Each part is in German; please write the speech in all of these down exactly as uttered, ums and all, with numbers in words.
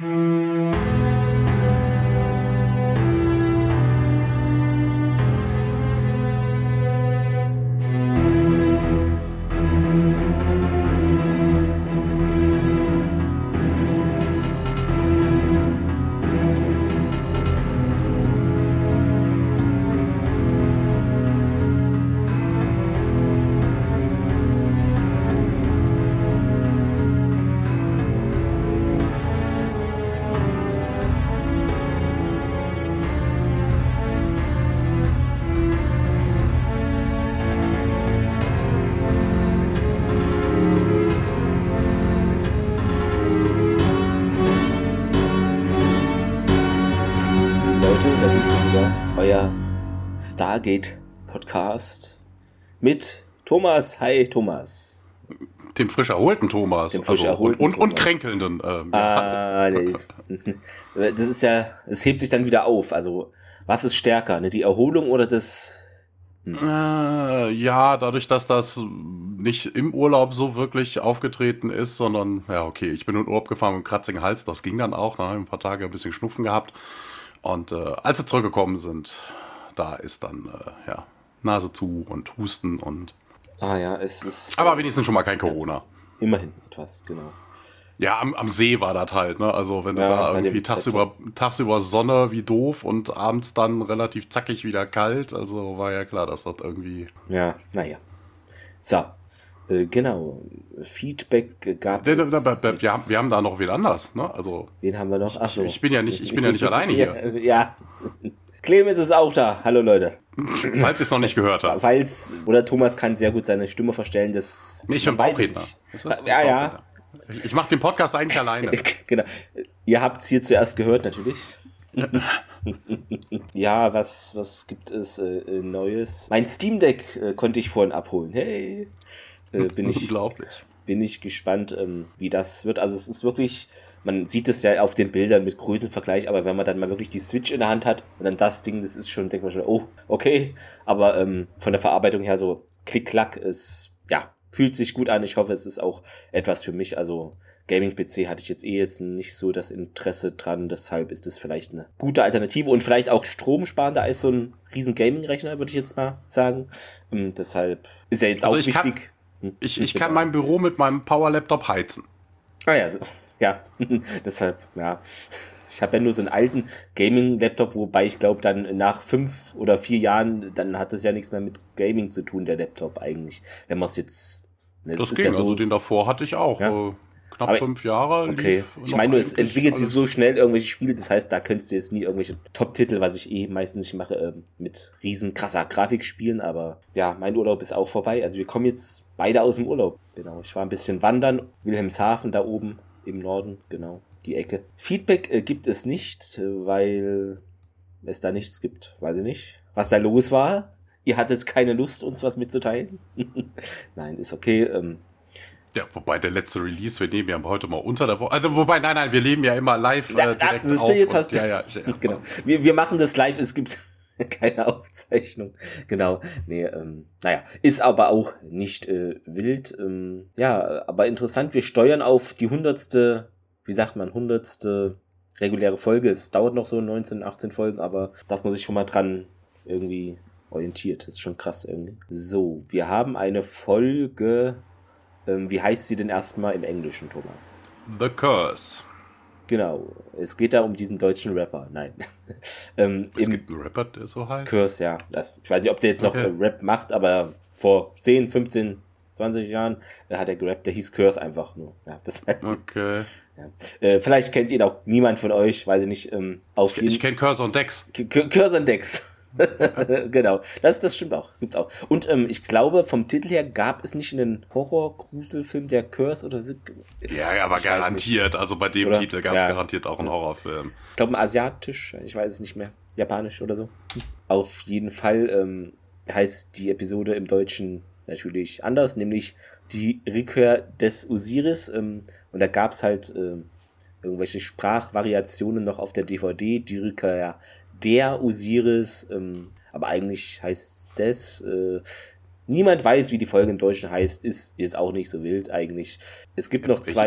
Stargate-Podcast mit Thomas. Hi, Thomas. Dem frisch erholten Thomas. Dem frisch also, erholten und, und, Thomas. und kränkelnden. Ähm, ah, ja. das, das ist ja, es hebt sich dann wieder auf. Also, was ist stärker, ne? Die Erholung oder das... Hm. Äh, ja, dadurch, dass das nicht im Urlaub so wirklich aufgetreten ist, sondern, ja, okay, ich bin in Urlaub gefahren mit einem kratzigen Hals, das ging dann auch, da ne, ein paar Tage ein bisschen Schnupfen gehabt. Und äh, als sie zurückgekommen sind, da ist dann, äh, ja, Nase zu und Husten und... Ah ja, es ist... Aber wenigstens schon mal kein Corona. Immerhin etwas, genau. Ja, am, am See war das halt, ne? Also wenn ja, du da irgendwie tagsüber, tagsüber Sonne wie doof und abends dann relativ zackig wieder kalt, also war ja klar, dass das irgendwie... Ja, naja. So, äh, genau. Feedback gab wir, es... Wir haben, wir haben da noch wen anders, ne? Also... Wen haben wir noch? Ach so. Ich, ich bin ja nicht, ich bin ja nicht alleine hier. Ja, ja. Clemens ist auch da. Hallo Leute. Falls ihr es noch nicht gehört habt. Falls, oder Thomas kann sehr gut seine Stimme verstellen. Das ich bin Bauchredner. Ja, ja. Ich, ich mache den Podcast eigentlich alleine. Genau. Ihr habt es hier zuerst gehört, natürlich. Ja, was, was gibt es äh, Neues? Mein Steam Deck äh, konnte ich vorhin abholen. Hey. Äh, bin ich, Unglaublich. Bin ich gespannt, ähm, wie das wird. Also es ist wirklich... Man sieht es ja auf den Bildern mit Größenvergleich, aber wenn man dann mal wirklich die Switch in der Hand hat und dann das Ding, das ist schon, denkt man schon, oh, okay. Aber ähm, von der Verarbeitung her so klick-klack, ist, ja, fühlt sich gut an. Ich hoffe, es ist auch etwas für mich. Also Gaming-P C hatte ich jetzt eh jetzt nicht so das Interesse dran. Deshalb ist es vielleicht eine gute Alternative und vielleicht auch stromsparender als so ein riesen Gaming-Rechner, würde ich jetzt mal sagen. Und deshalb ist ja jetzt also auch ich wichtig. Kann, hm, ich ich kann mein Büro mit meinem Power-Laptop heizen. Ah ja, so. Ja, deshalb, ja. Ich habe ja nur so einen alten Gaming-Laptop, wobei ich glaube, dann nach fünf oder vier Jahren, dann hat es ja nichts mehr mit Gaming zu tun, der Laptop eigentlich. Wenn man es jetzt... Ne, das, das ging, ja so, also den davor hatte ich auch. Ja? Äh, knapp aber, fünf Jahre. Okay, ich meine, es entwickelt sich so schnell irgendwelche Spiele, das heißt, da könntest du jetzt nie irgendwelche Top-Titel, was ich eh meistens nicht mache, äh, mit riesen krasser Grafik spielen, aber ja, mein Urlaub ist auch vorbei. Also wir kommen jetzt beide aus dem Urlaub. Genau, ich war ein bisschen wandern, Wilhelmshaven da oben. Im Norden, genau, die Ecke. Feedback äh, gibt es nicht, weil es da nichts gibt. Weiß ich nicht, was da los war. Ihr hattet keine Lust, uns was mitzuteilen? Nein, ist okay. Ähm, ja, wobei der letzte Release, wir nehmen ja heute mal unter der Woche. Also, wobei, nein, nein, wir leben ja immer live äh, direkt ja, das auf. Du, jetzt und, hast ja, ja, ja, genau. Wir, wir machen das live, es gibt keine Aufzeichnung. Genau. Nee, ähm, naja, ist aber auch nicht äh, wild. Ähm, ja, aber interessant, wir steuern auf die hundertste, wie sagt man, hundertste reguläre Folge. Es dauert noch so neunzehn, achtzehn Folgen, aber dass man sich schon mal dran irgendwie orientiert, das ist schon krass irgendwie. So, wir haben eine Folge, ähm, wie heißt sie denn erstmal im Englischen, Thomas? The Curse. Genau, es geht da um diesen deutschen Rapper. Nein. ähm, es gibt einen Rapper, der so heißt? Curse, ja. Das, ich weiß nicht, ob der jetzt okay. noch äh, Rap macht, aber vor zehn, fünfzehn, zwanzig Jahren äh, hat er gerappt. Der hieß Curse einfach nur. Ja, das, okay. Ja. Äh, vielleicht kennt ihn auch niemand von euch, weiß ich nicht. Ähm, auf ich ich kenne Curse und Dex. Curse und Dex. Genau, das, das stimmt auch. Gibt's auch. Und ähm, ich glaube, vom Titel her gab es nicht einen Horror-Gruselfilm, der Curse oder so. Ja, ja, aber ich garantiert. Also bei dem oder? Titel gab es ja. garantiert auch einen Horrorfilm. Ich glaube, ein asiatisch, ich weiß es nicht mehr. Japanisch oder so. Auf jeden Fall ähm, heißt die Episode im Deutschen natürlich anders, nämlich die Rückkehr des Osiris. Ähm, und da gab es halt ähm, irgendwelche Sprachvariationen noch auf der D V D. Die Rückkehr der Osiris, ähm, aber eigentlich heißt das, äh, niemand weiß, wie die Folge im Deutschen heißt, ist, ist auch nicht so wild eigentlich. Es gibt noch zwei,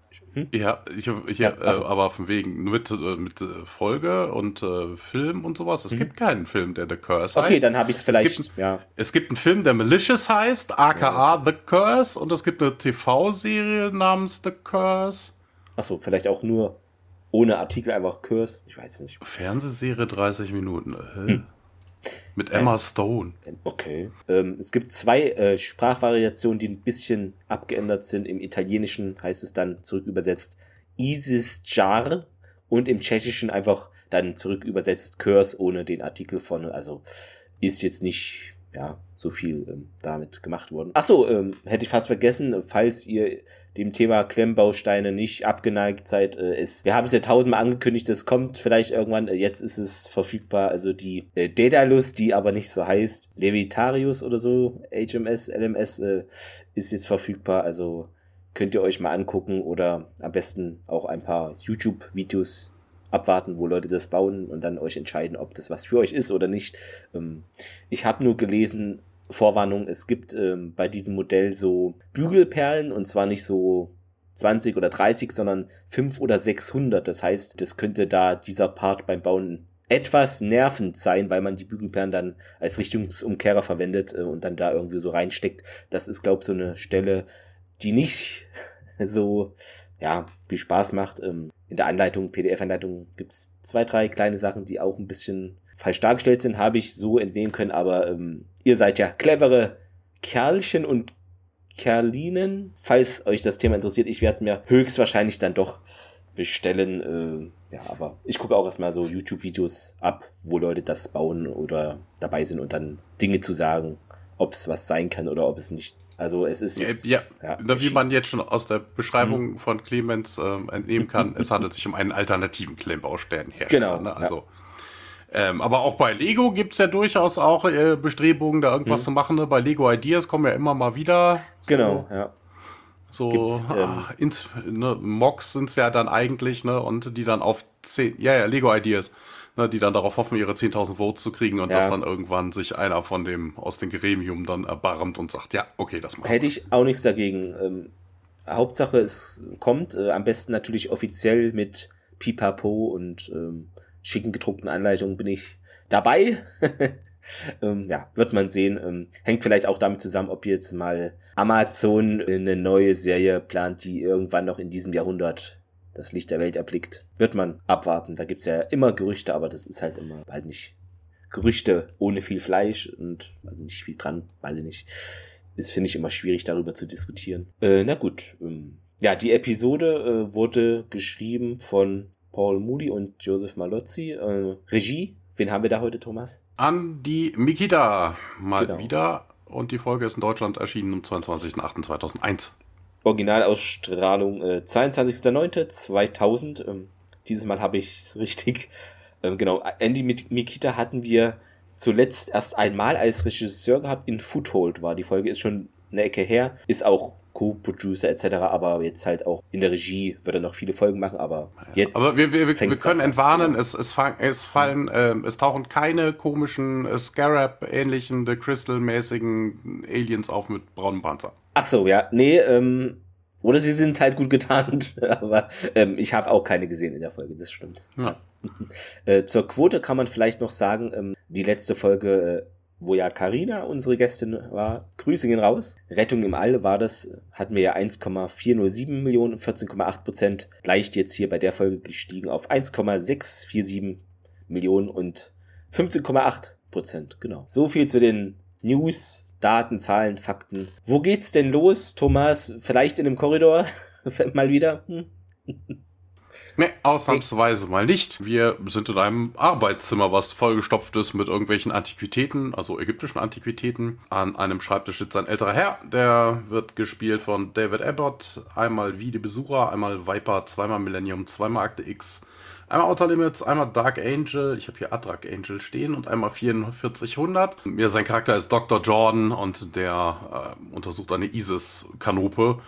Hm? Ja, ich, ich, ja also. äh, aber von wegen mit, äh, mit Folge und äh, Film und sowas. Es mhm. gibt keinen Film, der The Curse heißt. Okay, dann habe ich es vielleicht, es gibt, ja. Es gibt einen Film, der Malicious heißt, aka ja. The Curse, und es gibt eine T V-Serie namens The Curse. Achso, vielleicht auch nur ohne Artikel, einfach Curse, ich weiß nicht. Fernsehserie dreißig Minuten. Hm. Mit Emma ähm, Stone. Okay. Ähm, es gibt zwei äh, Sprachvariationen, die ein bisschen abgeändert sind. Im Italienischen heißt es dann zurück übersetzt Isis Jar und im Tschechischen einfach dann zurück übersetzt Curse ohne den Artikel vorne. Also ist jetzt nicht ja so viel ähm, damit gemacht worden. Achso, ähm, hätte ich fast vergessen, falls ihr dem Thema Klemmbausteine nicht abgeneigt seid. Äh, es, wir haben es ja tausendmal angekündigt, es kommt vielleicht irgendwann, äh, jetzt ist es verfügbar, also die äh, Daedalus, die aber nicht so heißt, Levitarius oder so, H M S, L M S, äh, ist jetzt verfügbar, also könnt ihr euch mal angucken oder am besten auch ein paar YouTube-Videos abwarten, wo Leute das bauen und dann euch entscheiden, ob das was für euch ist oder nicht. Ähm, ich habe nur gelesen, Vorwarnung, es gibt ähm, bei diesem Modell so Bügelperlen und zwar nicht so zwanzig oder dreißig, sondern fünf oder sechshundert. Das heißt, das könnte da dieser Part beim Bauen etwas nervend sein, weil man die Bügelperlen dann als Richtungsumkehrer verwendet äh, und dann da irgendwie so reinsteckt. Das ist, glaube ich, so eine Stelle, die nicht so ja viel Spaß macht. Ähm, in der Anleitung, P D F-Anleitung gibt es zwei, drei kleine Sachen, die auch ein bisschen falsch dargestellt sind, habe ich so entnehmen können, aber ähm, ihr seid ja clevere Kerlchen und Kerlinen, falls euch das Thema interessiert. Ich werde es mir höchstwahrscheinlich dann doch bestellen. Äh, ja, aber ich gucke auch erstmal so YouTube-Videos ab, wo Leute das bauen oder dabei sind und dann Dinge zu sagen, ob es was sein kann oder ob es nicht. Also es ist jetzt, ja, ja, ja wie man jetzt schon aus der Beschreibung mhm. von Clemens ähm, entnehmen kann, es handelt sich um einen alternativen Klemmbaustellenhersteller. Genau. Ne? Also, ja. ähm, aber auch bei Lego gibt es ja durchaus auch äh, Bestrebungen, da irgendwas mhm. zu machen. Ne? Bei Lego Ideas kommen ja immer mal wieder. So, genau, ja. So ähm, ah, ins, ne, Mocks sind es ja dann eigentlich, ne, und die dann auf zehn, ja, ja, Lego Ideas, ne, die dann darauf hoffen, ihre zehntausend Votes zu kriegen und ja. dass dann irgendwann sich einer von dem, aus dem Gremium dann erbarmt und sagt, ja, okay, das machen wir. Hätte ich auch nichts dagegen. Ähm, Hauptsache, es kommt, äh, am besten natürlich offiziell mit Pipapo und ähm, schicken gedruckten Anleitungen bin ich dabei. Ähm, ja, wird man sehen. Ähm, hängt vielleicht auch damit zusammen, ob jetzt mal Amazon eine neue Serie plant, die irgendwann noch in diesem Jahrhundert das Licht der Welt erblickt. Wird man abwarten. Da gibt's ja immer Gerüchte, aber das ist halt immer halt nicht Gerüchte ohne viel Fleisch und also nicht viel dran, weiß ich nicht. Das finde ich immer schwierig, darüber zu diskutieren. Äh, na gut. Ähm, ja, die Episode äh, wurde geschrieben von Paul Moody und Joseph Malozzi. Äh, Regie. Wen haben wir da heute, Thomas? Andi Mikita mal genau. wieder. Und die Folge ist in Deutschland erschienen am zweiundzwanzigsten achten zweitausendeins. Originalausstrahlung äh, zweiundzwanzigsten neunten zweitausend. Ähm, dieses Mal habe ich es richtig. Ähm, genau, Andi Mikita hatten wir zuletzt erst einmal als Regisseur gehabt. In Foothold war die Folge, ist schon eine Ecke her. Ist auch Co-Producer et cetera, aber jetzt halt auch in der Regie wird er noch viele Folgen machen, aber jetzt. Aber wir, wir, wir können entwarnen, es, es, fang, es fallen, äh, es tauchen keine komischen äh, Scarab-ähnlichen, The Crystal-mäßigen Aliens auf mit braunem Panzer. Ach so, ja, nee, ähm, oder sie sind halt gut getarnt, aber ähm, ich habe auch keine gesehen in der Folge, das stimmt. Ja. äh, zur Quote kann man vielleicht noch sagen, ähm, die letzte Folge, äh, wo ja Carina unsere Gästin war, Grüße gehen raus. Rettung im All war das, hatten wir ja eins Komma vierhundertsieben Millionen, vierzehn Komma acht Prozent, leicht jetzt hier bei der Folge gestiegen auf eins Komma sechshundertsiebenundvierzig Millionen und fünfzehn Komma acht Prozent, genau. So viel zu den News, Daten, Zahlen, Fakten. Wo geht's denn los, Thomas? Vielleicht in einem Korridor? Mal wieder? Hm? Ne, ausnahmsweise mal nicht. Wir sind in einem Arbeitszimmer, was vollgestopft ist mit irgendwelchen Antiquitäten, also ägyptischen Antiquitäten. An einem Schreibtisch sitzt ein älterer Herr, der wird gespielt von David Abbott. Einmal Wie die Besucher, einmal Viper, zweimal Millennium, zweimal Akte X, einmal Outer Limits, einmal Dark Angel, ich habe hier Adrak Angel stehen und einmal vierundvierzig hundert. Ja, sein Charakter ist Doktor Jordan und der äh, untersucht eine Isis-Kanope.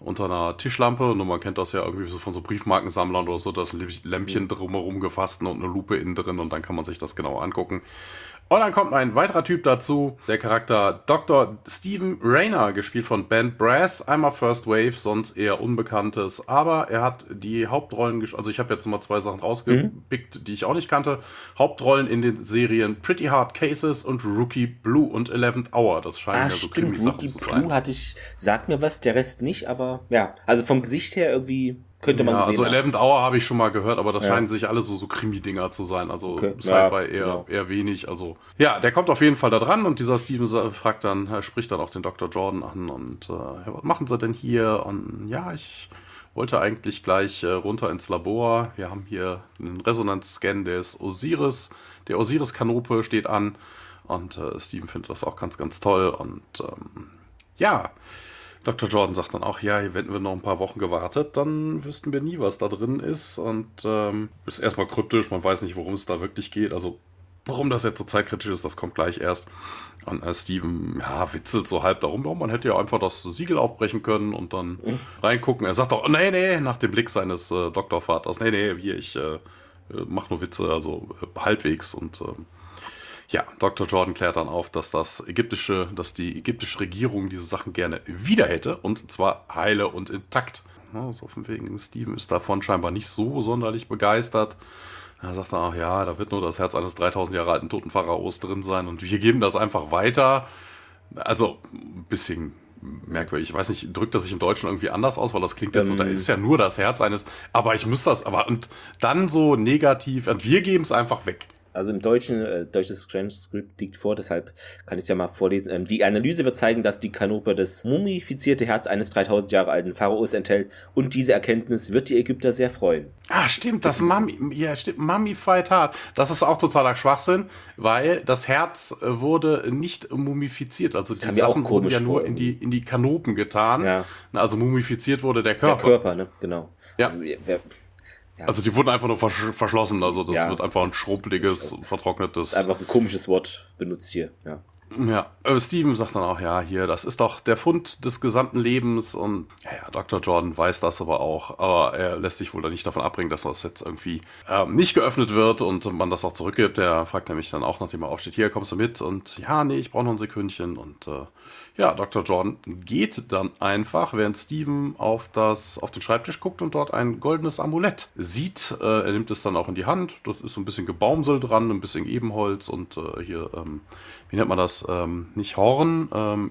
unter einer Tischlampe. Und man kennt das ja irgendwie so von so Briefmarkensammlern oder so, da ist ein Lämpchen drumherum gefasst und eine Lupe innen drin und dann kann man sich das genau angucken. Und dann kommt ein weiterer Typ dazu, der Charakter Doktor Stephen Rayner, gespielt von Ben Brass, einmal First Wave, sonst eher Unbekanntes, aber er hat die Hauptrollen, gesch- also ich habe jetzt mal zwei Sachen rausgepickt, mhm. die ich auch nicht kannte, Hauptrollen in den Serien Pretty Hard Cases und Rookie Blue und eleventh Hour, das scheinen ah, ja so stimmt, Krimisachen Rookie zu sein. Blue hatte ich, sagt mir was, der Rest nicht, aber ja, also vom Gesicht her irgendwie könnte man ja, gesehen also haben. eleventh Hour habe ich schon mal gehört, aber das Ja. scheinen sich alle so, so Krimi-Dinger zu sein. Also Okay. Sci-Fi Ja, eher, genau. eher wenig. Also ja, der kommt auf jeden Fall da dran und dieser Steven sa- fragt dann, er spricht dann auch den Doktor Jordan an und äh, ja, was machen sie denn hier? Und ja, ich wollte eigentlich gleich äh, runter ins Labor. Wir haben hier einen Resonanzscan des Osiris. Der Osiris-Kanope steht an und äh, Steven findet das auch ganz, ganz toll und ähm, ja, Doktor Jordan sagt dann auch, ja, hätten wir noch ein paar Wochen gewartet, dann wüssten wir nie, was da drin ist. Und ähm, ist erstmal kryptisch, man weiß nicht, worum es da wirklich geht. Also, warum das jetzt so zeitkritisch ist, das kommt gleich erst. Und äh, Steven, ja, witzelt so halb darum, ja, man hätte ja einfach das Siegel aufbrechen können und dann mhm. reingucken. Er sagt doch, nee, nee, nach dem Blick seines äh, Doktorvaters, nee, nee, hier, ich äh, mach nur Witze, also äh, halbwegs und ähm, ja, Doktor Jordan klärt dann auf, dass das ägyptische, dass die ägyptische Regierung diese Sachen gerne wieder hätte und zwar heile und intakt. Ja, so von wegen, Steven ist davon scheinbar nicht so sonderlich begeistert. Er sagt dann auch, ja, da wird nur das Herz eines dreitausend Jahre alten toten Pharaos drin sein und wir geben das einfach weiter. Also ein bisschen merkwürdig. Ich weiß nicht, drückt das sich im Deutschen irgendwie anders aus, weil das klingt jetzt so, da ist ja nur das Herz eines, aber ich muss das, aber und dann so negativ, und wir geben es einfach weg. Also im Deutschen, äh, deutsches Transkript liegt vor, deshalb kann ich es ja mal vorlesen. Ähm, die Analyse wird zeigen, dass die Kanope das mumifizierte Herz eines dreitausend Jahre alten Pharaos enthält und diese Erkenntnis wird die Ägypter sehr freuen. Ah, stimmt, das, das Mummy, ja, stimmt, Mummified Heart. Das ist auch totaler Schwachsinn, weil das Herz äh, wurde nicht mumifiziert. Also das die Sachen wurden ja nur in die, in die Kanopen getan. Ja. Also mumifiziert wurde der Körper. Der Körper, ne, genau. Ja. Also, wer, Ja. Also die wurden einfach nur versch- verschlossen, also das ja, wird einfach ein das, schrumpeliges, das, vertrocknetes... Das ist einfach ein komisches Wort benutzt hier, ja. Ja, äh, Steven sagt dann auch, ja, hier, das ist doch der Fund des gesamten Lebens und ja, ja, Doktor Jordan weiß das aber auch, aber er lässt sich wohl da nicht davon abbringen, dass das jetzt irgendwie ähm, nicht geöffnet wird und man das auch zurückgibt. Er fragt nämlich dann auch, nachdem er aufsteht, hier, kommst du mit? Und ja, nee, ich brauche noch ein Sekündchen und äh, ja, Doktor Jordan geht dann einfach, während Steven auf, das, auf den Schreibtisch guckt und dort ein goldenes Amulett sieht. Äh, er nimmt es dann auch in die Hand, das ist so ein bisschen Gebaumsel dran, ein bisschen Ebenholz und äh, hier, ähm, wie nennt man das? Ähm, nicht Horn, ähm,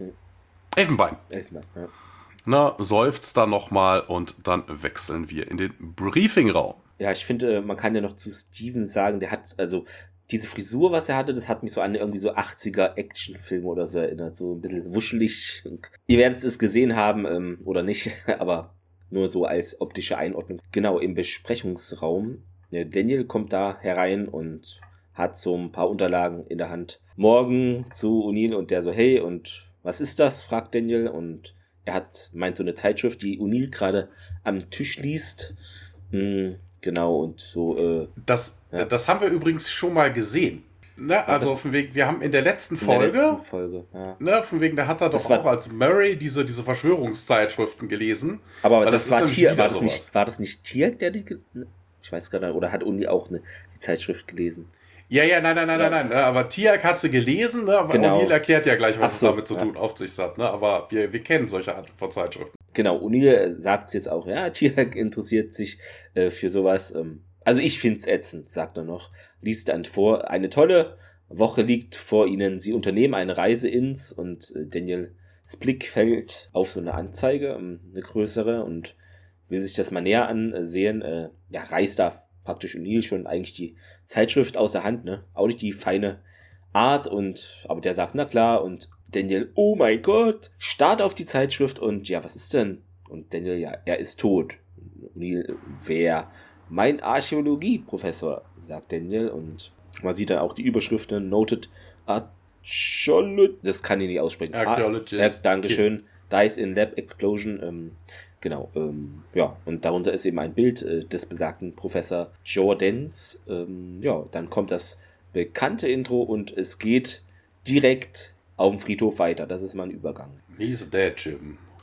Elfenbein. Elfenbein, ja. Na, seufzt dann nochmal und dann wechseln wir in den Briefingraum. Ja, ich finde, man kann ja noch zu Steven sagen, der hat, also diese Frisur, was er hatte, das hat mich so an irgendwie so achtziger Actionfilme oder so erinnert, so ein bisschen wuschelig. Ihr werdet es gesehen haben ähm, oder nicht, aber nur so als optische Einordnung. Genau, im Besprechungsraum. Ja, Daniel kommt da herein und hat so ein paar Unterlagen in der Hand. Morgen zu O'Neill und der so, hey, und was ist das? Fragt Daniel und er hat, meint so eine Zeitschrift, die O'Neill gerade am Tisch liest. Hm, genau, und so. Äh, das, ja. das haben wir übrigens schon mal gesehen. Ne? Also von wegen, wir haben in der letzten Folge, in der letzten Folge ja. ne, von wegen, da hat er doch war, auch als Murray diese, diese Verschwörungszeitschriften gelesen. Aber das, das war Tier, war das, nicht, war das nicht Tier, der die, ich weiß gar nicht, oder hat O'Neill auch eine, die Zeitschrift gelesen? Ja, ja, nein, nein, nein, ja. nein, nein, aber Tiak hat sie gelesen, ne? Aber genau. O'Neill erklärt ja gleich, was so, es damit zu ja. tun auf sich hat, ne? Aber wir, wir kennen solche Arten von Zeitschriften. Genau, O'Neill sagt es jetzt auch, ja, Tiak interessiert sich äh, für sowas. Ähm, also ich find's ätzend, sagt er noch. Liest dann vor, eine tolle Woche liegt vor ihnen. Sie unternehmen eine Reise ins und äh, Daniel Blick fällt auf so eine Anzeige, ähm, eine größere und will sich das mal näher ansehen. Äh, ja, reißt da praktisch O'Neill schon eigentlich die Zeitschrift aus der Hand, ne? Auch nicht die feine Art und, aber der sagt, na klar, und Daniel, oh mein Gott, starrt auf die Zeitschrift und ja, was ist denn? Und Daniel, ja, er ist tot. O'Neill, wer? Mein Archäologie-Professor, sagt Daniel und man sieht dann auch die Überschrift, Noted Archaeologist, das kann ich nicht aussprechen. Archaeologist. Ar- äh, Dankeschön. Dies in Lab Explosion, ähm, Genau, ähm, ja, und darunter ist eben ein Bild äh, des besagten Professor Jordans. Ähm, ja, dann kommt das bekannte Intro und es geht direkt auf dem Friedhof weiter. Das ist mal ein Übergang. He's dead, Jim.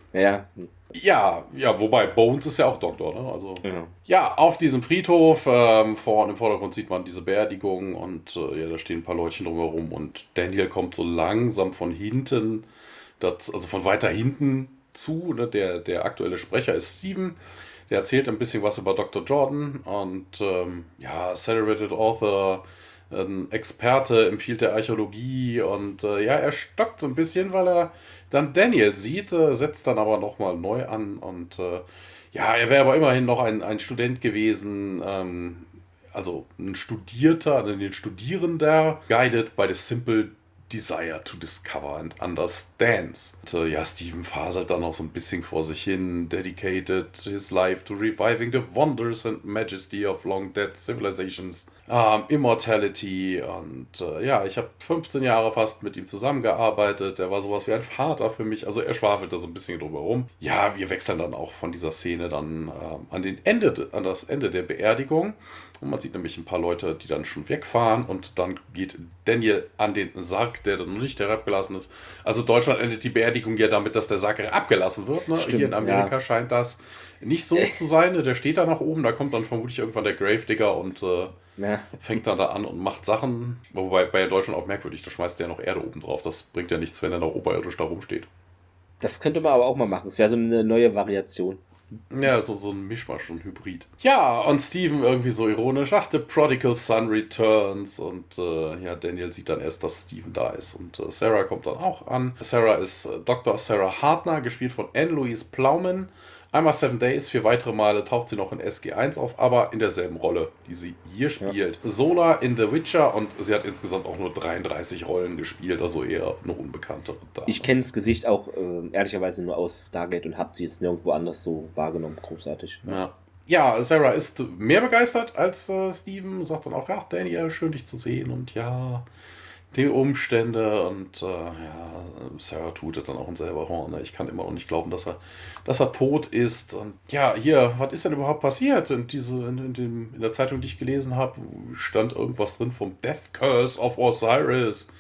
Ja, ja. Ja, ja, wobei Bones ist ja auch Doktor, ne? Also Ja. ja, auf diesem Friedhof, ähm, vor, im Vordergrund sieht man diese Beerdigung und äh, ja, da stehen ein paar Leutchen drumherum und Daniel kommt so langsam von hinten, das, also von weiter hinten zu, ne? Der, der aktuelle Sprecher ist Steven, der erzählt ein bisschen was über Doktor Jordan und ähm, ja, celebrated author, ein Experte, empfiehlt der Archäologie und äh, ja, er stockt so ein bisschen, weil er dann Daniel sieht, äh, setzt dann aber nochmal neu an und äh, ja, er wäre aber immerhin noch ein, ein Student gewesen, ähm, also ein Studierter, ein Studierender, guided by the simple desire to discover and understands. Und, äh, ja, Stephen faselt dann noch so ein bisschen vor sich hin, dedicated his life to reviving the wonders and majesty of long dead civilizations, um, immortality und äh, ja, ich habe fünfzehn Jahre fast mit ihm zusammengearbeitet, er war sowas wie ein Vater für mich, also er schwafelt da so ein bisschen drüber rum. Ja, wir wechseln dann auch von dieser Szene dann äh, an, den Ende, an das Ende der Beerdigung und man sieht nämlich ein paar Leute, die dann schon wegfahren und dann geht Daniel an den Sarg, der dann noch nicht herabgelassen ist. Also Deutschland endet die Beerdigung ja damit, dass der Sarg abgelassen wird. Ne? Stimmt, Hier in Amerika ja. scheint das nicht so zu sein. Ne? Der steht da nach oben, da kommt dann vermutlich irgendwann der Gravedigger und äh, Ja. fängt dann da an und macht Sachen. Wobei bei Deutschland auch merkwürdig, da schmeißt der ja noch Erde oben drauf. Das bringt ja nichts, wenn er noch oberirdisch da rumsteht. Das könnte man aber auch mal machen. Das wäre so eine neue Variation. Ja, so, so ein Mischmasch, ein Hybrid. Ja, und Steven irgendwie so ironisch, ach, the prodigal son returns. Und äh, ja, Daniel sieht dann erst, dass Steven da ist. Und äh, Sarah kommt dann auch an. Sarah ist äh, Doktor Sarah Hartner, gespielt von Anne-Louise Plowman. Einmal Seven Days, vier weitere Male taucht sie noch in S G eins auf, aber in derselben Rolle, die sie hier spielt. Ja. Zola in The Witcher und sie hat insgesamt auch nur dreiunddreißig Rollen gespielt, also eher eine unbekanntere Dame. Ich kenne das Gesicht auch äh, ehrlicherweise nur aus Stargate und habe sie jetzt nirgendwo anders so wahrgenommen. Großartig. Ja. Ja, Sarah ist mehr begeistert als äh, Steven, sagt dann auch, ja, Daniel, schön dich zu sehen und ja, die Umstände und äh, ja, Sarah tutet dann auch in selber Horn. Ne? Ich kann immer noch nicht glauben, dass er, dass er tot ist. Und ja, hier, was ist denn überhaupt passiert? In, diese, in, in, dem, in der Zeitung, die ich gelesen habe, stand irgendwas drin vom Death Curse of Osiris.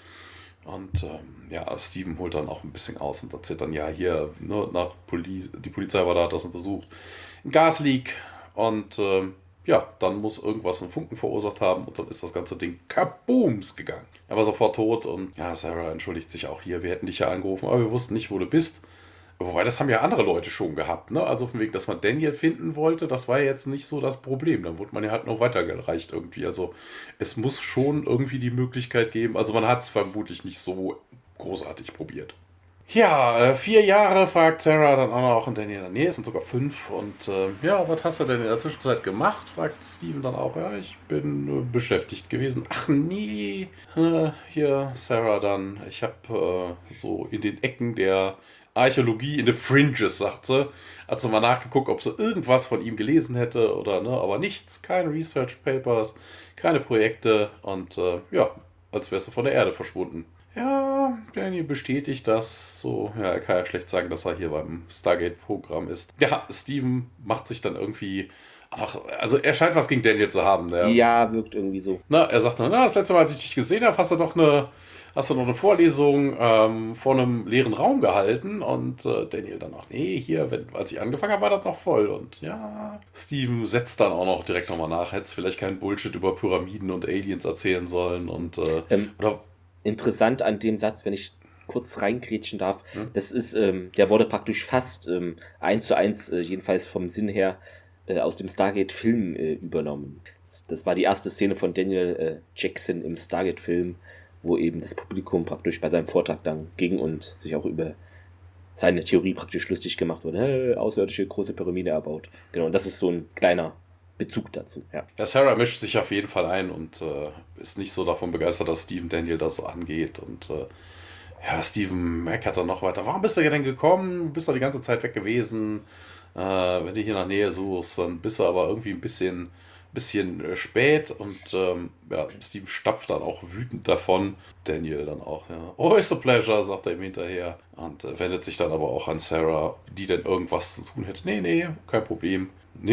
Und ähm, ja, Steven holt dann auch ein bisschen aus und erzählt dann, ja, hier, ne, nach Poli- die Polizei war da, hat das untersucht. Ein Gasleak und ähm, ja, dann muss irgendwas einen Funken verursacht haben und dann ist das ganze Ding kabooms gegangen. Er war sofort tot und ja, Sarah entschuldigt sich auch hier. Wir hätten dich ja angerufen, aber wir wussten nicht, wo du bist. Wobei, das haben ja andere Leute schon gehabt, ne? Also von wegen, dass man Daniel finden wollte, das war ja jetzt nicht so das Problem. Dann wurde man ja halt noch weitergereicht irgendwie. Also es muss schon irgendwie die Möglichkeit geben. Also man hat es vermutlich nicht so großartig probiert. Ja, äh, vier Jahre, fragt Sarah dann auch noch und Daniel, nee, es sind sogar fünf. Und äh, ja, was hast du denn in der Zwischenzeit gemacht? Fragt Steven dann auch. Ja, ich bin äh, beschäftigt gewesen. Ach nee, äh, hier Sarah dann. Ich habe äh, so in den Ecken der Archäologie in the Fringes, sagt sie. Hat sie mal nachgeguckt, ob sie irgendwas von ihm gelesen hätte oder ne, aber nichts. Keine Research Papers, keine Projekte und äh, ja, als wärst du von der Erde verschwunden. Ja, Daniel bestätigt das. So, ja, er kann ja schlecht sagen, dass er hier beim Stargate-Programm ist. Ja, Steven macht sich dann irgendwie. Ach, also er scheint was gegen Daniel zu haben. Der, ja, wirkt irgendwie so. Na, er sagt dann, na, das letzte Mal, als ich dich gesehen habe, hast du doch eine, hast du noch eine Vorlesung ähm, vor einem leeren Raum gehalten. Und äh, Daniel dann auch, nee, hier, wenn, als ich angefangen habe, war das noch voll. Und ja, Steven setzt dann auch noch direkt nochmal nach. Hätte es vielleicht keinen Bullshit über Pyramiden und Aliens erzählen sollen. Und äh, ähm, oder interessant an dem Satz, wenn ich kurz reingrätschen darf, hm? das ist, ähm, der wurde praktisch fast ähm, eins zu eins, äh, jedenfalls vom Sinn her, äh, aus dem Stargate-Film äh, übernommen. Das, das war die erste Szene von Daniel äh, Jackson im Stargate-Film, wo eben das Publikum praktisch bei seinem Vortrag dann ging und sich auch über seine Theorie praktisch lustig gemacht wurde. Hey, außerirdische große Pyramide erbaut. Genau, und das ist so ein kleiner Bezug dazu, ja. Ja, Sarah mischt sich auf jeden Fall ein und äh, ist nicht so davon begeistert, dass Steven Daniel das so angeht. Und äh, ja, Steven meckert dann noch weiter. Warum bist du denn gekommen? Du bist doch die ganze Zeit weg gewesen. Äh, wenn du hier nach Nähe suchst, dann bist du aber irgendwie ein bisschen, bisschen äh, spät. Und ähm, ja, Steven stapft dann auch wütend davon. Daniel dann auch, ja. Oh, it's a pleasure, sagt er ihm hinterher. Und äh, wendet sich dann aber auch an Sarah, die denn irgendwas zu tun hätte. Nee, nee, kein Problem. Nimmt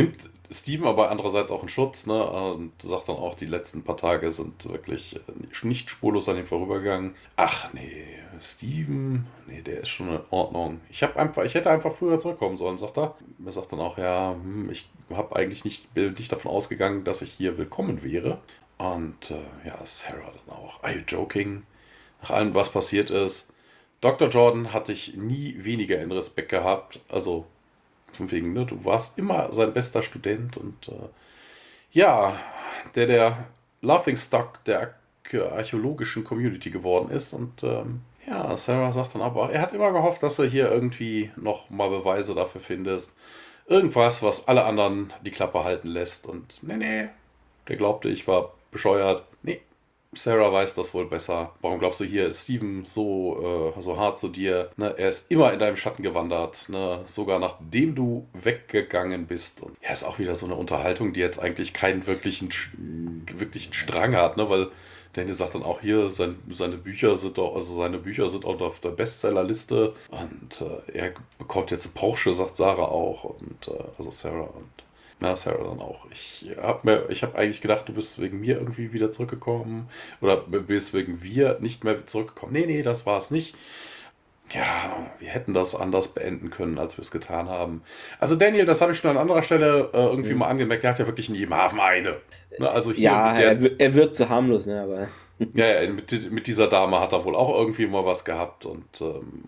Steven aber andererseits auch in Schutz, ne? Und sagt dann auch, die letzten paar Tage sind wirklich nicht spurlos an ihm vorübergegangen. Ach nee, Steven, nee, der ist schon in Ordnung. Ich habe einfach, ich hätte einfach früher zurückkommen sollen, sagt er. Er sagt dann auch, ja, hm, ich habe eigentlich nicht, bin nicht davon ausgegangen, dass ich hier willkommen wäre. Und äh, ja, Sarah dann auch. Are you joking? Nach allem, was passiert ist. Doktor Jordan hatte ich nie weniger in Respekt gehabt. Also von wegen, ne, du warst immer sein bester Student und äh, ja, der der Laughingstock der archäologischen Community geworden ist. Und ähm, ja, Sarah sagt dann aber, er hat immer gehofft, dass er hier irgendwie noch mal Beweise dafür findest. Irgendwas, was alle anderen die Klappe halten lässt. Und nee, nee, der glaubte, ich war bescheuert. Nee, Sarah weiß das wohl besser. Warum glaubst du hier, ist Steven so, äh, so hart zu dir? Ne? Er ist immer in deinem Schatten gewandert, ne? Sogar nachdem du weggegangen bist. Und ja, ist auch wieder so eine Unterhaltung, die jetzt eigentlich keinen wirklichen, wirklichen Strang hat, ne? Weil Daniel sagt dann auch hier, sein, seine Bücher sind doch, also seine Bücher sind auch auf der Bestsellerliste und äh, er bekommt jetzt Porsche, sagt Sarah auch und äh, also Sarah und na, Sarah dann auch. Ich habe mir, ich habe eigentlich gedacht, du bist wegen mir irgendwie wieder zurückgekommen. Oder bist wegen wir nicht mehr zurückgekommen. Nee, nee, das war es nicht. Ja, wir hätten das anders beenden können, als wir es getan haben. Also Daniel, das habe ich schon an anderer Stelle äh, irgendwie mhm. mal angemerkt, der hat ja wirklich in jedem Hafen eine. Ne, also hier ja, der, er, wir, er wirkt so harmlos, ne, aber... ja, ja mit, mit dieser Dame hat er wohl auch irgendwie mal was gehabt. Und ähm,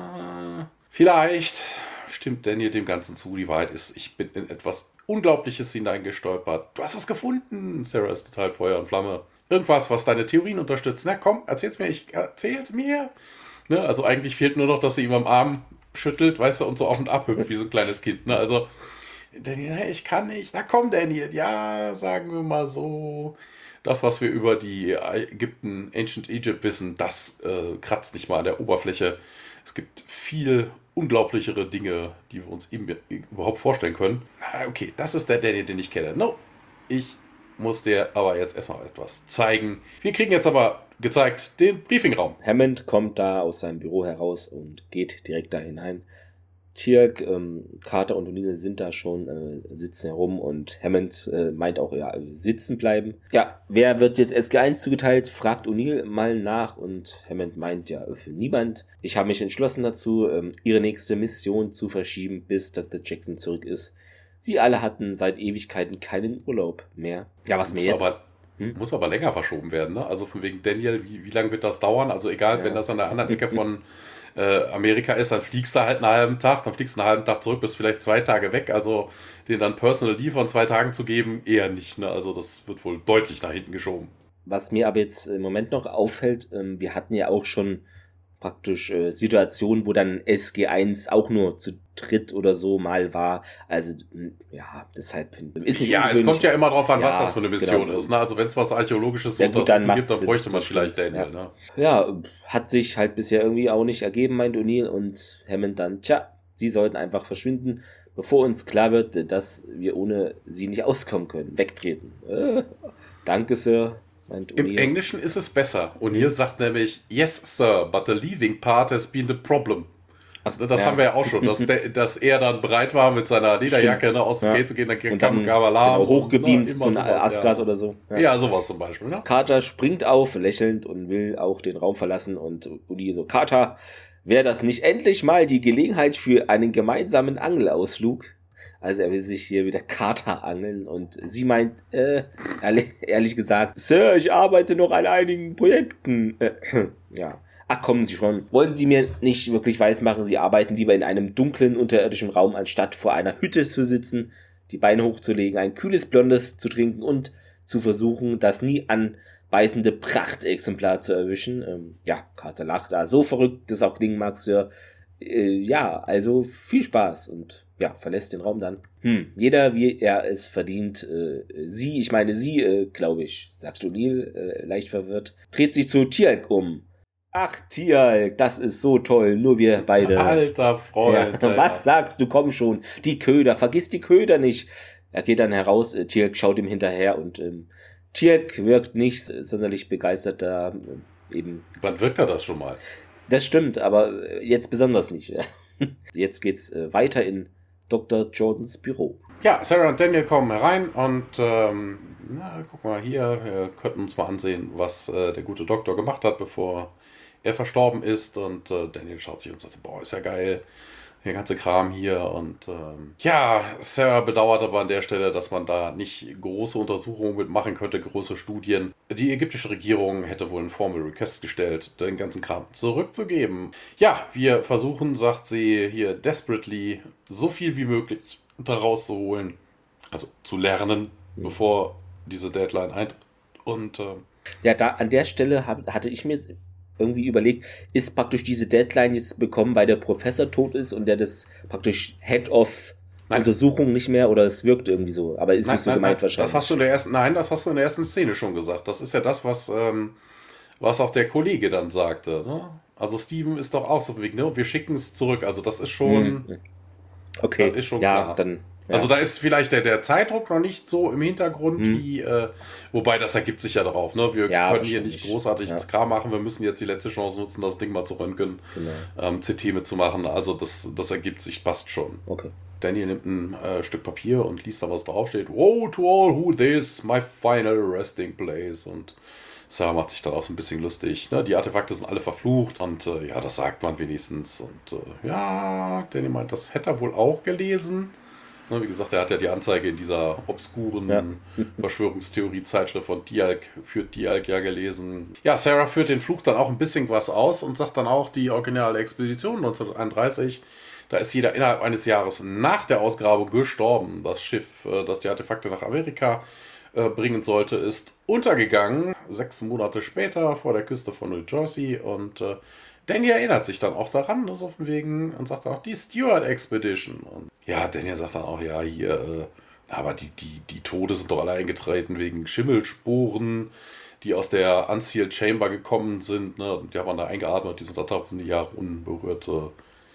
vielleicht stimmt Daniel dem Ganzen zu. Die Wahrheit ist, ich bin in etwas Unglaubliches hineingestolpert. Du hast was gefunden. Sarah ist total Feuer und Flamme. Irgendwas, was deine Theorien unterstützt. Na komm, erzähl's mir. Ich erzähl's mir. Ne? Also eigentlich fehlt nur noch, dass sie ihm am Arm schüttelt, weißt du, und so auf und ab hüpft wie so ein kleines Kind. Ne? Also, Daniel, ich kann nicht. Na komm, Daniel. Ja, sagen wir mal so. Das, was wir über die Ägypten, Ancient Egypt wissen, das äh, kratzt nicht mal an der Oberfläche. Es gibt viel unglaublichere Dinge, die wir uns eben überhaupt vorstellen können. Na, okay, das ist der Daniel, den ich kenne. No, ich muss dir aber jetzt erstmal etwas zeigen. Wir kriegen jetzt aber gezeigt den Briefingraum. Hammond kommt da aus seinem Büro heraus und geht direkt da hinein. Teal'c, ähm, Carter und O'Neill sind da schon, äh, sitzen herum und Hammond äh, meint auch, ja, sitzen bleiben. Ja, wer wird jetzt S G eins zugeteilt, fragt O'Neill mal nach und Hammond meint, ja, für niemand. Ich habe mich entschlossen dazu, ähm, ihre nächste Mission zu verschieben, bis Doktor Jackson zurück ist. Sie alle hatten seit Ewigkeiten keinen Urlaub mehr. Ja, was mir jetzt... Aber hm? Muss aber länger verschoben werden, ne? Also von wegen Daniel, wie, wie lange wird das dauern? Also egal, ja. Wenn das an der anderen Ecke von äh, Amerika ist, dann fliegst du halt einen halben Tag, dann fliegst du einen halben Tag zurück, bist vielleicht zwei Tage weg. Also den dann Personal Leave von zwei Tagen zu geben, eher nicht, ne? Also das wird wohl deutlich nach hinten geschoben. Was mir aber jetzt im Moment noch auffällt, ähm, wir hatten ja auch schon praktisch äh, Situationen, wo dann S G eins auch nur zu dritt oder so mal war. Also, ja, deshalb finde ich... Ja, es kommt ja immer drauf an, ja, was das für eine Mission genau. ist. Ne? Also, wenn es was Archäologisches ja, gut, dann gibt, dann bräuchte man vielleicht Daniel. Ja. Ne? ja, hat sich halt bisher irgendwie auch nicht ergeben, meint O'Neill. Und Hammond dann, tja, sie sollten einfach verschwinden, bevor uns klar wird, dass wir ohne sie nicht auskommen können. Wegtreten. Äh, danke, Sir. Im Englischen ist es besser. O'Neill sagt nämlich, yes, sir, but the leaving part has been the problem. Ach, das ja. haben wir ja auch schon, dass, der, dass er dann bereit war, mit seiner Lederjacke ne, aus dem ja. Gate zu gehen, dann und kam Gavalar. Genau, hochgebeamt zu ne, Asgard ja. oder so. Ja. ja, sowas zum Beispiel. Ne? Carter springt auf, lächelnd und will auch den Raum verlassen und O'Neill so, Carter, wäre das nicht endlich mal die Gelegenheit für einen gemeinsamen Angelausflug? Also er will sich hier wieder Carter angeln und sie meint, äh, ehrlich, ehrlich gesagt, Sir, ich arbeite noch an einigen Projekten. Äh, ja. Ach, kommen Sie schon. Wollen Sie mir nicht wirklich weismachen, Sie arbeiten lieber in einem dunklen, unterirdischen Raum, anstatt vor einer Hütte zu sitzen, die Beine hochzulegen, ein kühles Blondes zu trinken und zu versuchen, das nie anbeißende Prachtexemplar zu erwischen? Ähm, ja, Carter lacht. Ah, so verrückt das auch klingen mag, Sir. Äh, ja, also viel Spaß und ja, verlässt den Raum dann. Hm, jeder, wie er es verdient. Äh, sie, ich meine sie, äh, glaube ich, sagt O'Neill, äh, leicht verwirrt, dreht sich zu Teal'c um. Ach, Teal'c, das ist so toll, nur wir beide. Alter Freund. Ja, was sagst du, komm schon, die Köder, vergiss die Köder nicht. Er geht dann heraus, äh, Teal'c schaut ihm hinterher und ähm, Teal'c wirkt nicht äh, sonderlich begeistert da. Äh, eben. Wann wirkt er das schon mal? Das stimmt, aber jetzt besonders nicht. Jetzt geht's äh, weiter in Doktor Jordans Büro. Ja, Sarah und Daniel kommen herein und ähm, na, guck mal hier, wir könnten uns mal ansehen, was äh, der gute Doktor gemacht hat, bevor er verstorben ist. Und äh, Daniel schaut sich und sagt, boah, ist ja geil, der ganze Kram hier. Und ähm, ja, Sarah bedauert aber an der Stelle, dass man da nicht große Untersuchungen mitmachen könnte, große Studien. Die ägyptische Regierung hätte wohl einen Formal Request gestellt, den ganzen Kram zurückzugeben. Ja, wir versuchen, sagt sie hier desperately, so viel wie möglich daraus zu holen, also zu lernen, mhm. bevor diese Deadline eintritt. Und äh, ja, da an der Stelle hab, hatte ich mir jetzt irgendwie überlegt, ist praktisch diese Deadline jetzt bekommen, weil der Professor tot ist und der das praktisch Head of nein. Untersuchung nicht mehr, oder es wirkt irgendwie so, aber ist nein, nicht so nein, gemeint nein, wahrscheinlich. Das hast du in der ersten, nein, das hast du in der ersten Szene schon gesagt. Das ist ja das, was, ähm, was auch der Kollege dann sagte. Ne? Also Steven ist doch auch so weg, ne? Wir schicken es zurück. Also das ist schon. Hm. Okay, das ist schon ja, klar. dann. Ja. Also da ist vielleicht der, der Zeitdruck noch nicht so im Hintergrund, hm. wie, äh, wobei das ergibt sich ja darauf, ne? Wir ja, können hier nicht großartig ja. Kram machen, wir müssen jetzt die letzte Chance nutzen, das Ding mal zu röntgen, genau. ähm, C T mitzumachen, also das, das ergibt sich, passt schon. Okay. Daniel nimmt ein äh, Stück Papier und liest da, was draufsteht. Woe to all who this, my final resting place. Und Sarah macht sich dann auch so ein bisschen lustig. Ne? Die Artefakte sind alle verflucht und äh, ja, das sagt man wenigstens. Und äh, ja, Daniel meint, das hätte er wohl auch gelesen. Ne, wie gesagt, er hat ja die Anzeige in dieser obskuren ja. Verschwörungstheorie-Zeitschrift von Dialk, führt Dialk ja gelesen. Ja, Sarah führt den Fluch dann auch ein bisschen was aus und sagt dann auch, die originale Expedition neunzehnhunderteinunddreißig, da ist jeder innerhalb eines Jahres nach der Ausgrabung gestorben. Das Schiff, äh, das die Artefakte nach Amerika äh, bringen sollte, ist untergegangen. Sechs Monate später vor der Küste von New Jersey. Und äh, Daniel erinnert sich dann auch daran, das auf dem Wegen, und sagt auch, die Stewart Expedition. Und ja, Daniel sagt dann auch, ja, hier, äh, aber die, die, die Tode sind doch alle eingetreten wegen Schimmelsporen, die aus der Unsealed Chamber gekommen sind. Ne? Die haben da eingeatmet, die sind da tausende Jahre unberührt. Äh,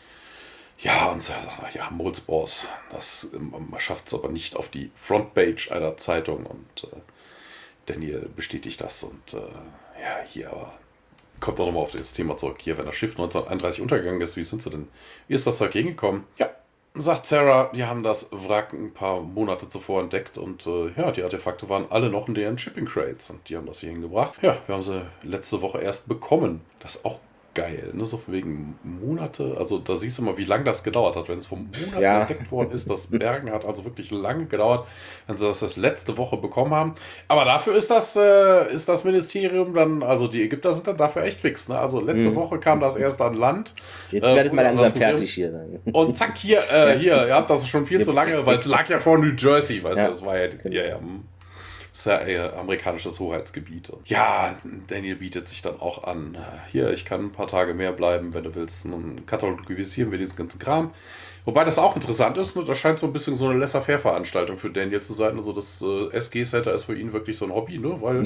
Ja, und so, ja, Moldsbors, das man schafft es aber nicht auf die Frontpage einer Zeitung. Und äh, Daniel bestätigt das. Und äh, ja, hier aber kommt auch nochmal auf das Thema zurück. Hier, wenn das Schiff neunzehnhunderteinunddreißig untergegangen ist, wie sind sie denn? Wie ist das da gegengekommen? Ja, sagt Sarah, die haben das Wrack ein paar Monate zuvor entdeckt. Und äh, ja, die Artefakte waren alle noch in deren Shipping Crates. Und die haben das hier hingebracht. Ja, wir haben sie letzte Woche erst bekommen. Das ist auch geil, ne? So wegen Monate, also da siehst du mal, wie lange das gedauert hat, wenn es vor Monaten ja. entdeckt worden ist. Das Bergen hat also wirklich lange gedauert, wenn sie das, das letzte Woche bekommen haben. Aber dafür ist das, äh, ist das Ministerium dann, also die Ägypter sind dann dafür echt fix, ne? Also letzte hm. Woche kam das erst an Land. Jetzt äh, werdet mal langsam fertig hier sein. Und zack, hier, äh, hier, ja, das ist schon viel zu lange, weil es lag ja vor New Jersey, weißt ja. du, das war ja, ja, ja, das ist ja ein amerikanisches Hoheitsgebiet. Und ja, Daniel bietet sich dann auch an. Hier, ich kann ein paar Tage mehr bleiben, wenn du willst. Dann katalogisieren wir diesen ganzen Kram. Wobei das auch interessant ist. Ne? Das scheint so ein bisschen so eine Laissez-faire-Veranstaltung für Daniel zu sein. Also das äh, S G-Center ist für ihn wirklich so ein Hobby, ne? Weil,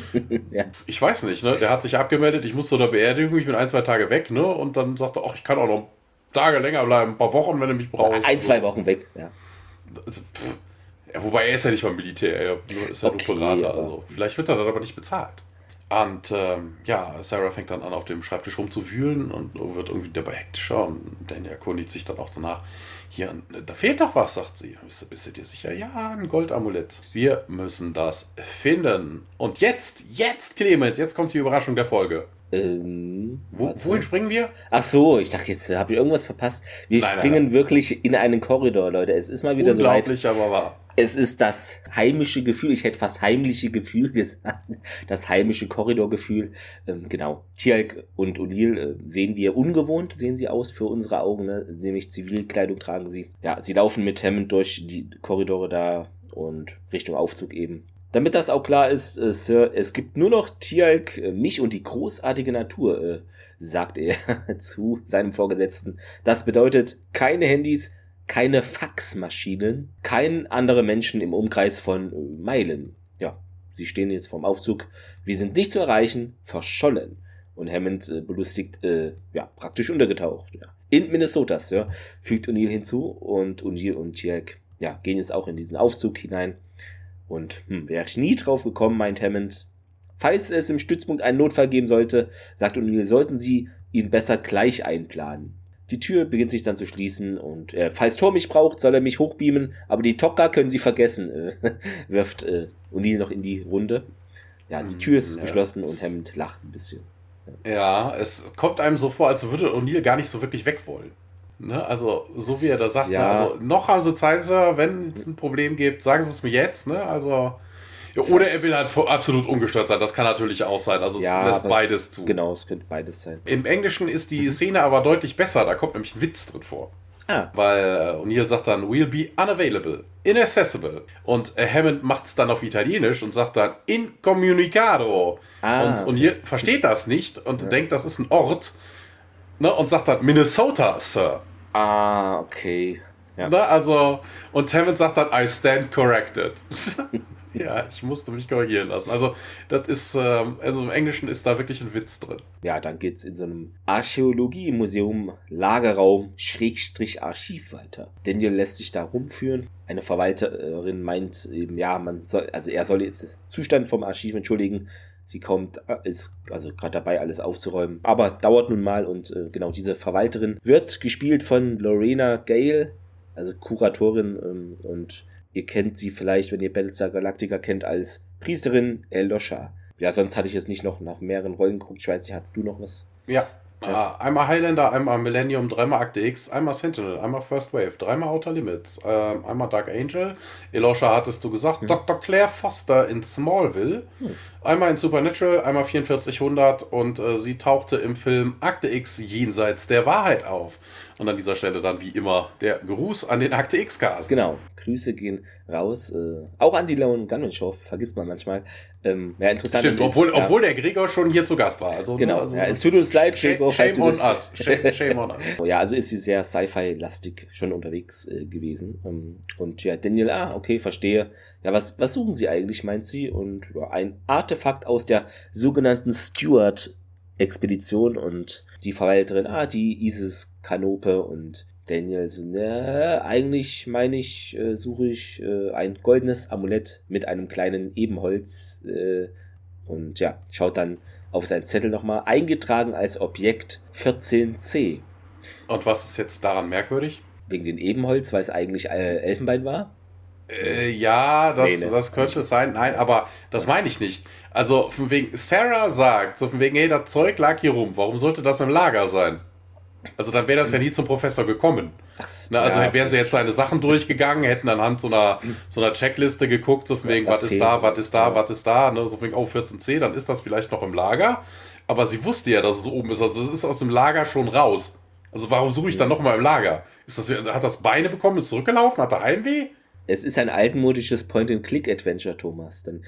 ja. ich weiß nicht, ne? Der hat sich abgemeldet, ich muss zu einer Beerdigung, ich bin ein, zwei Tage weg, ne? Und dann sagt er, ach, ich kann auch noch Tage länger bleiben, ein paar Wochen, wenn du mich brauchst. Ein, zwei Wochen weg, ja. Also, pff. Ja, wobei er ist ja nicht beim Militär, er ist ja okay, nur Berater, ja. Also vielleicht wird er dann aber nicht bezahlt. Und ähm, ja, Sarah fängt dann an, auf dem Schreibtisch rumzuwühlen und wird irgendwie dabei hektischer und Daniel erkundigt sich dann auch danach. Hier, da fehlt doch was, sagt sie. Bist du, bist du dir sicher? Ja, ein Goldamulett. Wir müssen das finden. Und jetzt, jetzt, Clemens, jetzt kommt die Überraschung der Folge. Ähm, Wo, wohin springen wir? Ach so, ich dachte, jetzt habe ich irgendwas verpasst. Wir nein, springen nein, nein. wirklich in einen Korridor, Leute. Es ist mal wieder so weit. Unglaublich, aber wahr. Es ist das heimische Gefühl, ich hätte fast heimliche Gefühl gesagt, das heimische Korridorgefühl. Ähm, genau, Tialk und O'Neill äh, sehen wir ungewohnt, sehen sie aus für unsere Augen, ne? Nämlich Zivilkleidung tragen sie. Ja, sie laufen mit Hammond durch die Korridore da und Richtung Aufzug eben. Damit das auch klar ist, äh, Sir, es gibt nur noch Tialk, äh, mich und die großartige Natur, äh, sagt er zu seinem Vorgesetzten. Das bedeutet keine Handys, keine Faxmaschinen, kein andere Menschen im Umkreis von äh, Meilen. Ja, sie stehen jetzt vorm Aufzug. Wir sind nicht zu erreichen, verschollen. Und Hammond äh, belustigt, äh, ja, praktisch untergetaucht. Ja. In Minnesota, Sir, fügt O'Neill hinzu. Und O'Neill und Tialk, ja, gehen jetzt auch in diesen Aufzug hinein. Und hm, wäre ich nie drauf gekommen, meint Hammond. Falls es im Stützpunkt einen Notfall geben sollte, sagt O'Neill, sollten Sie ihn besser gleich einplanen. Die Tür beginnt sich dann zu schließen und äh, falls Thor mich braucht, soll er mich hochbeamen, aber die Tokka können sie vergessen, äh, wirft äh, O'Neill noch in die Runde. Ja, die Tür ist ja. geschlossen und Hammond lacht ein bisschen. Ja. ja, es kommt einem so vor, als würde O'Neill gar nicht so wirklich weg wollen. Ne? Also, so wie er da sagt, ja. ne? Also noch haben sie Zeit, wenn es ein Problem gibt, sagen sie es mir jetzt, ne? Also. Ja, oder er will halt absolut ungestört sein, das kann natürlich auch sein. Also ja, es lässt beides zu. Genau, es könnte beides sein. Im Englischen ist die Szene aber deutlich besser, da kommt nämlich ein Witz drin vor. Ah. Weil O'Neill sagt dann, we'll be unavailable, inaccessible. Und Hammond macht es dann auf Italienisch und sagt dann, incommunicado. Ah, und O'Neill versteht das nicht und ja. denkt, das ist ein Ort. Ne, und sagt dann, Minnesota, Sir. Ah, okay. Ja. Ne, also, und Hammond sagt dann, I stand corrected. Ja, ich musste mich korrigieren lassen. Also, das ist, ähm, also im Englischen ist da wirklich ein Witz drin. Ja, dann geht's in so einem Archäologiemuseum, Lagerraum, Schrägstrich Archiv weiter. Daniel lässt sich da rumführen. Eine Verwalterin meint eben, ja, man soll, also er soll jetzt den Zustand vom Archiv entschuldigen. Sie kommt, ist also gerade dabei, alles aufzuräumen. Aber dauert nun mal und äh, genau diese Verwalterin wird gespielt von Lorena Gale, also Kuratorin ähm, und ihr kennt sie vielleicht, wenn ihr Battlestar Galactica kennt, als Priesterin Elosha. Ja, sonst hatte ich jetzt nicht noch nach mehreren Rollen geguckt. Ich weiß nicht, hattest du noch was? Ja, ja. Äh, einmal Highlander, einmal Millennium, dreimal Akte X, einmal Sentinel, einmal First Wave, dreimal Outer Limits, äh, einmal Dark Angel. Elosha hattest du gesagt. Hm. Doktor Claire Foster in Smallville. Hm. Einmal in Supernatural, einmal vierundvierzig hundert und äh, sie tauchte im Film Akte X jenseits der Wahrheit auf. Und an dieser Stelle dann wie immer der Gruß an den Akte X-Cast. Genau, Grüße gehen raus. Äh, auch an die Lone Gunman Show, vergisst man manchmal. Ähm, ja, interessant. Stimmt, ist, obwohl, ja. obwohl der Gregor schon hier zu Gast war. Also, genau, ne, also, ja, es tut uns leid, Gregor. Shame on us. Shame, shame on us. Ja, also ist sie sehr Sci-Fi-lastig schon unterwegs äh, gewesen. Ähm, und ja, Daniel, ah, okay, verstehe. Ja, was, was suchen sie eigentlich, meint sie? Und ja, ein Artefakt aus der sogenannten Stewart-Expedition und die Verwalterin, ah, die Isis Kanope und Daniel so, ne, eigentlich meine ich, äh, suche ich äh, ein goldenes Amulett mit einem kleinen Ebenholz äh, und ja, schaut dann auf seinen Zettel nochmal, eingetragen als Objekt vierzehn C. Und was ist jetzt daran merkwürdig? Wegen den Ebenholz, weil es eigentlich äh, Elfenbein war? Äh, ja, das, nee, ne? das könnte es sein. Nein, aber das meine ich nicht. Also von wegen, Sarah sagt, so von wegen, hey, das Zeug lag hier rum, warum sollte das im Lager sein? Also dann wäre das ja nie zum Professor gekommen. Ach, Na, also ja, wären sie jetzt seine Sachen durchgegangen, hätten anhand so einer, so einer Checkliste geguckt, so von wegen, was, was ist da, was ist da, was ist da, ne? So von wegen, oh, vierzehn C, dann ist das vielleicht noch im Lager. Aber sie wusste ja, dass es oben ist. Also es ist aus dem Lager schon raus. Also warum suche ich dann nochmal im Lager? Ist das, hat das Beine bekommen, ist zurückgelaufen, hat er Heimweh? Es ist ein altmodisches Point-and-Click-Adventure, Thomas. Denn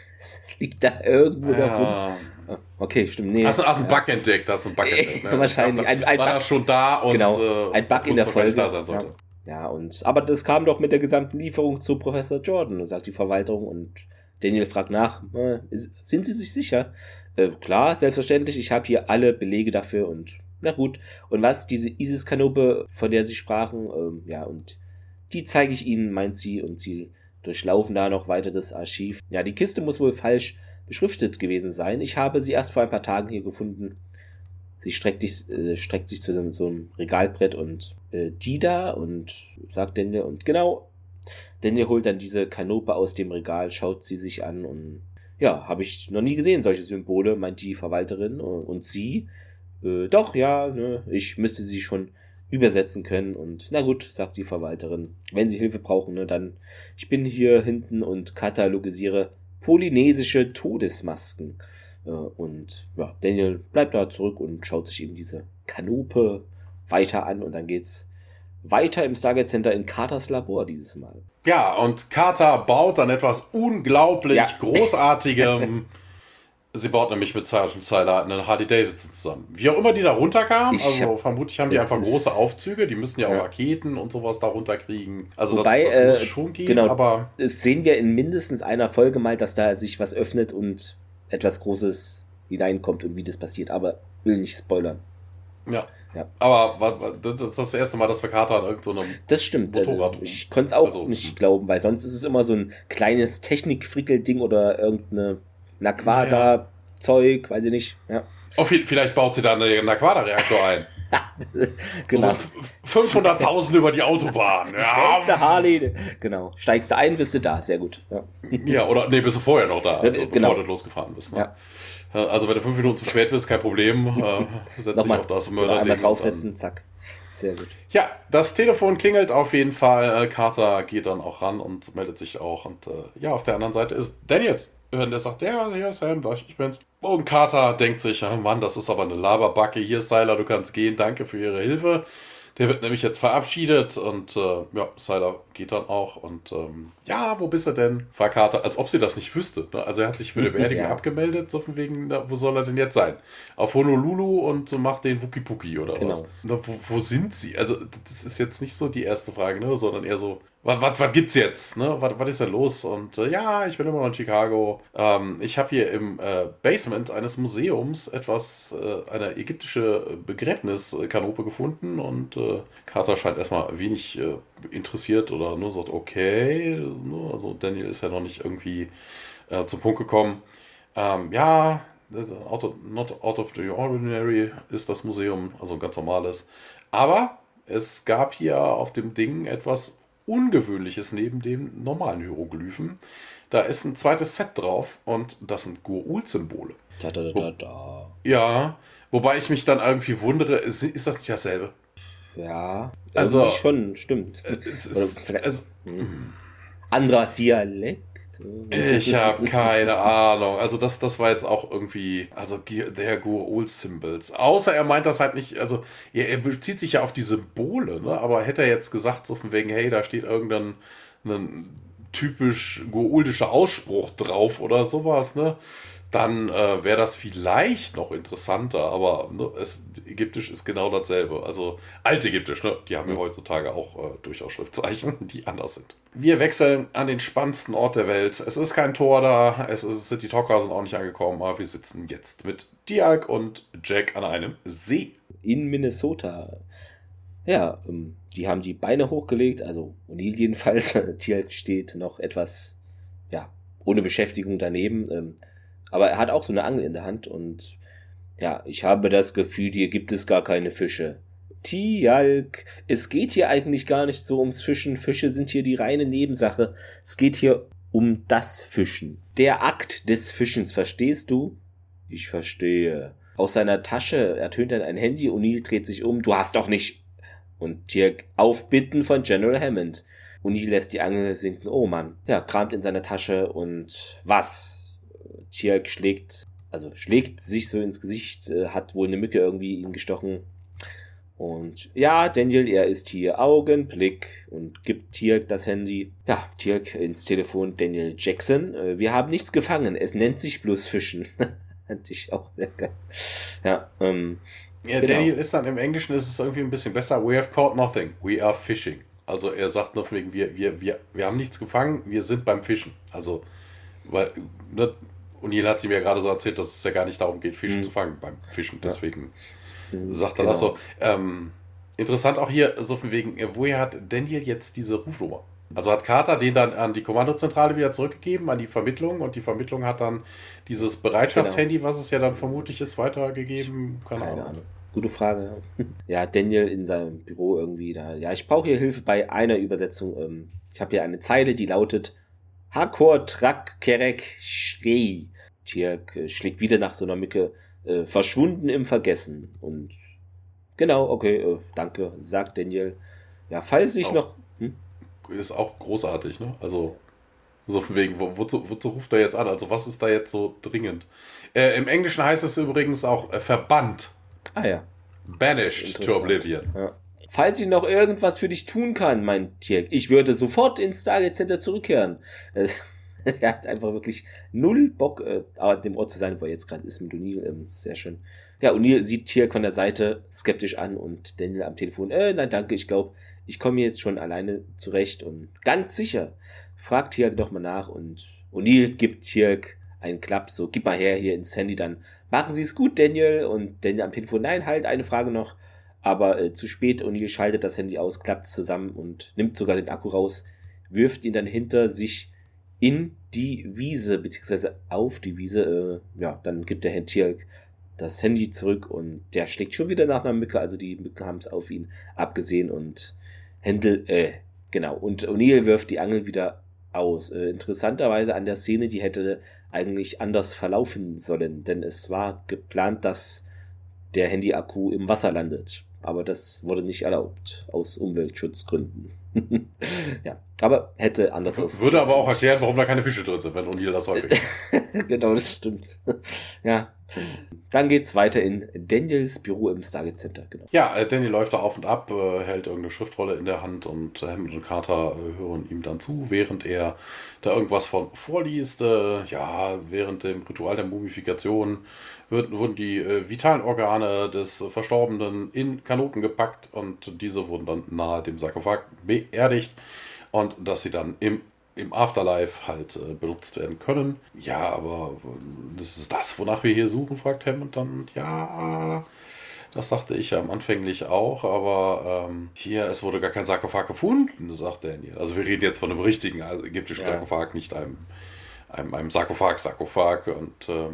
es liegt da irgendwo ja. da rum. Okay, stimmt. Nee, hast du einen Bug entdeckt? Hast du einen Bug entdeckt? Ne? Wahrscheinlich. Ein, ein war Bug, da schon da und genau, ein Bug in der Folge. Da sein sollte. Ja. ja, und aber das kam doch mit der gesamten Lieferung zu Professor Jordan, sagt die Verwaltung. Und Daniel fragt nach, äh, ist, sind Sie sich sicher? Äh, klar, selbstverständlich. Ich habe hier alle Belege dafür und na gut. Und was, diese Isis-Kanope, von der Sie sprachen, ähm, ja, und die zeige ich Ihnen, meint sie, und sie durchlaufen da noch weiter das Archiv. Ja, die Kiste muss wohl falsch beschriftet gewesen sein. Ich habe sie erst vor ein paar Tagen hier gefunden. Sie streckt, dich, äh, streckt sich zu so, so einem Regalbrett und äh, die da und sagt Daniel, und genau, Daniel holt dann diese Kanope aus dem Regal, schaut sie sich an und ja, habe ich noch nie gesehen, solche Symbole, meint die Verwalterin. Und sie, äh, doch, ja, ne, ich müsste sie schon übersetzen können und na gut, sagt die Verwalterin, wenn Sie Hilfe brauchen, ne, dann ich bin hier hinten und katalogisiere polynesische Todesmasken. Äh, und ja, Daniel bleibt da zurück und schaut sich eben diese Kanope weiter an und dann geht's weiter im Stargate Center in Carters Labor dieses Mal. Ja, und Carter baut dann etwas unglaublich ja. Großartigem. Sie baut nämlich mit Sergeant Siler einen Harley Davidson zusammen. Wie auch immer die da runterkamen, also hab, vermutlich haben die einfach große Aufzüge, die müssen ja auch ja. Raketen und sowas da runterkriegen. Also Wobei, das, das muss äh, schon gehen, genau, aber... Das sehen wir in mindestens einer Folge mal, dass da sich was öffnet und etwas Großes hineinkommt und wie das passiert, aber will nicht spoilern. Ja, ja. aber das ist das erste Mal, dass wir Carter an irgendeinem so das stimmt, Motorrad also, ich konnte es auch also, nicht glauben, weil sonst ist es immer so ein kleines Technik-Frickel-Ding oder irgendeine Naquada- ja. Zeug, weiß ich nicht. Ja. Oh, vielleicht baut sie da einen Aquada-Reaktor ein. Genau. fünfhunderttausend über die Autobahn. Ja. Schnellste Harley. Genau. Steigst du ein, bist du da. Sehr gut. Ja, ja oder nee, bist du vorher noch da, also genau. bevor du losgefahren bist. Ne? Ja. Also wenn du fünf Minuten zu spät bist, kein Problem. Äh, setz dich auf das Mörder. Einmal draufsetzen, zack. Sehr gut. Ja, das Telefon klingelt auf jeden Fall. Carter geht dann auch ran und meldet sich auch. Und äh, ja, auf der anderen Seite ist Daniels. Und der sagt, ja, hier ist Sam, ich bin's. Und Carter denkt sich, oh Mann, das ist aber eine Laberbacke. Hier ist Sylar, du kannst gehen, danke für Ihre Hilfe. Der wird nämlich jetzt verabschiedet und äh, ja, Sylar geht dann auch und ähm, ja, wo bist du denn? Fragt Carter, als ob sie das nicht wüsste. Ne? Also er hat sich für die Beerdigung ja. abgemeldet, so von wegen, na, wo soll er denn jetzt sein? Auf Honolulu und macht den Wukipuki oder genau. was? Na, wo, wo sind sie? Also das ist jetzt nicht so die erste Frage, ne? Sondern eher so, was, was, was gibt's jetzt? Ne? Was, was ist denn los? Und äh, ja, ich bin immer noch in Chicago. Ähm, ich habe hier im äh, Basement eines Museums etwas, äh, eine ägyptische Begräbniskanope gefunden und äh, Carter scheint erstmal wenig äh, interessiert oder nur sagt, okay, also Daniel ist ja noch nicht irgendwie äh, zum Punkt gekommen. Ähm, ja, out of, not out of the ordinary ist das Museum, also ein ganz normales. Aber es gab hier auf dem Ding etwas Ungewöhnliches neben dem normalen Hieroglyphen. Da ist ein zweites Set drauf und das sind Goa'uld-Symbole. Da, da, da, da. Ja, wobei ich mich dann irgendwie wundere, ist, ist das nicht dasselbe? Ja, also schon, stimmt. Es ist, es, anderer Dialekt? Ich habe keine Ahnung. Also das, das war jetzt auch irgendwie, also der Goa'uld-Symbols. Außer er meint das halt nicht, also er, er bezieht sich ja auf die Symbole, ne? Aber hätte er jetzt gesagt, so von wegen, hey, da steht irgendein ein typisch goa'uldischer Ausspruch drauf oder sowas, ne? Dann äh, wäre das vielleicht noch interessanter, aber ne, es, Ägyptisch ist genau dasselbe. Also Altägyptisch, ne? Die haben ja heutzutage auch äh, durchaus Schriftzeichen, die anders sind. Wir wechseln an den spannendsten Ort der Welt. Es ist kein Tor da, es ist, City Talker sind auch nicht angekommen, aber wir sitzen jetzt mit Tialk und Jack an einem See. In Minnesota. Ja, ähm, die haben die Beine hochgelegt, also O'Neill jedenfalls. Tialk steht noch etwas, ja, ohne Beschäftigung daneben. Ähm, Aber er hat auch so eine Angel in der Hand und ja, ich habe das Gefühl, hier gibt es gar keine Fische. Tialk, es geht hier eigentlich gar nicht so ums Fischen. Fische sind hier die reine Nebensache. Es geht hier um das Fischen. Der Akt des Fischens, verstehst du? Ich verstehe. Aus seiner Tasche ertönt dann ein Handy. O'Neill dreht sich um. Du hast doch nicht... Und Tialk auf Bitten von General Hammond. O'Neill lässt die Angel sinken. Oh Mann. Ja, kramt in seiner Tasche und was? Tialk schlägt, also schlägt sich so ins Gesicht, äh, hat wohl eine Mücke irgendwie ihn gestochen. Und ja, Daniel, er ist hier, Augenblick, und gibt Tialk das Handy. Ja, Tialk ins Telefon, Daniel Jackson. Äh, wir haben nichts gefangen, es nennt sich bloß Fischen. Fand ich auch sehr geil. Ja, ähm. Ja, genau. Daniel ist dann im Englischen, ist es irgendwie ein bisschen besser. We have caught nothing, we are fishing. Also er sagt nur wegen, wir, wir, wir, wir haben nichts gefangen, wir sind beim Fischen. Also, weil, ne, O'Neill hat sie mir gerade so erzählt, dass es ja gar nicht darum geht, Fische mhm. zu fangen beim Fischen. Deswegen ja. sagt er genau. das so. Ähm, interessant auch hier, so von wegen, woher hat Daniel jetzt diese Rufnummer? Also hat Carter den dann an die Kommandozentrale wieder zurückgegeben, an die Vermittlung, und die Vermittlung hat dann dieses Bereitschaftshandy, genau. was es ja dann vermutlich ist, weitergegeben. Keine, Keine Ahnung. Ahnung. Gute Frage. Ja, Daniel in seinem Büro irgendwie da. Ja, ich brauche hier Hilfe bei einer Übersetzung. Ich habe hier eine Zeile, die lautet Hakor Trak Kerek Shrei. Tialk schlägt wieder nach so einer Mücke. Äh, verschwunden im Vergessen. Und genau, okay, äh, danke, sagt Daniel. Ja, falls ich noch... Hm? Ist auch großartig, ne? Also, so von wegen, wo, wozu, wozu ruft er jetzt an? Also, was ist da jetzt so dringend? Äh, im Englischen heißt es übrigens auch äh, verbannt. Ah ja. Banished to Oblivion. Ja. Falls ich noch irgendwas für dich tun kann, mein Tialk, ich würde sofort ins Stargate Center zurückkehren. Äh, er hat einfach wirklich null Bock, äh, an dem Ort zu sein, wo er jetzt gerade ist mit O'Neill. Ähm, sehr schön. Ja, O'Neill sieht Tialk von der Seite skeptisch an und Daniel am Telefon, äh, nein, danke, ich glaube, ich komme jetzt schon alleine zurecht und ganz sicher. Fragt Tialk doch mal nach und O'Neill gibt Tialk einen Klapp, so, gib mal her hier ins Handy, dann machen Sie es gut, Daniel. Und Daniel am Telefon, nein, halt, eine Frage noch. Aber äh, zu spät, O'Neill schaltet das Handy aus, klappt zusammen und nimmt sogar den Akku raus, wirft ihn dann hinter sich in die Wiese, beziehungsweise auf die Wiese. Äh, ja, dann gibt der Herr Tialk das Handy zurück und der schlägt schon wieder nach einer Mücke, also die Mücken haben es auf ihn abgesehen und Händel, äh, genau, und O'Neill wirft die Angel wieder aus. Äh, interessanterweise an der Szene, die hätte eigentlich anders verlaufen sollen, denn es war geplant, dass der Handy-Akku im Wasser landet, aber das wurde nicht erlaubt, aus Umweltschutzgründen. Ja, aber hätte anders aussehen. Würde aber auch erklären, warum da keine Fische drin sind, wenn O'Neill das häufig macht. Genau, das stimmt. Ja. Dann geht's weiter in Daniels Büro im Stargate Center. Genau. Ja, äh, Daniel läuft da auf und ab, äh, hält irgendeine Schriftrolle in der Hand und Hammond und Carter äh, hören ihm dann zu, während er da irgendwas von vorliest. Äh, ja, während dem Ritual der Mumifikation wird, wurden die äh, vitalen Organe des Verstorbenen in Kanopen gepackt und diese wurden dann nahe dem Sarkophag beerdigt und dass sie dann im im Afterlife halt äh, benutzt werden können. Ja, aber das ist das, wonach wir hier suchen, fragt Hammond dann. Ja, das dachte ich ja am Anfänglich auch, aber ähm, hier, es wurde gar kein Sarkophag gefunden, sagt Daniel. Also wir reden jetzt von einem richtigen also ägyptischen ja. Sarkophag, nicht einem, einem, einem Sarkophag, Sarkophag und ähm,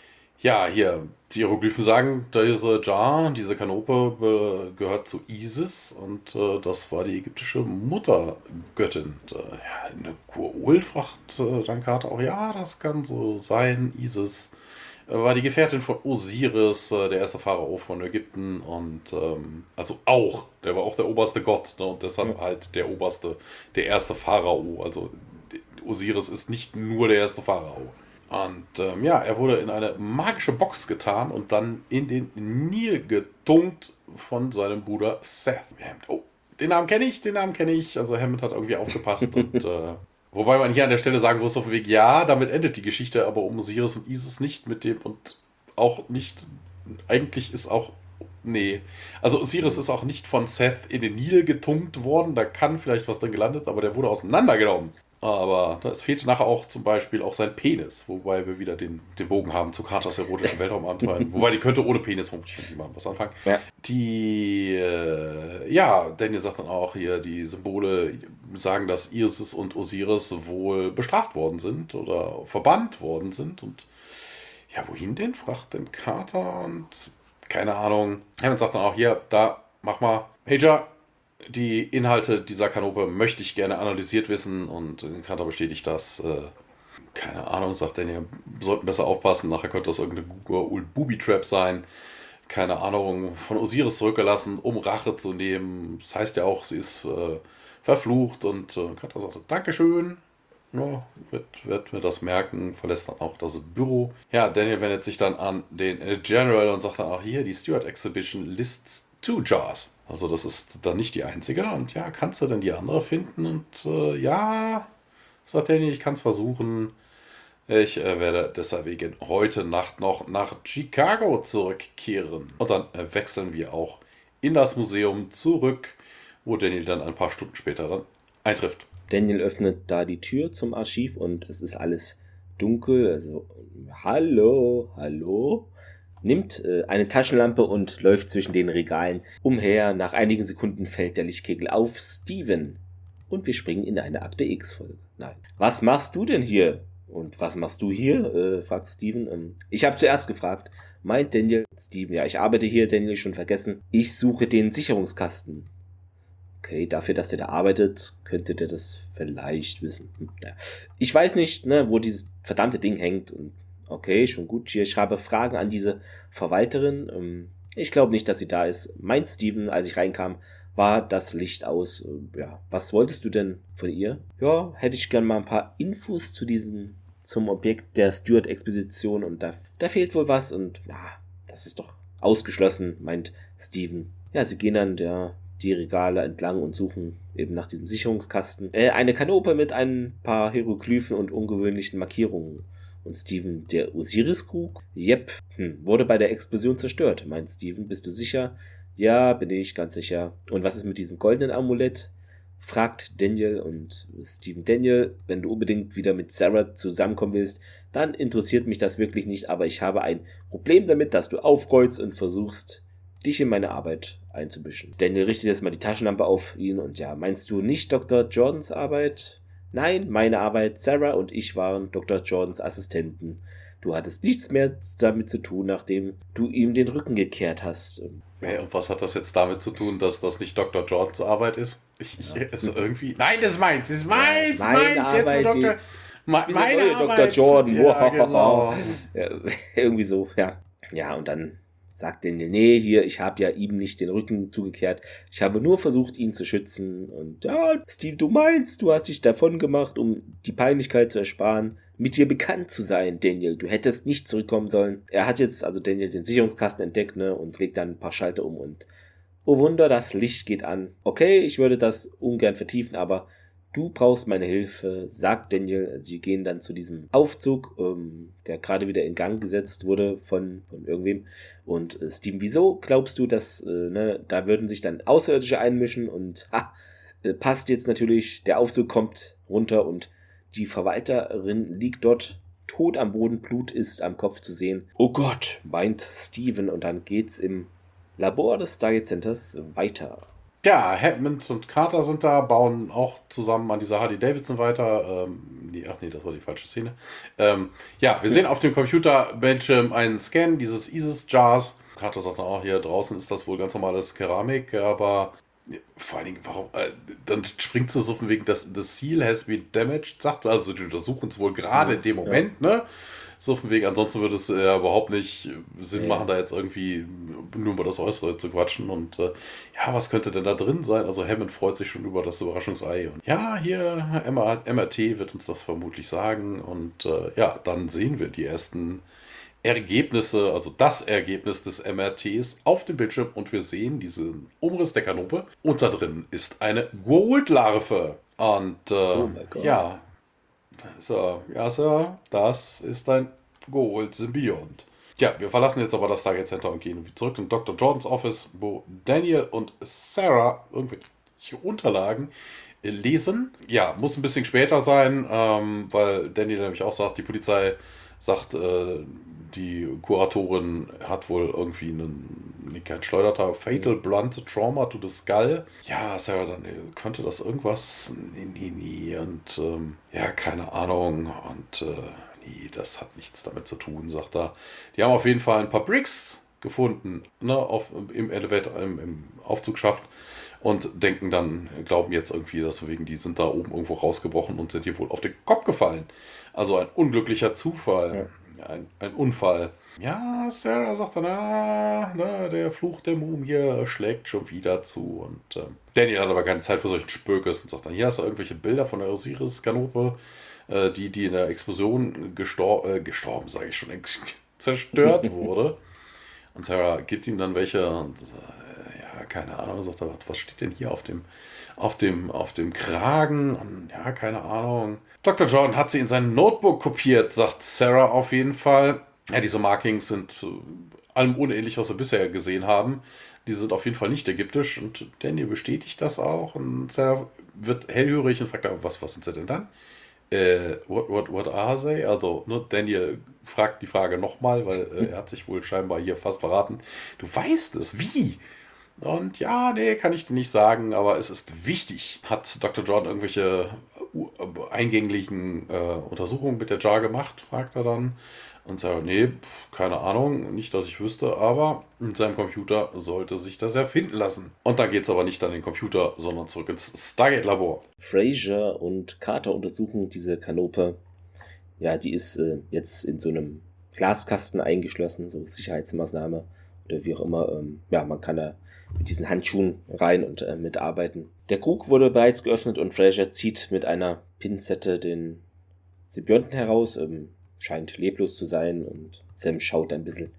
ja, hier, die Hieroglyphen sagen, diese Jar, diese Kanope äh, gehört zu Isis und äh, das war die ägyptische Muttergöttin. Und, äh, ja, eine Kur-Ul fragt äh, dann Carter auch, ja, das kann so sein. Isis äh, war die Gefährtin von Osiris, äh, der erste Pharao von Ägypten und ähm, also auch, der war auch der oberste Gott, ne, und deshalb halt der oberste, der erste Pharao. Also Osiris ist nicht nur der erste Pharao. Und ähm, ja, er wurde in eine magische Box getan und dann in den Nil getunkt von seinem Bruder Seth. Oh, den Namen kenne ich, den Namen kenne ich. Also Hammond hat irgendwie aufgepasst. und äh, Wobei man hier an der Stelle sagen muss, auf dem Weg, ja, damit endet die Geschichte, aber um Osiris und Isis nicht mit dem und auch nicht, eigentlich ist auch, nee. Also Osiris ist auch nicht von Seth in den Nil getunkt worden, da kann vielleicht was drin gelandet, aber der wurde auseinandergenommen. Aber es fehlte nachher auch zum Beispiel auch sein Penis, wobei wir wieder den, den Bogen haben zu Carters erotischen Weltraumabenteuern. Wobei die könnte ohne Penis vermutlich mit jemandem was anfangen. Ja. Die, äh, ja, Daniel sagt dann auch hier, die Symbole sagen, dass Isis und Osiris wohl bestraft worden sind oder verbannt worden sind. Und ja, wohin denn? Fragt denn Carter und keine Ahnung. Hammond sagt dann auch, hier, da, mach mal. Major, die Inhalte dieser Kanope möchte ich gerne analysiert wissen und Carter bestätigt das. Äh, keine Ahnung, sagt Daniel, sollten besser aufpassen, nachher könnte das irgendeine Booby-Trap sein. Keine Ahnung, von Osiris zurückgelassen, um Rache zu nehmen. Das heißt ja auch, sie ist äh, verflucht und äh, Carter sagt, Dankeschön. Ja, wird, wird mir das merken, verlässt dann auch das Büro. Ja, Daniel wendet sich dann an den General und sagt dann auch hier, die Stewart Exhibition lists two jars. Also das ist dann nicht die einzige. Und ja, kannst du denn die andere finden? Und äh, ja, sagt Daniel, ich kann es versuchen. Ich äh, werde deswegen heute Nacht noch nach Chicago zurückkehren. Und dann äh, wechseln wir auch in das Museum zurück, wo Daniel dann ein paar Stunden später dann eintrifft. Daniel öffnet da die Tür zum Archiv und es ist alles dunkel. Also, hallo, hallo. Nimmt äh, eine Taschenlampe und läuft zwischen den Regalen umher. Nach einigen Sekunden fällt der Lichtkegel auf Steven. Und wir springen in eine Akte X-Folge. Nein. Was machst du denn hier? Und was machst du hier? Äh, fragt Steven. Ähm, ich habe zuerst gefragt. Meint Daniel. Steven, ja, ich arbeite hier. Daniel, schon vergessen. Ich suche den Sicherungskasten. Okay, dafür, dass der da arbeitet, könnte der das vielleicht wissen. Hm, ja. Ich weiß nicht, ne, wo dieses verdammte Ding hängt. Und okay, schon gut. Hier, ich habe Fragen an diese Verwalterin. Ähm, ich glaube nicht, dass sie da ist. Meint Steven, als ich reinkam, war das Licht aus. Äh, ja, was wolltest du denn von ihr? Ja, hätte ich gerne mal ein paar Infos zu diesem, zum Objekt der Stewart-Expedition und da, da fehlt wohl was und ja, das ist doch ausgeschlossen, meint Steven. Ja, sie gehen dann der die Regale entlang und suchen eben nach diesem Sicherungskasten. Äh, eine Kanope mit ein paar Hieroglyphen und ungewöhnlichen Markierungen. Und Steven, der Osiris-Krug? Jep, hm, wurde bei der Explosion zerstört, meint Steven. Bist du sicher? Ja, bin ich ganz sicher. Und was ist mit diesem goldenen Amulett? Fragt Daniel und Steven. Daniel, wenn du unbedingt wieder mit Sarah zusammenkommen willst, dann interessiert mich das wirklich nicht, aber ich habe ein Problem damit, dass du aufkreuzt und versuchst, dich in meine Arbeit einzubischen. Daniel richtet jetzt mal die Taschenlampe auf ihn und ja, meinst du nicht Doktor Jordans Arbeit? Nein, meine Arbeit. Sarah und ich waren Doktor Jordans Assistenten. du hattest nichts mehr damit zu tun, nachdem du ihm den Rücken gekehrt hast. Hey, und was hat das jetzt damit zu tun, dass das nicht Doktor Jordans Arbeit ist? Ich, ich ja. also irgendwie. Nein, das ist meins, das ist meins, ja, meine meins, Arbeit, jetzt Doktor Ma- meine Arbeit. Doktor Jordan. Ja, genau. Ja, irgendwie so, ja. Ja, und dann sagt Daniel, nee, hier, ich habe ja ihm nicht den Rücken zugekehrt. Ich habe nur versucht, ihn zu schützen. Und ja, Steve, du meinst, du hast dich davon gemacht, um die Peinlichkeit zu ersparen, mit dir bekannt zu sein, Daniel. Du hättest nicht zurückkommen sollen. Er hat jetzt, also Daniel, den Sicherungskasten entdeckt, ne, und legt dann ein paar Schalter um und oh Wunder, das Licht geht an. Okay, ich würde das ungern vertiefen, aber du brauchst meine Hilfe, sagt Daniel. Sie gehen dann zu diesem Aufzug, ähm, der gerade wieder in Gang gesetzt wurde von, von irgendwem. Und äh, Steven, wieso glaubst du, dass äh, ne, da würden sich dann Außerirdische einmischen? Und ha, äh, passt jetzt natürlich, der Aufzug kommt runter und die Verwalterin liegt dort tot am Boden, Blut ist am Kopf zu sehen. Oh Gott, meint Steven, und dann geht's im Labor des Stargate Centers weiter. Ja, Hammond und Carter sind da, bauen auch zusammen an dieser Harley Davidson weiter. Ähm, die, ach nee, das war die falsche Szene. Ähm, ja, wir sehen auf dem Computerbildschirm einen Scan dieses Isis-Jars. Carter sagt dann auch, hier draußen ist das wohl ganz normales Keramik, aber vor allen Dingen, warum, äh, dann springt sie so von wegen, dass das Seal has been damaged, sagt sie, also die untersuchen es wohl gerade in dem Moment, ja. ne? So von wegen, ansonsten würde es ja überhaupt nicht Sinn ja. machen, da jetzt irgendwie nur über das Äußere zu quatschen. Und äh, ja, was könnte denn da drin sein? Also Hammond freut sich schon über das Überraschungsei. Und ja, hier, M R T wird uns das vermutlich sagen. Und äh, ja, dann sehen wir die ersten Ergebnisse, also das Ergebnis des M R Ts auf dem Bildschirm. Und wir sehen diesen Umriss der Kanope. Und da drin ist eine Goa'uld-Larve. Und äh, oh ja... So, ja, Sir, das ist ein Goa'uld-Symbiont. Ja, wir verlassen jetzt aber das Stargate Center und gehen zurück in Doktor Jordans Office, wo Daniel und Sarah irgendwelche Unterlagen lesen. Ja, muss ein bisschen später sein, ähm, weil Daniel nämlich auch sagt, die Polizei sagt, äh, die Kuratorin hat wohl irgendwie einen, kein Schleuderter, Fatal Blunt Trauma to the Skull. Ja, Sarah, dann könnte das irgendwas, nee, nee, nee, und ähm, ja, keine Ahnung, und äh, nee, das hat nichts damit zu tun, sagt er. Die haben auf jeden Fall ein paar Bricks gefunden, ne, auf, im Elevator, im, im Aufzugsschaft und denken dann, glauben jetzt irgendwie, dass wegen die sind da oben irgendwo rausgebrochen und sind hier wohl auf den Kopf gefallen. Also ein unglücklicher Zufall. Ja. Ein, ein Unfall. Ja, Sarah sagt dann, ah, na, der Fluch der Mumie schlägt schon wieder zu. Und äh, Daniel hat aber keine Zeit für solchen Spökes und sagt dann, hier hast du irgendwelche Bilder von der Osiris-Kanope, äh, die, die in der Explosion gestor äh, gestorben, sage ich schon, zerstört wurde. Und Sarah gibt ihm dann welche und äh, ja, keine Ahnung, sagt er, was steht denn hier auf dem, auf dem, auf dem Kragen? Und, ja, keine Ahnung. Doktor Jordan hat sie in sein Notebook kopiert, sagt Sarah auf jeden Fall. Ja, diese Markings sind äh, allem unähnlich, was wir bisher gesehen haben. Die sind auf jeden Fall nicht ägyptisch und Daniel bestätigt das auch. Und Sarah wird hellhörig und fragt, was, was sind sie denn dann? Äh, what, what, what are they? Also, ne, Daniel fragt die Frage nochmal, weil äh, er hat sich wohl scheinbar hier fast verraten. Du weißt es, wie? Und ja, nee, kann ich dir nicht sagen, aber es ist wichtig. Hat Doktor Jordan irgendwelche eingänglichen äh, Untersuchungen mit der Jar gemacht, fragt er dann. Und sagt, nee, pf, keine Ahnung, nicht, dass ich wüsste, aber in seinem Computer sollte sich das erfinden lassen. Und da geht es aber nicht an den Computer, sondern zurück ins Stargate-Labor. Fraser und Carter untersuchen diese Kanope. Ja, die ist äh, jetzt in so einem Glaskasten eingeschlossen, so Sicherheitsmaßnahme oder wie auch immer. Ähm, ja, man kann da mit diesen Handschuhen rein und äh, mitarbeiten. Der Krug wurde bereits geöffnet und Fraser zieht mit einer Pinzette den Symbionten heraus. Ähm, scheint leblos zu sein und Sam schaut ein bisschen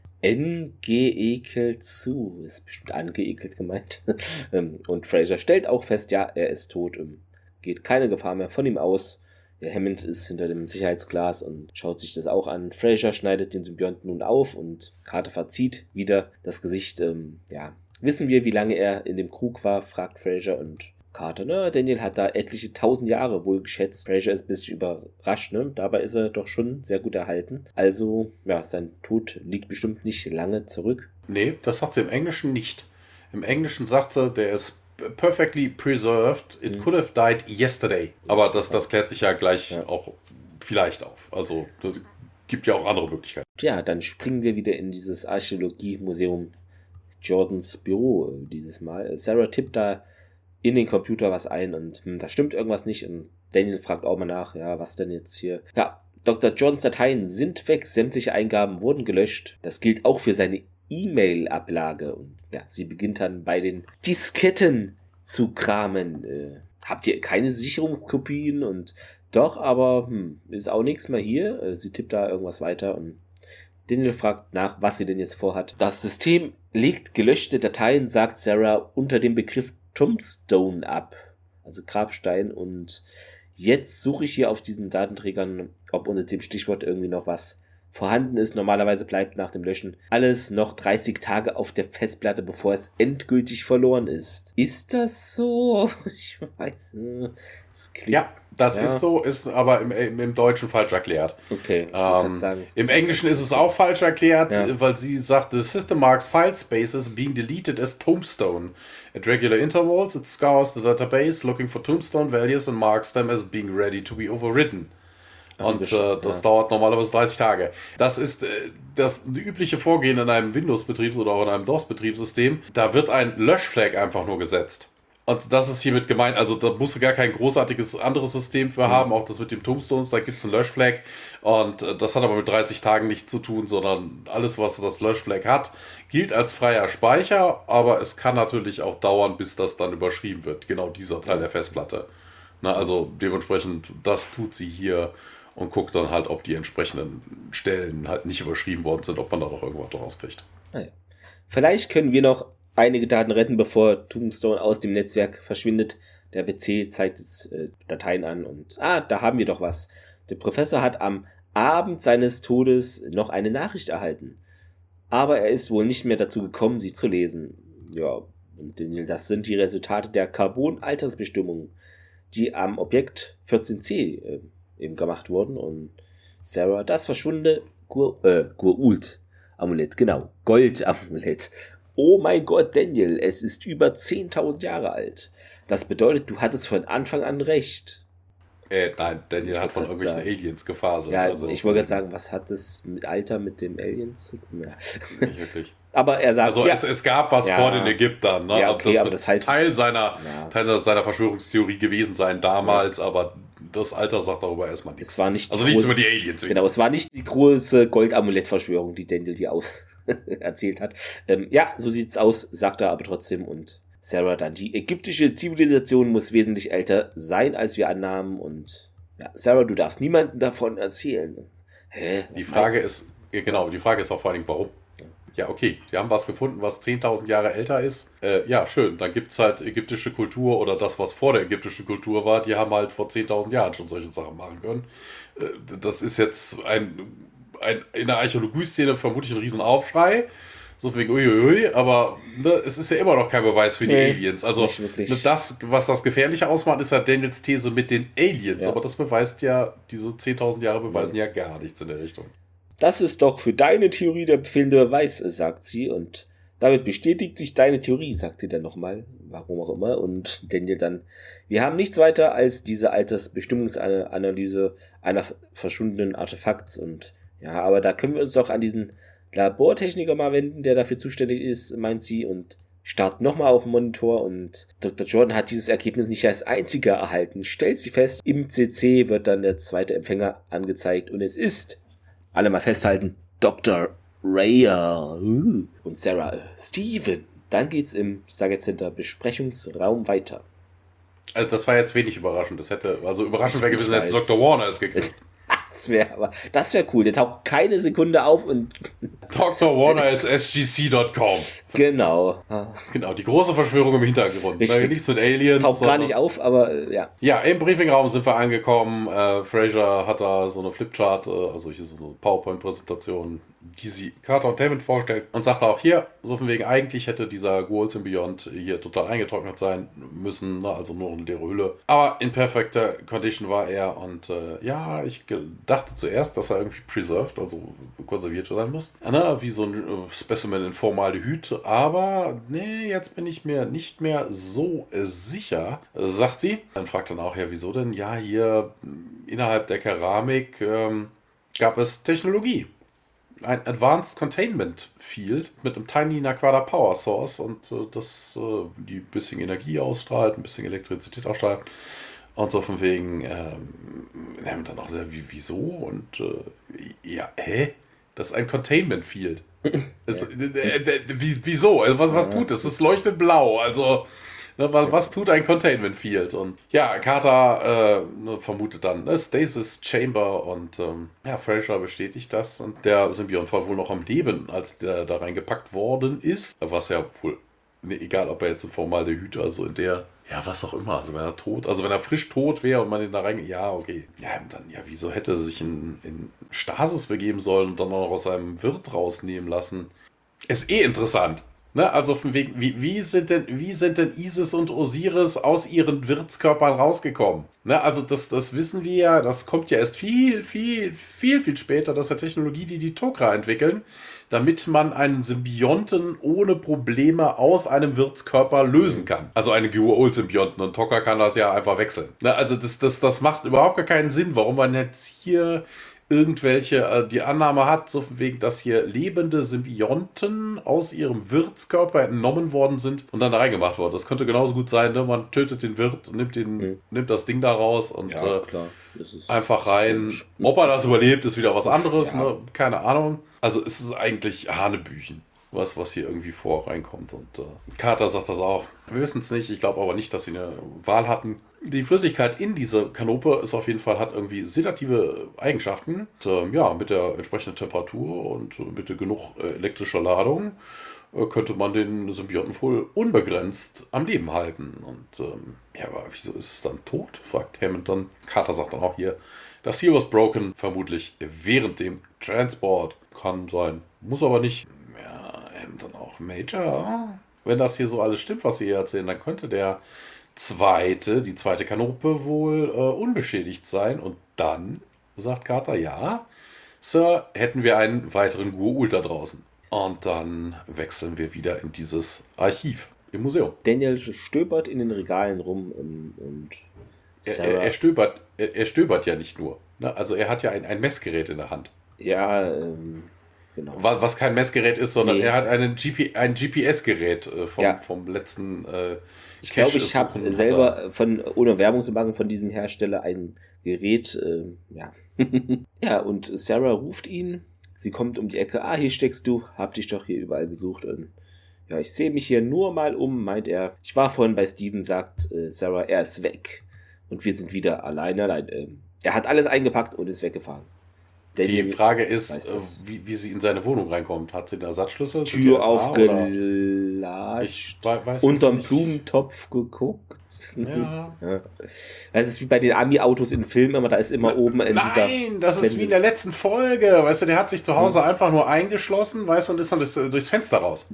angeekelt zu. Ist bestimmt angeekelt gemeint. Und Fraser stellt auch fest, ja, er ist tot. Geht keine Gefahr mehr von ihm aus. Der Hammond ist hinter dem Sicherheitsglas und schaut sich das auch an. Fraser schneidet den Symbionten nun auf und Carter verzieht wieder das Gesicht. Ähm, ja, wissen wir, wie lange er in dem Krug war, fragt Fraser und Carter, ne? Daniel hat da etliche tausend Jahre wohl geschätzt. Fraser ist ein bisschen überrascht, ne? Dabei ist er doch schon sehr gut erhalten. Also, ja, sein Tod liegt bestimmt nicht lange zurück. Nee, das sagt sie im Englischen nicht. Im Englischen sagt sie, der ist perfectly preserved. It mhm. could have died yesterday. Aber das, das klärt sich ja gleich ja. auch vielleicht auf. Also, gibt ja auch andere Möglichkeiten. Tja, dann springen wir wieder in dieses Archäologie-Museum Jordans Büro dieses Mal. Sarah tippt da in den Computer was ein und hm, da stimmt irgendwas nicht und Daniel fragt auch mal nach, ja, was denn jetzt hier? Ja, Doktor Jordans Dateien sind weg, sämtliche Eingaben wurden gelöscht. Das gilt auch für seine E-Mail-Ablage und ja, sie beginnt dann bei den Disketten zu kramen. Äh, habt ihr keine Sicherungskopien? Und doch, aber hm, ist auch nichts mehr hier. Äh, sie tippt da irgendwas weiter und Daniel fragt nach, was sie denn jetzt vorhat. Das System legt gelöschte Dateien, sagt Sarah, unter dem Begriff Tombstone ab. Also Grabstein. Und jetzt suche ich hier auf diesen Datenträgern, ob unter dem Stichwort irgendwie noch was vorhanden ist. Normalerweise bleibt nach dem Löschen alles noch dreißig Tage auf der Festplatte, bevor es endgültig verloren ist. Ist das so? Ich weiß nicht. Ja, das ja. ist so, ist aber im, im, im Deutschen falsch erklärt. Okay. Ähm, sagen, Im Englischen ist es auch falsch erklärt, ja. weil sie sagt, the system marks file spaces being deleted as tombstone. At regular intervals, it scours the database looking for tombstone values and marks them as being ready to be overwritten. Und äh, das ja. dauert normalerweise dreißig Tage. Das ist äh, das übliche Vorgehen in einem Windows-Betriebs- oder auch in einem DOS-Betriebssystem. Da wird ein Löschflag einfach nur gesetzt. Und das ist hiermit gemeint. Also da musst du gar kein großartiges anderes System für mhm. haben. Auch das mit dem Tombstones, da gibt es einen Löschflag. Und äh, das hat aber mit dreißig Tagen nichts zu tun, sondern alles, was das Löschflag hat, gilt als freier Speicher. Aber es kann natürlich auch dauern, bis das dann überschrieben wird. Genau dieser Teil der Festplatte. Na, also dementsprechend, das tut sie hier. Und guckt dann halt, ob die entsprechenden Stellen halt nicht überschrieben worden sind, ob man da noch irgendwas rauskriegt. Ah ja. Vielleicht können wir noch einige Daten retten, bevor Tombstone aus dem Netzwerk verschwindet. Der P C zeigt jetzt äh, Dateien an und ah, da haben wir doch was. Der Professor hat am Abend seines Todes noch eine Nachricht erhalten. Aber er ist wohl nicht mehr dazu gekommen, sie zu lesen. Ja, und das sind die Resultate der Carbon-Altersbestimmung, die am Objekt vierzehn c äh, eben gemacht wurden und Sarah, das verschwundene Gur, äh, Gurult-Amulett, genau, Gold-Amulett. Oh mein Gott, Daniel, es ist über zehntausend Jahre alt. Das bedeutet, du hattest von Anfang an recht. Äh, nein, Daniel ich hat von irgendwelchen sagen. Aliens gefaselt. Ja, also ich wollte gerade sagen, was hat das mit Alter mit dem Aliens zu tun? Ja. Nicht wirklich. Aber er sagt, also ja, es, es gab was ja, vor den Ägyptern. Ne? Ja, okay, das aber wird das heißt, Teil, seiner, ja. Teil seiner Verschwörungstheorie gewesen sein damals, ja. aber das Alter sagt darüber erstmal nichts. Es war nicht also nichts große, über die Aliens. Genau, es war nicht die große Goldamulett-Verschwörung, die Daniel hier aus erzählt hat. Ähm, ja, so sieht's aus, sagt er aber trotzdem. Und Sarah dann, die ägyptische Zivilisation muss wesentlich älter sein, als wir annahmen. Und ja, Sarah, du darfst niemandem davon erzählen. Hä? Die Frage ist, ja, genau, die Frage ist auch vor allem, warum? Ja, okay, sie haben was gefunden, was zehntausend Jahre älter ist. Äh, ja, schön, dann gibt es halt ägyptische Kultur oder das, was vor der ägyptischen Kultur war, die haben halt vor zehntausend Jahren schon solche Sachen machen können. Äh, das ist jetzt ein, ein in der Archäologie-Szene vermutlich ein Riesenaufschrei. So wegen uiuiui, aber ne, es ist ja immer noch kein Beweis für die nee, Aliens. Also ne, das, was das Gefährliche ausmacht, ist ja Daniels These mit den Aliens. Ja. Aber das beweist ja, diese zehntausend Jahre beweisen ja. ja gar nichts in der Richtung. Das ist doch für deine Theorie der befehlende Beweis, sagt sie. Und damit bestätigt sich deine Theorie, sagt sie dann nochmal. Warum auch immer. Und Daniel dann, wir haben nichts weiter als diese Altersbestimmungsanalyse einer verschwundenen Artefakts. Und ja, aber da können wir uns doch an diesen Labortechniker mal wenden, der dafür zuständig ist, meint sie. Und startet nochmal auf den Monitor. Und Doktor Jordan hat dieses Ergebnis nicht als einziger erhalten. Stellt sie fest, im C C wird dann der zweite Empfänger angezeigt. Und es ist... Alle mal festhalten, Doktor Raya uh, und Sarah uh, Steven. Dann geht's im Stargate Center Besprechungsraum weiter. Also das war jetzt wenig überraschend. Das hätte, also überraschend wäre gewesen, hätte Doktor Warner es gekriegt. Das wäre aber, das wäre cool. Der taucht keine Sekunde auf und Doktor Warner ist S G C Punkt com. Genau. Genau, die große Verschwörung im Hintergrund. Richtig. Nichts mit Aliens. Taucht gar nicht auf, aber äh, ja. Ja, im Briefingraum sind wir angekommen. Äh, Fraser hat da so eine Flipchart, äh, also hier so eine PowerPoint-Präsentation, die sie Carter und Hammond vorstellt und sagt auch hier, so von wegen, eigentlich hätte dieser Goa'uld-Symbiont hier total eingetrocknet sein müssen, ne? Also nur eine leere Hülle. Aber in perfekter Condition war er und äh, ja, ich dachte zuerst, dass er irgendwie preserved, also konserviert sein muss. Ne? Wie so ein äh, Specimen in Formaldehyd, aber nee, jetzt bin ich mir nicht mehr so äh, sicher, sagt sie. Dann fragt dann auch, ja, wieso denn? Ja, hier innerhalb der Keramik ähm, gab es Technologie. Ein Advanced Containment Field mit einem Tiny Naquadah Power Source und äh, das äh, die ein bisschen Energie ausstrahlt, ein bisschen Elektrizität ausstrahlt und so von wegen ähm, dann auch sehr, wie, wieso und äh, ja, hä? Das ist ein Containment Field. Es, äh, äh, wie, wieso? Also was, was tut das? Es leuchtet blau, also ne, was, was tut ein Containment Field? Und ja, Carter äh, vermutet dann eine Stasis Chamber und ähm, ja, Fraser bestätigt das und der Symbiont war wohl noch am Leben, als der da reingepackt worden ist, was ja wohl, ne, egal ob er jetzt ein Formaldehyd, also in der, ja, was auch immer, also wenn er tot, also wenn er frisch tot wäre und man den da rein, ja, okay, ja, dann, ja, wieso hätte er sich in, in Stasis begeben sollen und dann auch noch aus seinem Wirt rausnehmen lassen? Ist eh interessant. Ne, also von wegen, wie, wie, sind denn, wie sind denn Isis und Osiris aus ihren Wirtskörpern rausgekommen? Ne, also das, das wissen wir ja, das kommt ja erst viel, viel, viel, viel später, das ist ja Technologie, die die Tok'ra entwickeln, damit man einen Symbionten ohne Probleme aus einem Wirtskörper lösen kann. Also einen Goa'uld-Symbionten, und Tok'ra kann das ja einfach wechseln. Ne, also das, das, das macht überhaupt gar keinen Sinn, warum man jetzt hier irgendwelche, äh, die Annahme hat, so von wegen, dass hier lebende Symbionten aus ihrem Wirtskörper entnommen worden sind und dann da reingemacht worden. Das könnte genauso gut sein, ne? Man tötet den Wirt, nimmt, den, mhm. nimmt das Ding da raus und ja, äh, klar. Das ist einfach rein. Ob er das überlebt, ist wieder was anderes, ja. Ne? Keine Ahnung. Also es ist eigentlich Hanebüchen, was, was hier irgendwie vor reinkommt. Und äh, Carter sagt das auch. Wir wissen es nicht, ich glaube aber nicht, dass sie eine Wahl hatten. Die Flüssigkeit in diese Kanope ist auf jeden Fall, hat irgendwie sedative Eigenschaften. Und, äh, ja, mit der entsprechenden Temperatur und mit genug äh, elektrischer Ladung äh, könnte man den Symbionten wohl unbegrenzt am Leben halten. Und ähm, ja, aber wieso ist es dann tot? Fragt Hammond dann. Carter sagt dann auch hier, das Seal was broken, vermutlich während dem Transport. Kann sein, muss aber nicht. Ja, Hammond dann auch, Major, wenn das hier so alles stimmt, was Sie hier erzählen, dann könnte der zweite, die zweite Kanope wohl äh, unbeschädigt sein. Und dann, sagt Carter, ja, Sir, hätten wir einen weiteren Goa'uld da draußen. Und dann wechseln wir wieder in dieses Archiv im Museum. Daniel stöbert in den Regalen rum und, und er, er, er, stöbert, er, er stöbert ja nicht nur. Ne? Also er hat ja ein, ein Messgerät in der Hand. Ja, ähm, genau. Was, was kein Messgerät ist, sondern nee. Er hat einen G P, ein G P S-Gerät äh, vom, ja. vom letzten äh, Ich glaube, ich habe selber von, ohne Werbung zu machen, von diesem Hersteller ein Gerät, äh, ja. Ja, und Sarah ruft ihn, sie kommt um die Ecke, ah, hier steckst du, hab dich doch hier überall gesucht. Und ja, ich sehe mich hier nur mal um, meint er. Ich war vorhin bei Steven, sagt äh, Sarah, er ist weg. Und wir sind wieder alleine, allein. Äh, er hat alles eingepackt und ist weggefahren. Daniel, die Frage ist, äh, wie, wie sie in seine Wohnung reinkommt. Hat sie einen Ersatzschlüssel? Tür aufgelatscht, unterm Blumentopf geguckt. Ja. Ja. Das ist wie bei den Ami-Autos in Filmen, aber da ist immer oben in Nein, dieser... Nein, das ist Wende. Wie in der letzten Folge. Weißt du, der hat sich zu Hause hm. einfach nur eingeschlossen, weißt du, und ist dann das, durchs Fenster raus.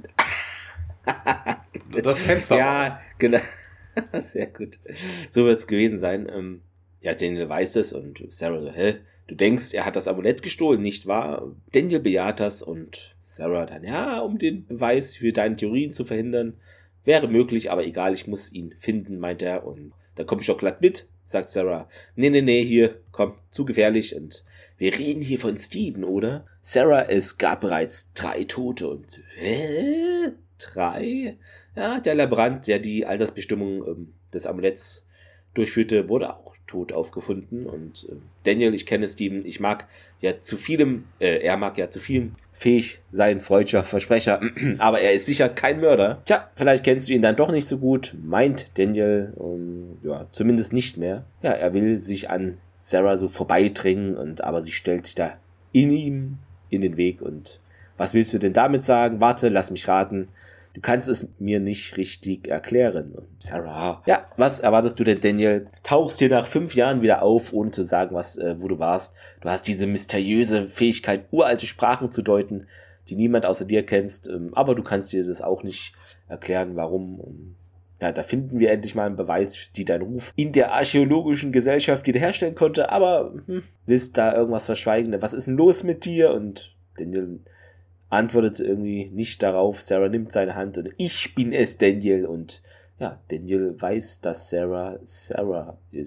Das Fenster Ja, raus. Genau. Sehr gut. So wird es gewesen sein. Ja, Daniel weiß es und Sarah so, hä? Du denkst, er hat das Amulett gestohlen, nicht wahr? Daniel bejaht das und Sarah dann, ja, um den Beweis für deine Theorien zu verhindern, wäre möglich, aber egal, ich muss ihn finden, meint er. Und da komme ich doch glatt mit, sagt Sarah. Nee, nee, nee, hier, komm, zu gefährlich. Und wir reden hier von Steven, oder? Sarah, es gab bereits drei Tote und, hä? Drei? Ja, der Laborant, der die Altersbestimmung ähm, des Amuletts durchführte, wurde auch tot aufgefunden. Und äh, Daniel, ich kenne Steven, ich mag ja zu vielem, äh, er mag ja zu vielem fähig sein, freudscher Versprecher, aber er ist sicher kein Mörder. Tja, vielleicht kennst du ihn dann doch nicht so gut, meint Daniel, und ja, zumindest nicht mehr. Ja, er will sich an Sarah so vorbeidringen, und aber sie stellt sich da in ihm in den Weg. Und was willst du denn damit sagen? Warte, lass mich raten. Du kannst es mir nicht richtig erklären. Und Sarah, ja, was erwartest du denn, Daniel? Tauchst hier nach fünf Jahren wieder auf, ohne zu sagen, was, äh, wo du warst. Du hast diese mysteriöse Fähigkeit, uralte Sprachen zu deuten, die niemand außer dir kennst. Ähm, aber du kannst dir das auch nicht erklären, warum. Und ja, da finden wir endlich mal einen Beweis, die deinen Ruf in der archäologischen Gesellschaft wiederherstellen konnte. Aber hm, willst da irgendwas verschweigen? Was ist denn los mit dir? Und Daniel antwortet irgendwie nicht darauf. Sarah nimmt seine Hand und ich bin es, Daniel. Und ja, Daniel weiß, dass Sarah Sarah ist.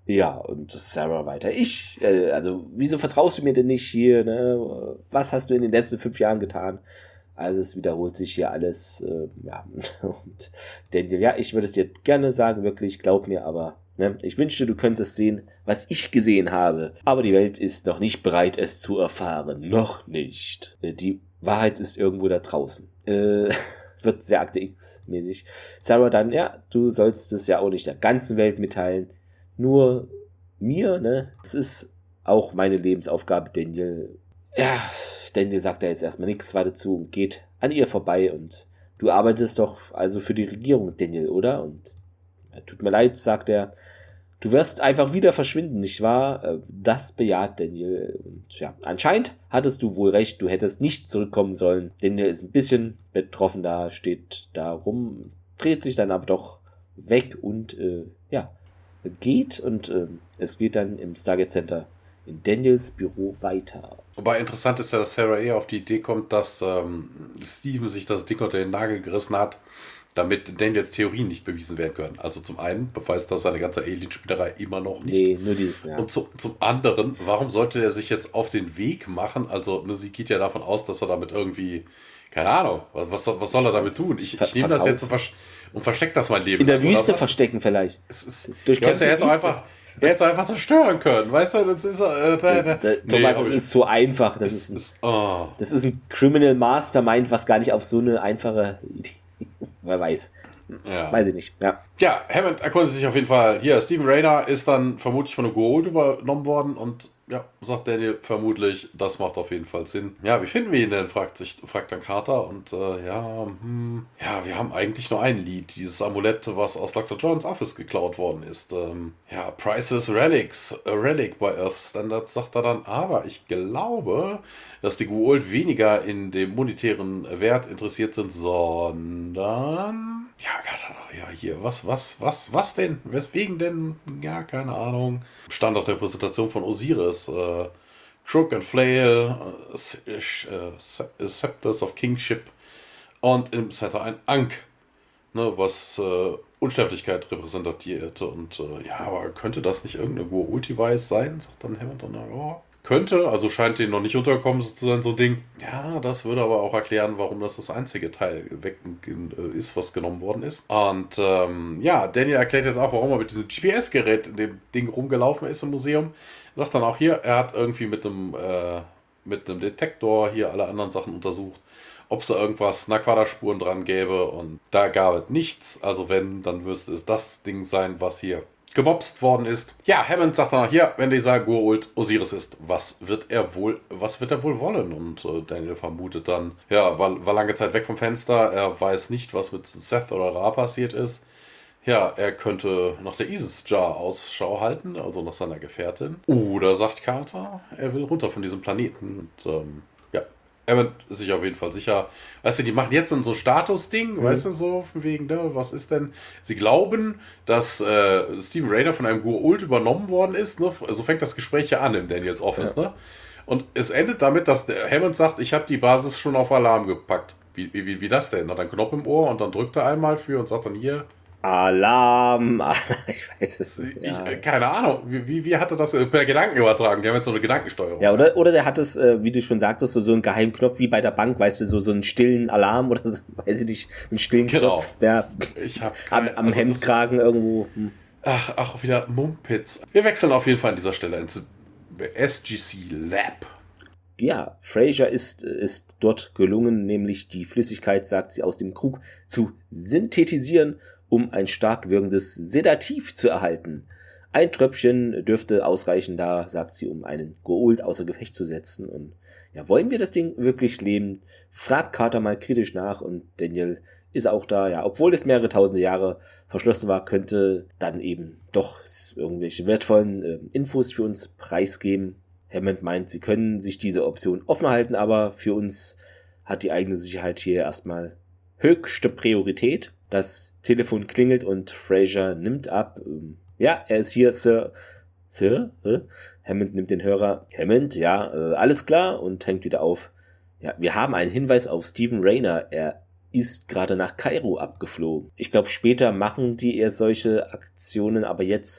Ja, und Sarah weiter. Ich, äh, also, wieso vertraust du mir denn nicht hier, ne? Was hast du in den letzten fünf Jahren getan? Also, es wiederholt sich hier alles, äh, ja. Und Daniel, ja, ich würde es dir gerne sagen, wirklich, glaub mir, aber, ne? Ich wünschte, du könntest sehen, was ich gesehen habe. Aber die Welt ist noch nicht bereit, es zu erfahren. Noch nicht. Äh, die Wahrheit ist irgendwo da draußen. Äh, wird sehr Akte X-mäßig. Sarah dann, ja, du sollst es ja auch nicht der ganzen Welt mitteilen. Nur mir, ne? Das ist auch meine Lebensaufgabe, Daniel. Ja, Daniel sagt da jetzt erstmal nichts weiter zu und geht an ihr vorbei. Und du arbeitest doch also für die Regierung, Daniel, oder? Und ja, tut mir leid, sagt er. Du wirst einfach wieder verschwinden, nicht wahr? Das bejaht Daniel. Und ja, anscheinend hattest du wohl recht, du hättest nicht zurückkommen sollen. Daniel ist ein bisschen betroffen da, steht da rum, dreht sich dann aber doch weg und äh, ja, geht und äh, es geht dann im Stargate Center in Daniels Büro weiter. Wobei interessant ist ja, dass Sarah eher auf die Idee kommt, dass ähm, Steven sich das Ding unter den Nagel gerissen hat, damit Daniels Theorien nicht bewiesen werden können. Also zum einen beweist das seine ganze Alien-Spielerei immer noch nicht. Nee, nur die, ja. Und zu, zum anderen, warum sollte er sich jetzt auf den Weg machen? Also ne, sie geht ja davon aus, dass er damit irgendwie, keine Ahnung, was, was soll er damit tun? Ich, ich nehme das jetzt und, vers- und verstecke das mein Leben. In der Wüste verstecken vielleicht. Es ist, Durch ja, er hätte einfach, er hätte einfach zerstören können, weißt du? Das ist, äh, da, da, nee, Thomas, das ist so einfach. Das ist, ein, ist, oh. das ist ein Criminal Mastermind, was gar nicht auf so eine einfache Idee. Wer weiß. Ja. Weiß ich nicht. Ja, ja, Hammond erkundet sich auf jeden Fall. Hier, Stephen Rayner ist dann vermutlich von einem Goa'uld übernommen worden und ja, sagt Daniel vermutlich, das macht auf jeden Fall Sinn. Ja, wie finden wir ihn denn, fragt sich, fragt dann Carter und äh, ja, hm, ja, wir haben eigentlich nur ein Lied, dieses Amulett, was aus Doktor Jones' Office geklaut worden ist. Ähm, ja, Priceless Relics, a Relic by Earth Standards, sagt er dann, aber ich glaube, dass die Goa'uld weniger in dem monetären Wert interessiert sind, sondern ja, Carter, ja, hier, was, was, was, was denn? Weswegen denn? Ja, keine Ahnung. Standardrepräsentation von Osiris. Äh, Crook and Flail, äh, äh, Scepters of Kingship und im Center ein Ankh, ne, was äh, Unsterblichkeit repräsentiert. Und äh, ja, aber könnte das nicht irgendeine Goa'uld-Device sein? Sagt dann Hammond dann, ja. Könnte, also scheint denen noch nicht untergekommen zu sein, so ein Ding. Ja, das würde aber auch erklären, warum das das einzige Teil weg ist, was genommen worden ist. Und ähm, ja, Daniel erklärt jetzt auch, warum er mit diesem G P S-Gerät in dem Ding rumgelaufen ist im Museum. Sagt dann auch hier, er hat irgendwie mit einem, äh, mit einem Detektor hier alle anderen Sachen untersucht, ob es da irgendwas Naquada-Spuren dran gäbe. Und da gab es nichts. Also wenn, dann müsste es das Ding sein, was hier gemobst worden ist. Ja, Hammond sagt dann hier, wenn dieser Goa'uld Osiris ist, was wird er wohl, was wird er wohl wollen? Und äh, Daniel vermutet dann, ja, war, war lange Zeit weg vom Fenster, er weiß nicht, was mit Seth oder Ra passiert ist. Ja, er könnte nach der Isis-Jar Ausschau halten, also nach seiner Gefährtin. Oder, sagt Carter, er will runter von diesem Planeten. Und ähm, ja, er ist sich auf jeden Fall sicher. Weißt du, die machen jetzt so ein so Status-Ding, mhm. weißt du, so von wegen, ne, was ist denn? Sie glauben, dass äh, Stephen Rayner von einem Goa'uld übernommen worden ist, ne? So fängt das Gespräch ja an im Daniels Office, ja. ne? Und es endet damit, dass der Hammond sagt, ich habe die Basis schon auf Alarm gepackt. Wie, wie, wie das denn? Hat einen Knopf im Ohr und dann drückt er einmal für und sagt dann hier... Alarm! Ich weiß es nicht. Ja. Ich, keine Ahnung. Wie, wie, wie hat er das per Gedanken übertragen? Die haben jetzt so eine Gedankensteuerung. Ja, oder, oder der hat es, äh, wie du schon sagtest, so, so einen Geheimknopf wie bei der Bank, weißt du, so, so einen stillen Alarm oder so, weiß ich nicht, einen stillen genau. Knopf. Ja, ich hab kein, am, am also Hemdkragen ist, irgendwo. Hm. Ach, ach, wieder Mumpitz. Wir wechseln auf jeden Fall an dieser Stelle ins S G C Lab. Ja, Frasier ist, ist dort gelungen, nämlich die Flüssigkeit, sagt sie, aus dem Krug zu synthetisieren, um ein stark wirkendes Sedativ zu erhalten. Ein Tröpfchen dürfte ausreichen da, sagt sie, um einen Goa'uld außer Gefecht zu setzen. Und ja, wollen wir das Ding wirklich leben? Fragt Carter mal kritisch nach und Daniel ist auch da. Ja, obwohl es mehrere tausende Jahre verschlossen war, könnte dann eben doch irgendwelche wertvollen äh, Infos für uns preisgeben. Hammond meint, sie können sich diese Option offen halten, aber für uns hat die eigene Sicherheit hier erstmal höchste Priorität. Das Telefon klingelt und Frasier nimmt ab. Ja, er ist hier, Sir. Sir? Äh? Hammond nimmt den Hörer. Hammond, ja, äh, alles klar und hängt wieder auf. Ja, wir haben einen Hinweis auf Stephen Rayner. Er ist gerade nach Kairo abgeflogen. Ich glaube, später machen die eher solche Aktionen, aber jetzt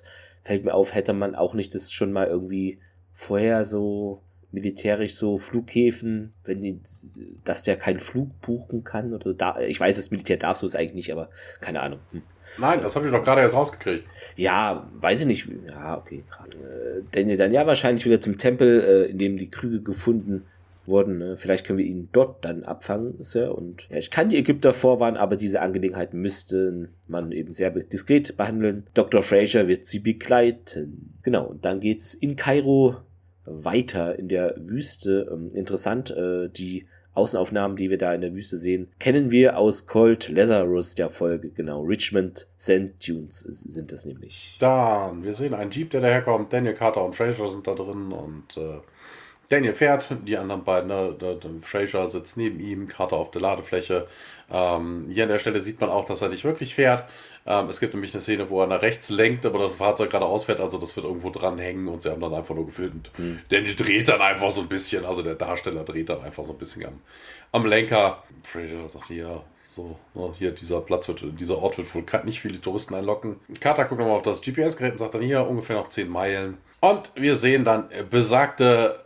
fällt mir auf, hätte man auch nicht das schon mal irgendwie vorher so militärisch so Flughäfen, wenn die, dass der keinen Flug buchen kann oder da, ich weiß, das Militär darf so es eigentlich nicht, aber keine Ahnung. Hm. Nein, das habe ich doch gerade erst rausgekriegt. Ja, weiß ich nicht. Ja, okay. Äh, Daniel dann ja wahrscheinlich wieder zum Tempel, äh, in dem die Krüge gefunden wurden. Ne? Vielleicht können wir ihn dort dann abfangen, Sir. Und ja, ich kann die Ägypter vorwarnen, aber diese Angelegenheit müsste man eben sehr diskret behandeln. Doktor Fraser wird sie begleiten. Genau, und dann geht's in Kairo weiter in der Wüste. Ähm, interessant, äh, die Außenaufnahmen, die wir da in der Wüste sehen, kennen wir aus Cold Lazarus, der Folge, genau. Richmond Sand Dunes sind das nämlich. Dann, wir sehen einen Jeep, der daherkommt. Daniel, Carter und Fraser sind da drin und äh, Daniel fährt, die anderen beiden, ne, der, der Fraser sitzt neben ihm, Carter auf der Ladefläche. Ähm, hier an der Stelle sieht man auch, dass er nicht wirklich fährt. Ähm, es gibt nämlich eine Szene, wo er nach rechts lenkt, aber das Fahrzeug gerade ausfährt, also das wird irgendwo dranhängen und sie haben dann einfach nur gefilmt. Hm. Daniel dreht dann einfach so ein bisschen, also der Darsteller dreht dann einfach so ein bisschen am, am Lenker. Fraser sagt, ja, so, hier, dieser Platz wird, dieser Ort wird wohl nicht viele Touristen einlocken. Carter guckt nochmal auf das G P S-Gerät und sagt dann hier, ungefähr noch zehn Meilen. Und wir sehen dann besagte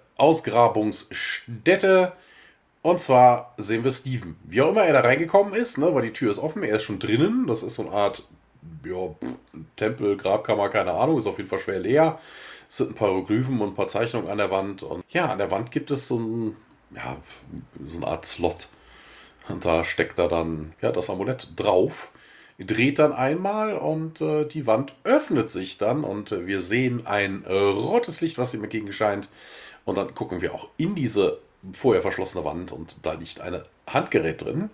Ausgrabungsstätte. Und zwar sehen wir Steven. Wie auch immer er da reingekommen ist, ne, weil die Tür ist offen, er ist schon drinnen. Das ist so eine Art ja, Tempel, Grabkammer, keine Ahnung, ist auf jeden Fall schwer leer. Es sind ein paar Hieroglyphen und ein paar Zeichnungen an der Wand. Und ja, an der Wand gibt es so, ein, ja, so eine Art Slot. Und da steckt da dann ja, das Amulett drauf. Dreht dann einmal und äh, die Wand öffnet sich dann und äh, wir sehen ein äh, rotes Licht, was ihm entgegenscheint. Und dann gucken wir auch in diese vorher verschlossene Wand und da liegt ein Handgerät drin.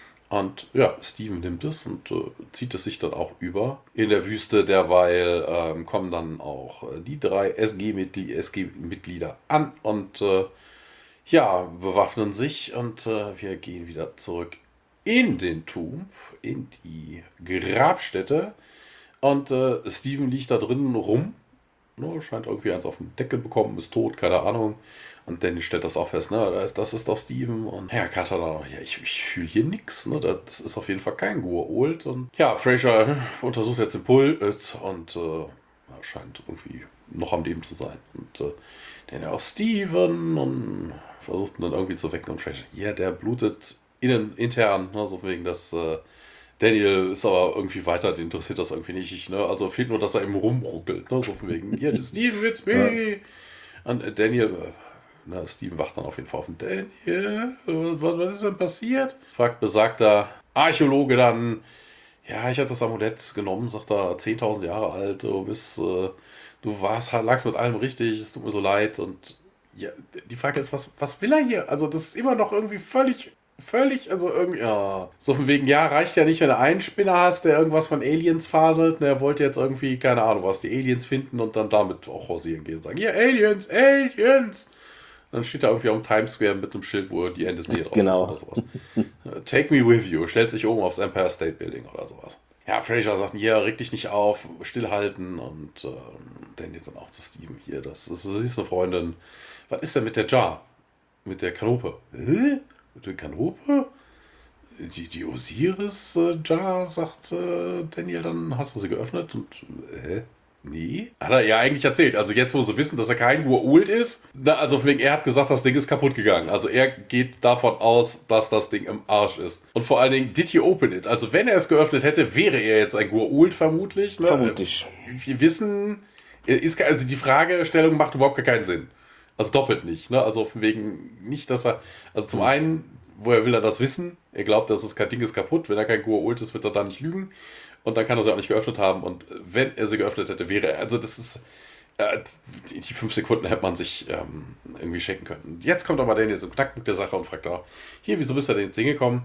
Und ja, Steven nimmt es und äh, zieht es sich dann auch über. In der Wüste derweil ähm, kommen dann auch äh, die drei S G-Mitglieder an und äh, ja, bewaffnen sich und äh, wir gehen wieder zurück in den Tomb, in die Grabstätte. Und äh, Steven liegt da drinnen rum. Ne, scheint irgendwie eins auf den Deckel bekommen, ist tot, keine Ahnung. Und Danny stellt das auch fest, ne? Das ist, das ist doch Steven. Und Herr Carter dann, ja, ich, ich fühle hier nichts, ne? Das ist auf jeden Fall kein Gua'uld. Und ja, Fraser untersucht jetzt den Puls und äh, scheint irgendwie noch am Leben zu sein. Und äh, dann auch Steven und versucht ihn dann irgendwie zu wecken. Und Fraser, ja, der blutet innen, intern, ne? So wegen das. Äh, Daniel ist aber irgendwie weiter, den interessiert das irgendwie nicht. Ne? Also fehlt nur, dass er eben rumruckelt. Ne? So von wegen, ja, Steven wird's me. Ja. Und Daniel, na, Steven wacht dann auf jeden Fall auf. Daniel, was, was ist denn passiert? Fragt besagter Archäologe dann, ja, ich habe das Amulett genommen, sagt er, zehntausend Jahre alt, du bist, äh, du warst, lagst mit allem richtig, es tut mir so leid. Und ja, die Frage ist, was, was will er hier? Also das ist immer noch irgendwie völlig... Völlig, also irgendwie, ja. So von wegen, ja, reicht ja nicht, wenn du einen Spinner hast, der irgendwas von Aliens faselt. Ne, er wollte jetzt irgendwie, keine Ahnung was, die Aliens finden und dann damit auch hausieren gehen und sagen, ja, Aliens, Aliens. Dann steht da irgendwie am Times Square mit einem Schild, wo die N S D drauf genau. ist oder sowas. Take me with you, stellt sich oben aufs Empire State Building oder sowas. Ja, Fraser sagt, ja, reg dich nicht auf, stillhalten und ähm, Danny dann auch zu Steven hier, das ist, das ist eine Freundin. Was ist denn mit der Jar? Mit der Kanope? Hä? Mit der Kanope? Die, die Osiris-Jar, äh, sagt äh, Daniel, dann hast du sie geöffnet und, hä? Nee? Hat er ja eigentlich erzählt. Also jetzt, wo sie wissen, dass er kein Gua'uld ist, na, also wegen, er hat gesagt, das Ding ist kaputt gegangen. Also er geht davon aus, dass das Ding im Arsch ist. Und vor allen Dingen, did he open it? Also wenn er es geöffnet hätte, wäre er jetzt ein Gua'uld vermutlich. Ne? Vermutlich. Wir wissen, ist, also die Fragestellung macht überhaupt keinen Sinn. Also doppelt nicht, ne? Also wegen nicht, dass er, also zum einen, woher will er das wissen? Er glaubt, dass es kein Ding ist kaputt. Wenn er kein Gua'uld ist, wird er da nicht lügen. Und dann kann er sie auch nicht geöffnet haben. Und wenn er sie geöffnet hätte, wäre er, also das ist, äh, die, die fünf Sekunden hätte man sich ähm, irgendwie schenken können. Jetzt kommt aber Daniel zum Knackpunkt der Sache und fragt auch, hier, wieso bist du denn jetzt hingekommen?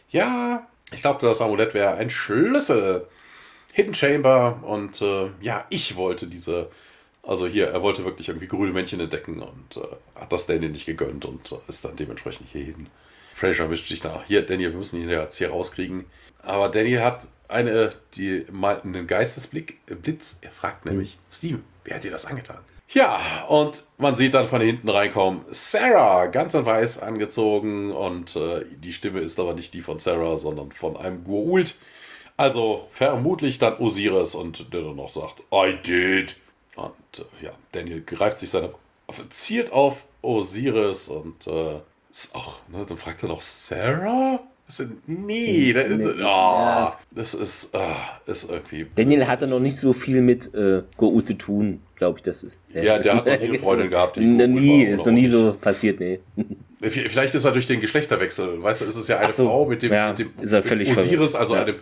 Ja, ich glaube, das Amulett wäre ein Schlüssel. Hidden Chamber. Und äh, ja, ich wollte diese... Also hier, er wollte wirklich irgendwie grüne Männchen entdecken und äh, hat das Daniel nicht gegönnt und äh, ist dann dementsprechend hierhin. Fraser mischt sich nach. Hier, Daniel, wir müssen ihn jetzt hier rauskriegen. Aber Daniel hat eine, die mal einen Geistesblick, äh, Blitz. Er fragt nämlich, Steven, wer hat dir das angetan? Ja, und man sieht dann von hinten reinkommen, Sarah, ganz in weiß angezogen und äh, die Stimme ist aber nicht die von Sarah, sondern von einem Gua'uld. Also vermutlich dann Osiris und der dann noch sagt, I did. Und äh, ja, Daniel greift sich seine Waffe, zielt auf Osiris und äh, ist auch, ne, dann fragt er noch Sarah? Das sind, nee, das, Nee, oh, ja. das ist, ah, ist irgendwie. Daniel hatte noch nicht so viel mit äh, Goa'uld zu tun, glaube ich, das ist. Ja, der hat noch nie eine Freundin gehabt, die N- Goa'uld nie, war, ist oder noch nie auch so passiert, nee. Vielleicht ist er durch den Geschlechterwechsel, weißt du, ist es ja eine Ach so, Frau mit dem, ja, mit dem ist er mit völlig Osiris, verrückt. also Ja. einem,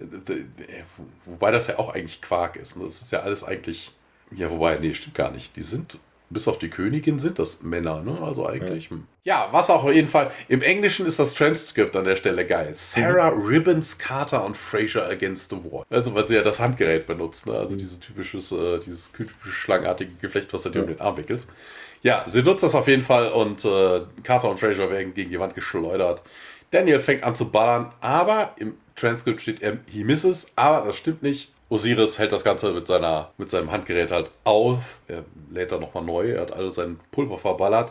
wobei das ja auch eigentlich Quark ist. Und das ist ja alles eigentlich, ja, wobei, nee, stimmt gar nicht. Die sind, bis auf die Königin sind das Männer, ne? Also eigentlich. Hm. Ja, was auch auf jeden Fall. Im Englischen ist das Transkript an der Stelle geil. Sarah Ribbons Carter und Fraser against the wall. Also, weil sie ja das Handgerät benutzt, ne? Also dieses typisches, äh, dieses typische schlangenartige Geflecht, was du dir um den Arm wickelst. Ja, sie nutzt das auf jeden Fall und äh, Carter und Fraser werden gegen die Wand geschleudert. Daniel fängt an zu ballern, aber im Transkript steht er, he misses, aber das stimmt nicht. Osiris hält das Ganze mit, seiner, mit seinem Handgerät halt auf. Er lädt dann nochmal neu, er hat alles sein Pulver verballert.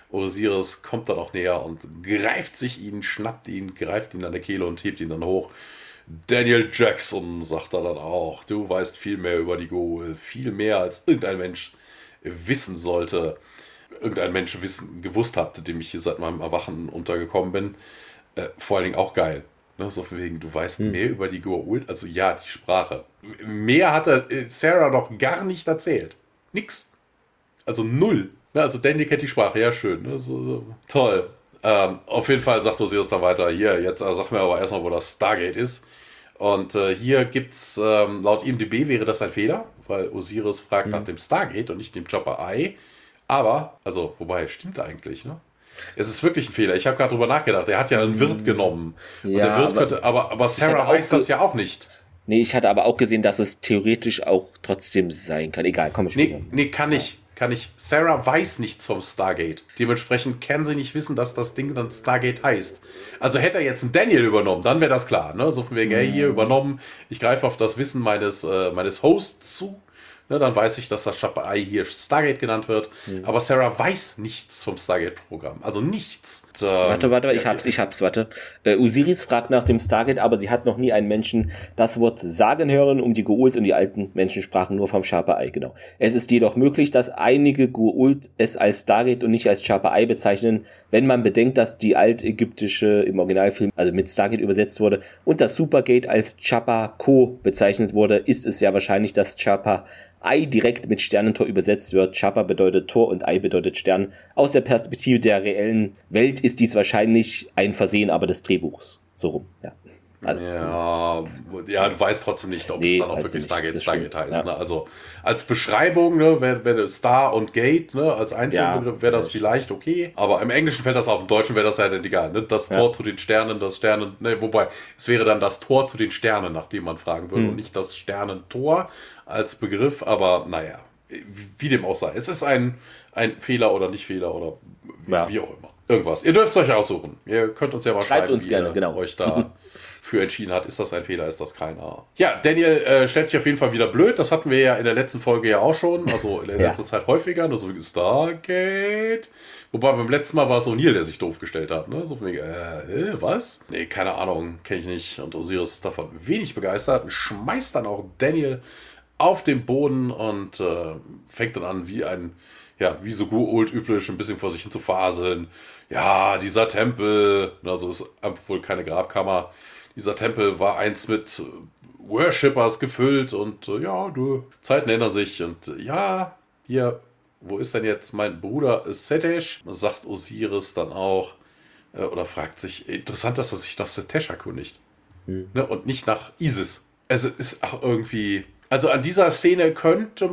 Osiris kommt dann auch näher und greift sich ihn, schnappt ihn, greift ihn an der Kehle und hebt ihn dann hoch. Daniel Jackson sagt er dann auch, du weißt viel mehr über die Goa'uld, viel mehr als irgendein Mensch wissen sollte. Irgendein Mensch wissen, gewusst hat, dem ich hier seit meinem Erwachen untergekommen bin. Äh, vor allen Dingen auch geil. Ne? So von wegen, du weißt hm. mehr über die Goa'uld, also ja, die Sprache. Mehr hat er äh, Sarah doch gar nicht erzählt. Nix. Also null. Ne? Also Daniel kennt die Sprache, ja schön. Ne? So, so. Toll. Ähm, auf jeden Fall sagt Osiris dann weiter, hier, jetzt äh, sag mir aber erstmal, wo das Stargate ist. Und äh, hier gibt's, ähm, laut I M D B wäre das ein Fehler, weil Osiris fragt hm. nach dem Stargate und nicht dem Chopper Eye. Aber, also, wobei, stimmt eigentlich, ne? Es ist wirklich ein Fehler. Ich habe gerade drüber nachgedacht. Er hat ja einen Wirt genommen. Ja, und der Wirt aber könnte, aber, aber Sarah weiß das ja auch nicht. Nee, ich hatte aber auch gesehen, dass es theoretisch auch trotzdem sein kann. Egal, komm ich Nee, nee, kann nicht. Kann nicht. Sarah weiß nichts vom Stargate. Dementsprechend kann sie nicht wissen, dass das Ding dann Stargate heißt. Also hätte er jetzt einen Daniel übernommen, dann wäre das klar. Ne? So von wegen, hey, hier übernommen, ich greife auf das Wissen meines, äh, meines Hosts zu. Ne, dann weiß ich, dass das Chopper Eye hier Stargate genannt wird. Mhm. Aber Sarah weiß nichts vom Stargate-Programm. Also nichts. Und, ähm, warte, warte, ich hab's, ich hab's, warte. Äh, Osiris fragt nach dem Stargate, aber sie hat noch nie einen Menschen das Wort sagen hören, um die Goa'uld und die alten Menschen sprachen nur vom Chopper Eye, genau. Es ist jedoch möglich, dass einige Goa'uld es als Stargate und nicht als Chopper Eye bezeichnen, wenn man bedenkt, dass die altägyptische im Originalfilm, also mit Stargate übersetzt wurde und das Supergate als Chopper Co bezeichnet wurde, ist es ja wahrscheinlich, dass Chopper Eye direkt mit Sternentor übersetzt wird. Chopper bedeutet Tor und Eye bedeutet Stern. Aus der Perspektive der reellen Welt ist dies wahrscheinlich ein Versehen, aber des Drehbuchs. So rum, ja. Also, ja, ja, du weißt trotzdem nicht, ob nee, es dann auch wirklich Stargate, Stargate heißt. Ja. Ne? Also als Beschreibung, ne, wäre wär Star und Gate, ne, als Einzelbegriff wäre das ja, vielleicht okay. Aber im Englischen fällt das auf, im Deutschen wäre das ja dann egal. Ne? Das ja. Tor zu den Sternen, das Sternen, ne, wobei, es wäre dann das Tor zu den Sternen, nach dem man fragen würde, hm. und nicht das Sternentor als Begriff. Aber naja, wie dem auch sei. Es ist ein, ein Fehler oder nicht Fehler oder wie, ja. wie auch immer. Irgendwas. Ihr dürft es euch aussuchen. Ihr könnt uns ja mal Schreibt schreiben, uns wie gerne, ihr genau. euch da für entschieden hat. Ist das ein Fehler, ist das keiner? Ja, Daniel äh, stellt sich auf jeden Fall wieder blöd. Das hatten wir ja in der letzten Folge ja auch schon. Also in der ja. letzten Zeit häufiger. Nur so wie Stargate. Wobei beim letzten Mal war es O'Neill, der sich doof gestellt hat. Ne? So von wegen, äh, was? Nee, keine Ahnung. Kenne ich nicht. Und Osiris ist davon wenig begeistert. Und schmeißt dann auch Daniel auf den Boden und äh, fängt dann an, wie ein, ja, wie so Goa'uld üblich, ein bisschen vor sich hin zu faseln. Ja, dieser Tempel, also ist wohl keine Grabkammer. Dieser Tempel war einst mit Worshippers gefüllt und äh, ja, du, Zeiten ändern sich und äh, ja, hier, wo ist denn jetzt mein Bruder Setesh? Sagt Osiris dann auch, äh, oder fragt sich, interessant, dass er sich nach Setesh erkundigt. Hm. Ne, und nicht nach Isis. Also ist auch irgendwie, also an dieser Szene könnte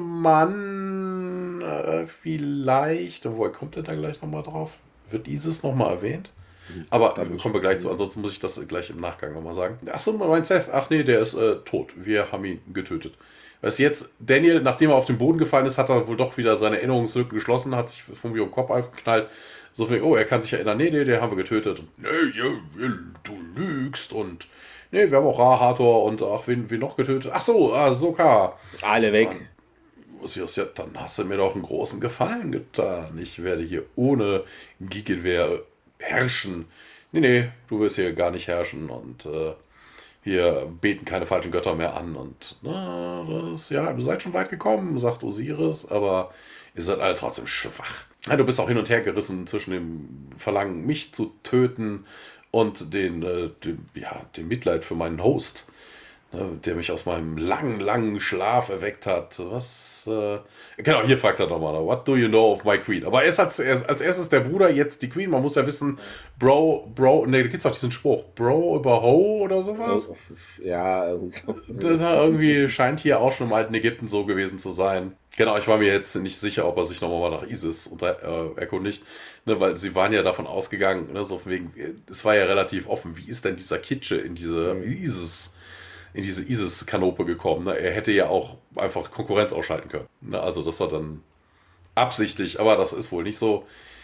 man äh, vielleicht, obwohl kommt er da gleich nochmal drauf? Wird Isis nochmal erwähnt? Aber kommen wir gleich zu, ansonsten muss ich das gleich im Nachgang nochmal sagen. Achso, mein Seth, ach nee, der ist äh, tot. Wir haben ihn getötet. Weißt du, jetzt, Daniel, nachdem er auf den Boden gefallen ist, hat er wohl doch wieder seine Erinnerungslücken geschlossen, hat sich vom um Kopf aufgeknallt. So viel, oh, er kann sich erinnern, nee, nee, den haben wir getötet. Und, nee, ja, du lügst und nee, wir haben auch Rahator und ach, wen, wen noch getötet? Ach so, Ahsoka. Alle weg. Ja, dann hast du mir doch einen großen Gefallen getan. Ich werde hier ohne Gegenwehr herrschen. Nee, nee, du wirst hier gar nicht herrschen. Und äh, wir beten keine falschen Götter mehr an. Und na, das, ja, ihr seid schon weit gekommen, sagt Osiris, aber ihr seid alle trotzdem schwach. Ja, du bist auch hin und her gerissen zwischen dem Verlangen, mich zu töten und den, äh, dem, ja, dem Mitleid für meinen Host, ne, der mich aus meinem langen, langen Schlaf erweckt hat. Was, äh, genau, hier fragt er nochmal, what do you know of my queen? Aber erst als, als erstes der Bruder, jetzt die Queen. Man muss ja wissen, Bro, Bro, ne, da gibt's auch diesen Spruch, Bro über Ho oder sowas. Ja, irgendwie so. Irgendwie scheint hier auch schon im alten Ägypten so gewesen zu sein. Genau, ich war mir jetzt nicht sicher, ob er sich nochmal nach Isis unter, äh, erkundigt, ne, weil sie waren ja davon ausgegangen, ne, so wegen, es war ja relativ offen, wie ist denn dieser Kitsche in diese mhm. Isis, in diese Isis-Kanope gekommen, ne? Er hätte ja auch einfach Konkurrenz ausschalten können, ne? Also das war dann absichtlich, aber das ist wohl nicht so.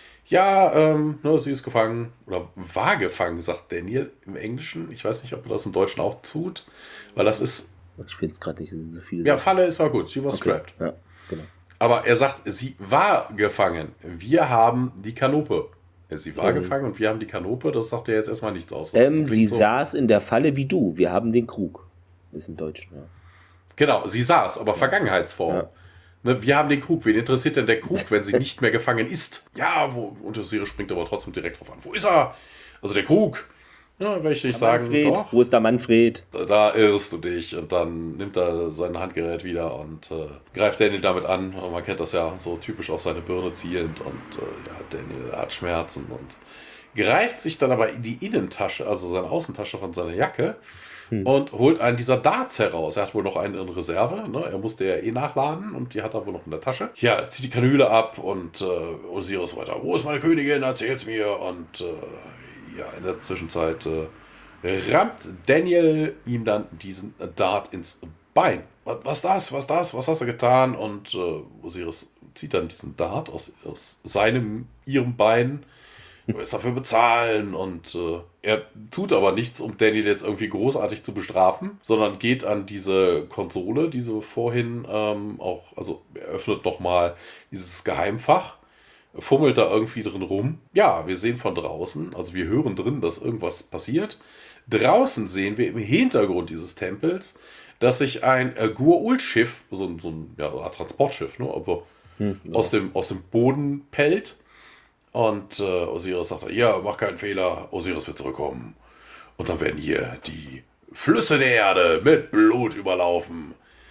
Ja, ähm, ne, sie ist gefangen, oder war gefangen, sagt Daniel im Englischen, ich weiß nicht, ob er das im Deutschen auch tut, weil das ist... Ich finde es gerade nicht so viel. Ja, Falle ist auch gut, she was okay. strapped. Ja. Genau. Aber er sagt, sie war gefangen. Wir haben die Kanope. Sie war mhm. gefangen und wir haben die Kanope. Das sagt ja jetzt erstmal nichts aus. Ähm, sie so. saß in der Falle wie du. Wir haben den Krug. Ist im Deutschen, ja. Genau, sie saß, aber Vergangenheitsform. Ja. Ne, wir haben den Krug. Wen interessiert denn der Krug, wenn sie nicht mehr gefangen ist? Ja, wo, und Osiris springt aber trotzdem direkt drauf an. Wo ist er? Also der Krug. Ja, will ich nicht sagen, Manfred, doch. Wo ist der Manfred? Da irrst du dich und dann nimmt er sein Handgerät wieder und äh, greift Daniel damit an. Und man kennt das ja so typisch auf seine Birne zielend und äh, ja, Daniel hat Schmerzen und greift sich dann aber in die Innentasche, also seine Außentasche von seiner Jacke hm. und holt einen dieser Darts heraus. Er hat wohl noch einen in Reserve, ne? Er musste ja eh nachladen und die hat er wohl noch in der Tasche. Ja, zieht die Kanüle ab und äh, Osiris weiter. Wo ist meine Königin? Erzähl's mir und äh, ja, in der Zwischenzeit äh, rammt Daniel ihm dann diesen Dart ins Bein. Was, was das? Was das? Was hast du getan? Und äh, Osiris zieht dann diesen Dart aus, aus seinem, ihrem Bein. Du wirst dafür bezahlen. Und äh, er tut aber nichts, um Daniel jetzt irgendwie großartig zu bestrafen, sondern geht an diese Konsole, die so vorhin ähm, auch, also er öffnet nochmal dieses Geheimfach. Fummelt da irgendwie drin rum. Ja, wir sehen von draußen, also wir hören drin, dass irgendwas passiert. Draußen sehen wir im Hintergrund dieses Tempels, dass sich ein äh, Gur-Ul-Schiff, so, so ein ja, Transportschiff, ne, aber hm, ja. aus, dem, aus dem Boden pellt. Und äh, Osiris sagt, ja, mach keinen Fehler, Osiris wird zurückkommen. Und dann werden hier die Flüsse der Erde mit Blut überlaufen.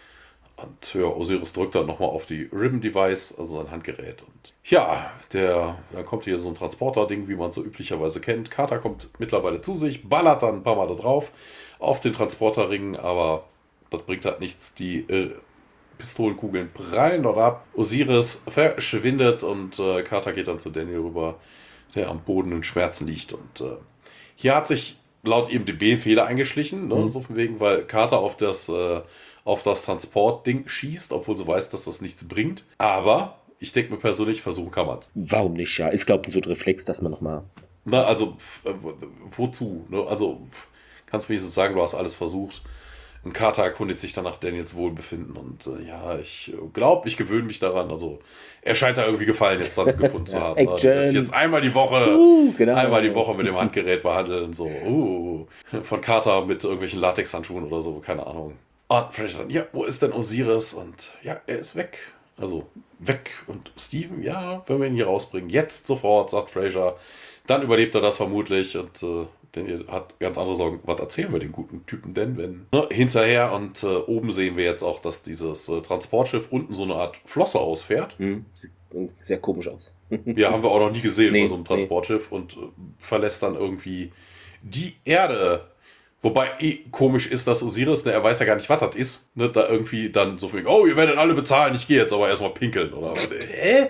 Und ja, Osiris drückt dann nochmal auf die Ribbon-Device, also sein Handgerät. Und ja, der, dann kommt hier so ein Transporter-Ding, wie man so üblicherweise kennt. Carter kommt mittlerweile zu sich, ballert dann ein paar Mal da drauf auf den Transporterring, aber das bringt halt nichts. Die äh, Pistolenkugeln prallen dort ab. Osiris verschwindet und äh, Carter geht dann zu Daniel rüber, der am Boden in Schmerzen liegt. Und äh, hier hat sich laut I M D B Fehler eingeschlichen, ne? Mhm. So von wegen, weil Carter auf das... Äh, auf das Transportding schießt, obwohl sie weiß, dass das nichts bringt. Aber ich denke mir persönlich, versuchen kann man es. Warum nicht, ja? Ist, glaube ich, so ein Reflex, dass man nochmal... Na, also, äh, wozu? Ne? Also, kannst du wenigstens sagen, du hast alles versucht. Und Carter erkundigt sich dann nach Daniels Wohlbefinden. Und äh, ja, ich glaube, ich gewöhne mich daran. Also, er scheint da irgendwie Gefallen jetzt dann gefunden zu haben. Also, das ist jetzt einmal die Woche, uh, genau. einmal die Woche mit dem Handgerät behandeln. So, uh, von Carter mit irgendwelchen Latexhandschuhen oder so, keine Ahnung. Und Fraser dann, ja, wo ist denn Osiris? Und ja, er ist weg. Also weg. Und Steven, ja, wenn wir ihn hier rausbringen, jetzt sofort, sagt Fraser. Dann überlebt er das vermutlich und äh, Daniel hat ganz andere Sorgen. Was erzählen wir den guten Typen denn, wenn... Ne, hinterher und äh, oben sehen wir jetzt auch, dass dieses äh, Transportschiff unten so eine Art Flosse ausfährt. Mhm. Sieht sehr komisch aus. Ja, haben wir auch noch nie gesehen nee, bei so einem Transportschiff nee. und äh, verlässt dann irgendwie die Erde. Wobei eh komisch ist, dass Osiris, ne, er weiß ja gar nicht, was das ist, ne, da irgendwie dann so viel, oh, ihr werdet alle bezahlen, ich gehe jetzt aber erstmal pinkeln, oder? Hä?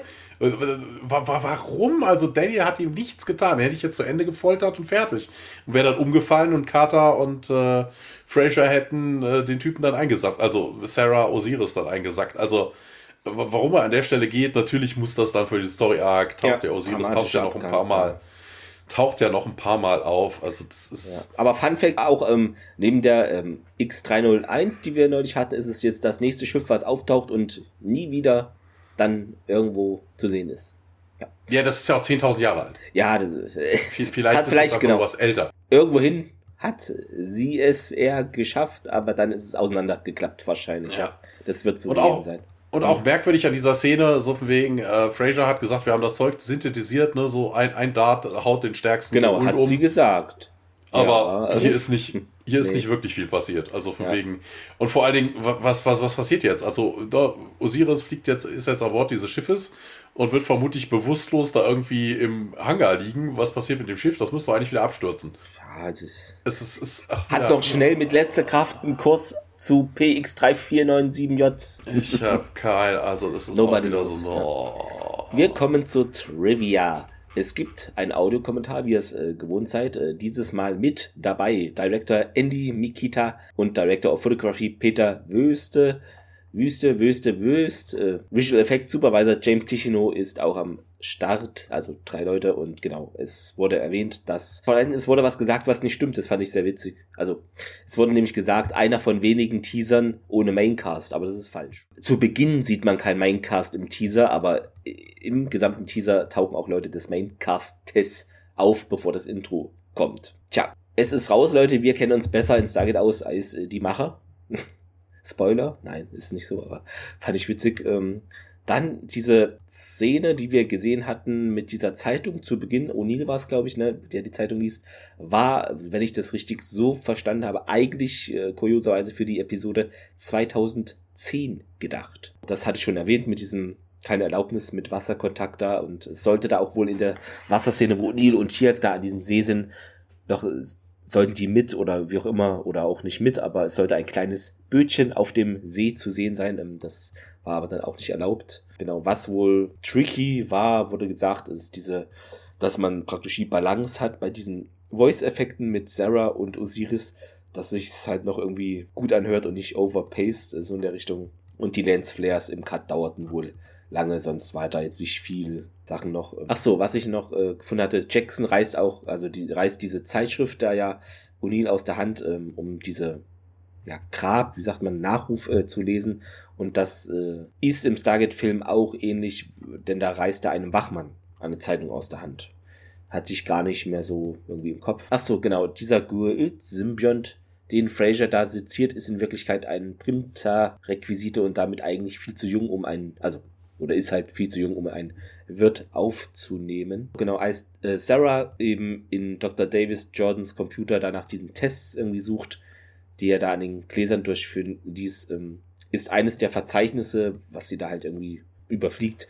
Warum? Also Daniel hat ihm nichts getan, er hätte ich jetzt zu Ende gefoltert und fertig. Und wäre dann umgefallen und Carter und äh, Fraser hätten äh, den Typen dann eingesackt, also Sarah Osiris dann eingesackt, also warum er an der Stelle geht, natürlich muss das dann für die Story-Arc, taucht ja, der Osiris, taucht ja noch ein paar Mal. Taucht ja noch ein paar Mal auf. Also das ist ja. Aber Fun Fact auch, ähm, neben der ähm, X drei null eins, die wir neulich hatten, ist es jetzt das nächste Schiff, was auftaucht und nie wieder dann irgendwo zu sehen ist. Ja, ja das ist ja auch zehntausend Jahre alt. Ja, das, vielleicht ist vielleicht das genau noch was älter. Irgendwohin hat sie es eher geschafft, aber dann ist es auseinandergeklappt wahrscheinlich. Ja. Das wird so und auch, sein. Und auch merkwürdig an dieser Szene, so von wegen, äh, Fraser hat gesagt, wir haben das Zeug synthetisiert, ne, so ein, ein Dart haut den stärksten Genau, hat um. sie gesagt. Aber ja, hier ist nicht, hier ist nee. nicht wirklich viel passiert. Also von ja. wegen. Und vor allen Dingen, was, was, was passiert jetzt? Also da, Osiris fliegt jetzt, ist jetzt an Bord dieses Schiffes und wird vermutlich bewusstlos da irgendwie im Hangar liegen. Was passiert mit dem Schiff? Das müsste eigentlich wieder abstürzen. Ja, das es ist, es, ach, hat ja, doch schnell mit letzter Kraft einen Kurs zu P X drei vier neun sieben J. Ich hab kein, also das ist Nobody auch wieder knows. so. Oh. Wir kommen zur Trivia. Es gibt einen Audiokommentar, wie ihr es äh, gewohnt seid, äh, dieses Mal mit dabei Director Andy Mikita und Director of Photography Peter Wöste. Wüste, Wöste, Wöst. Äh, Visual Effects Supervisor James Ticino ist auch am Start, also drei Leute, und genau, es wurde erwähnt, dass, vor allem es wurde was gesagt, was nicht stimmt, das fand ich sehr witzig. Also, es wurde nämlich gesagt, einer von wenigen Teasern ohne Maincast, aber das ist falsch. Zu Beginn sieht man kein Maincast im Teaser, aber im gesamten Teaser tauchen auch Leute des Maincastes auf, bevor das Intro kommt. Tja, es ist raus, Leute, wir kennen uns besser in Stargate aus als äh, die Macher. Spoiler? Nein, ist nicht so, aber fand ich witzig. Ähm, dann diese Szene, die wir gesehen hatten mit dieser Zeitung zu Beginn, O'Neill war es, glaube ich, ne, der die Zeitung liest, war, wenn ich das richtig so verstanden habe, eigentlich äh, kurioserweise für die Episode zweitausendzehn gedacht. Das hatte ich schon erwähnt mit diesem keine Erlaubnis mit Wasserkontakt da, und es sollte da auch wohl in der Wasserszene, wo O'Neill und Kirk da an diesem See sind, noch sollten die mit oder wie auch immer oder auch nicht mit, aber es sollte ein kleines Bötchen auf dem See zu sehen sein. Das war aber dann auch nicht erlaubt. Genau, was wohl tricky war, wurde gesagt, ist diese, dass man praktisch die Balance hat bei diesen Voice-Effekten mit Sarah und Osiris, dass sich es halt noch irgendwie gut anhört und nicht overpaced, so in der Richtung. Und die Lensflares im Cut dauerten wohl lange, sonst war da jetzt nicht viel Sachen noch. Ach so, was ich noch äh, gefunden hatte, Jackson reißt auch, also die reißt diese Zeitschrift da ja O'Neill aus der Hand, ähm, um diese ja, Grab, wie sagt man, Nachruf äh, zu lesen, und das äh, ist im Stargate-Film auch ähnlich, denn da reißt er einem Wachmann eine Zeitung aus der Hand. Hatte ich gar nicht mehr so irgendwie im Kopf. Ach so, genau, dieser Goa'uld-Symbiont, den Fraser da seziert, ist in Wirklichkeit ein Primta-Requisite und damit eigentlich viel zu jung, um einen, also oder ist halt viel zu jung, um einen Wirt aufzunehmen. Genau, als äh, Sarah eben in Doktor Davis Jordans Computer da nach diesen Tests irgendwie sucht, die er da an den Gläsern durchführen, dies ähm, ist eines der Verzeichnisse, was sie da halt irgendwie überfliegt,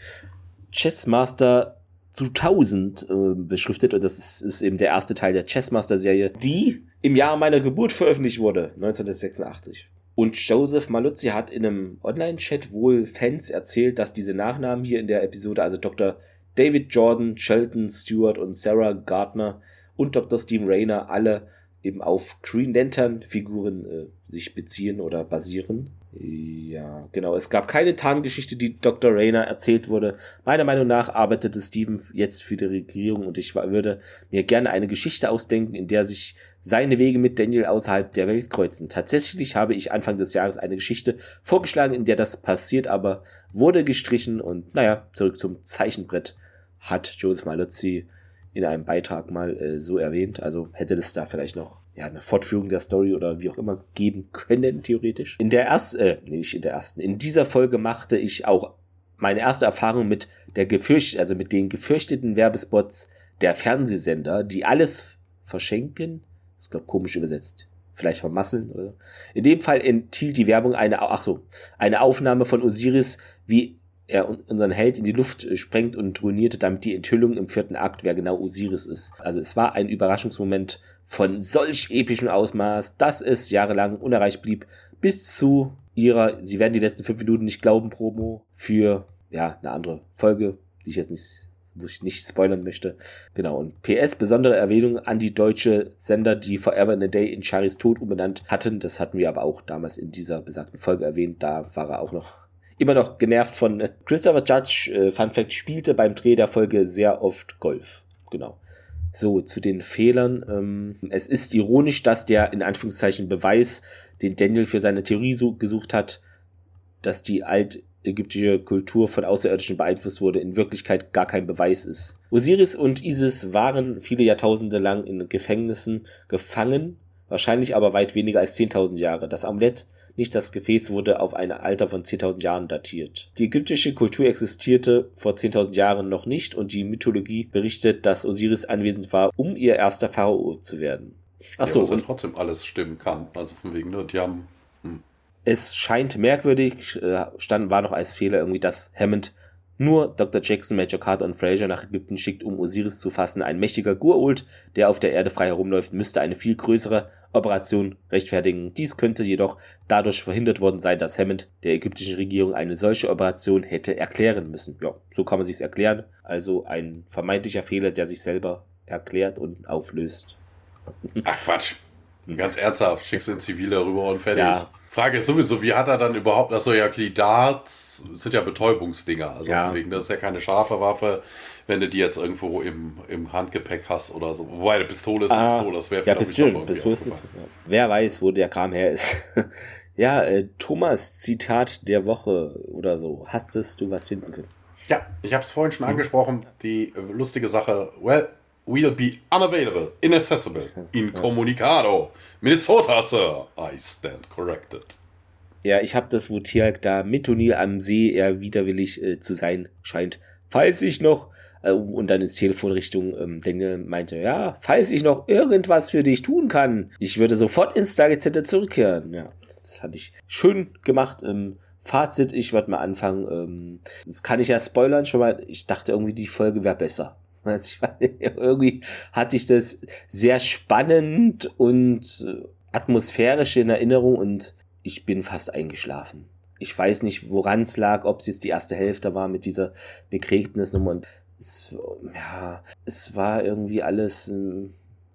Chessmaster zweitausend äh, beschriftet, und das ist, ist eben der erste Teil der Chessmaster-Serie, die im Jahr meiner Geburt veröffentlicht wurde, neunzehnhundertsechsundachtzig. Und Joseph Maluzzi hat in einem Online-Chat wohl Fans erzählt, dass diese Nachnamen hier in der Episode, also Doktor David Jordan, Shelton Stewart und Sarah Gardner und Doktor Stephen Rayner alle eben auf Green Lantern-Figuren äh, sich beziehen oder basieren. Ja, genau. Es gab keine Tarngeschichte, die Doktor Rayner erzählt wurde. Meiner Meinung nach arbeitete Stephen jetzt für die Regierung, und ich würde mir gerne eine Geschichte ausdenken, in der sich seine Wege mit Daniel außerhalb der Welt kreuzen. Tatsächlich habe ich Anfang des Jahres eine Geschichte vorgeschlagen, in der das passiert, aber wurde gestrichen, und naja, zurück zum Zeichenbrett, hat Joseph Maluzzi in einem Beitrag mal äh, so erwähnt. Also hätte das da vielleicht noch ja, eine Fortführung der Story oder wie auch immer geben können, theoretisch. In der ersten, äh, nee, nicht in der ersten, in dieser Folge machte ich auch meine erste Erfahrung mit der gefürcht, also mit den gefürchteten Werbespots der Fernsehsender, die alles verschenken. Das ist, glaube ich, komisch übersetzt. Vielleicht vermasseln oder so. In dem Fall enthielt die Werbung eine, ach so, eine Aufnahme von Osiris, wie er unseren Held in die Luft sprengt und ruinierte damit die Enthüllung im vierten Akt, wer genau Osiris ist. Also es war ein Überraschungsmoment von solch epischem Ausmaß, dass es jahrelang unerreicht blieb, bis zu ihrer, sie werden die letzten fünf Minuten nicht glauben, Promo für, ja, eine andere Folge, die ich jetzt nicht, wo ich nicht spoilern möchte. Genau, und P S, besondere Erwähnung an die deutsche Sender, die Forever in a Day in Charis Tod umbenannt hatten. Das hatten wir aber auch damals in dieser besagten Folge erwähnt, da war er auch noch immer noch genervt von äh, Christopher Judge. Äh, Fun Fact, spielte beim Dreh der Folge sehr oft Golf. Genau. So, zu den Fehlern. Ähm, es ist ironisch, dass der, in Anführungszeichen, Beweis, den Daniel für seine Theorie so gesucht hat, dass die altägyptische Kultur von Außerirdischen beeinflusst wurde, in Wirklichkeit gar kein Beweis ist. Osiris und Isis waren viele Jahrtausende lang in Gefängnissen gefangen, wahrscheinlich aber weit weniger als zehntausend Jahre. Das Amulett, nicht das Gefäß, wurde auf ein Alter von zehntausend Jahren datiert. Die ägyptische Kultur existierte vor zehntausend Jahren noch nicht und die Mythologie berichtet, dass Osiris anwesend war, um ihr erster Pharao zu werden. Achso, ja, was ja trotzdem alles stimmen kann. Also von wegen, ne, die haben... Hm. Es scheint merkwürdig, äh, stand, war noch als Fehler irgendwie, dass Hammond nur Doktor Jackson, Major Carter und Fraser nach Ägypten schickt, um Osiris zu fassen. Ein mächtiger Goa'uld, der auf der Erde frei herumläuft, müsste eine viel größere Operation rechtfertigen. Dies könnte jedoch dadurch verhindert worden sein, dass Hammond der ägyptischen Regierung eine solche Operation hätte erklären müssen. Ja, so kann man sich's erklären. Also ein vermeintlicher Fehler, der sich selber erklärt und auflöst. Ach Quatsch. Ganz ernsthaft, schickst du in Zivile rüber und fertig. Ja. Frage ist sowieso, wie hat er dann überhaupt, achso, ja, okay, die Darts sind ja Betäubungsdinger, also ja. von wegen, das ist ja keine scharfe Waffe, wenn du die jetzt irgendwo im, im Handgepäck hast oder so. Wobei, eine Pistole ist eine ah, Pistole, das wäre ja, Pistole, Pistole ist Pistole. Ja. Wer weiß, wo der Kram her ist. ja, äh, Thomas, Zitat der Woche oder so. Hastest du was finden können? Ja, ich habe es vorhin schon hm. angesprochen, die äh, lustige Sache, well, we'll be unavailable, inaccessible, incommunicado. Minnesota, Sir. I stand corrected. Ja, ich habe das, wo Tialk da mit O'Neill am See eher widerwillig äh, zu sein scheint. Falls ich noch, äh, und dann ins Telefon Richtung ähm, Daniel meinte, ja, falls ich noch irgendwas für dich tun kann, ich würde sofort ins Stargate Center zurückkehren. Ja, das fand ich schön gemacht. Ähm, Fazit, ich werde mal anfangen. Ähm, das kann ich ja spoilern schon mal. Ich dachte irgendwie, die Folge wäre besser. Also ich weiß, irgendwie hatte ich das sehr spannend und atmosphärisch in Erinnerung und ich bin fast eingeschlafen. Ich weiß nicht, woran es lag, ob es jetzt die erste Hälfte war mit dieser Begräbnisnummer und es, ja, es war irgendwie alles ähm,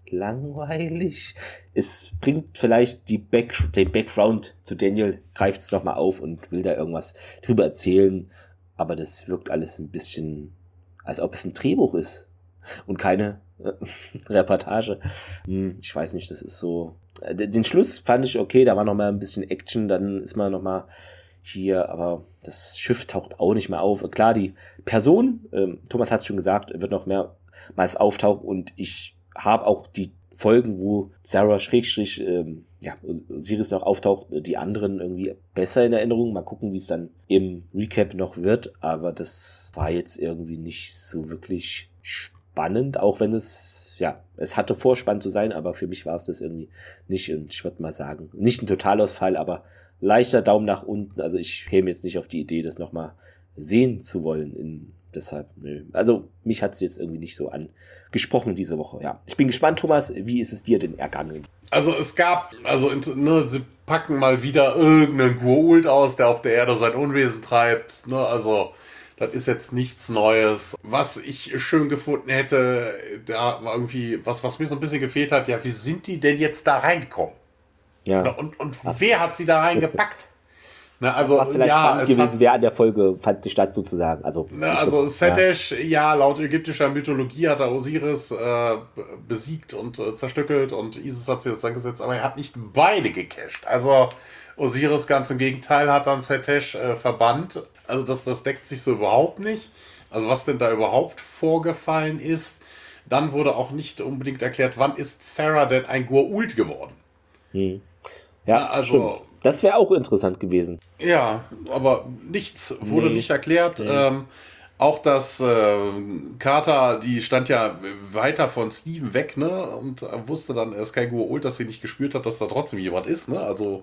langweilig. Es bringt vielleicht die Back, den Background zu Daniel, greift es nochmal auf und will da irgendwas drüber erzählen, aber das wirkt alles ein bisschen, als ob es ein Drehbuch ist und keine äh, Reportage. Hm, ich weiß nicht, das ist so... Äh, den Schluss fand ich okay, da war noch mal ein bisschen Action, dann ist man noch mal hier, aber das Schiff taucht auch nicht mehr auf. Klar, die Person, ähm, Thomas hat es schon gesagt, wird noch mehrmals auftauchen und ich habe auch die Folgen, wo Sarah Schrägstrich, ähm, ja, Osiris noch auftaucht, die anderen irgendwie besser in Erinnerung. Mal gucken, wie es dann im Recap noch wird, aber das war jetzt irgendwie nicht so wirklich spannend, auch wenn es, ja, es hatte Vorspann zu sein, aber für mich war es das irgendwie nicht und ich würde mal sagen, nicht ein Totalausfall, aber leichter Daumen nach unten. Also ich käme jetzt nicht auf die Idee, das nochmal sehen zu wollen. In, deshalb, nö. Also mich hat es jetzt irgendwie nicht so angesprochen diese Woche. Ja, ich bin gespannt, Thomas, wie ist es dir denn ergangen? Also es gab, also ne, sie packen mal wieder irgendeinen Goa'uld aus, der auf der Erde sein Unwesen treibt. Ne, also das ist jetzt nichts Neues. Was ich schön gefunden hätte, da war irgendwie, was, was mir so ein bisschen gefehlt hat, ja, wie sind die denn jetzt da reingekommen? Ja. Na, und und wer hat sie da reingepackt? Na, also, was vielleicht ja, spannend es gewesen hat, wäre an der Folge, fand die Stadt sozusagen. Also, na, also Setesh, ja. ja, laut ägyptischer Mythologie hat er Osiris äh, besiegt und äh, zerstückelt und Isis hat sie jetzt angesetzt, aber er hat nicht beide gecasht. Also Osiris ganz im Gegenteil hat dann Setesh äh, verbannt. Also das, das deckt sich so überhaupt nicht. Also was denn da überhaupt vorgefallen ist. Dann wurde auch nicht unbedingt erklärt, wann ist Sarah denn ein Goa'uld geworden. Hm. Ja, ja, also stimmt. Das wäre auch interessant gewesen. Ja, aber nichts wurde nee. nicht erklärt. Nee. Ähm, auch das äh, Carter, die stand ja weiter von Steven weg, ne? Und wusste dann, er ist kein Goa'uld, dass sie nicht gespürt hat, dass da trotzdem jemand ist, ne? Also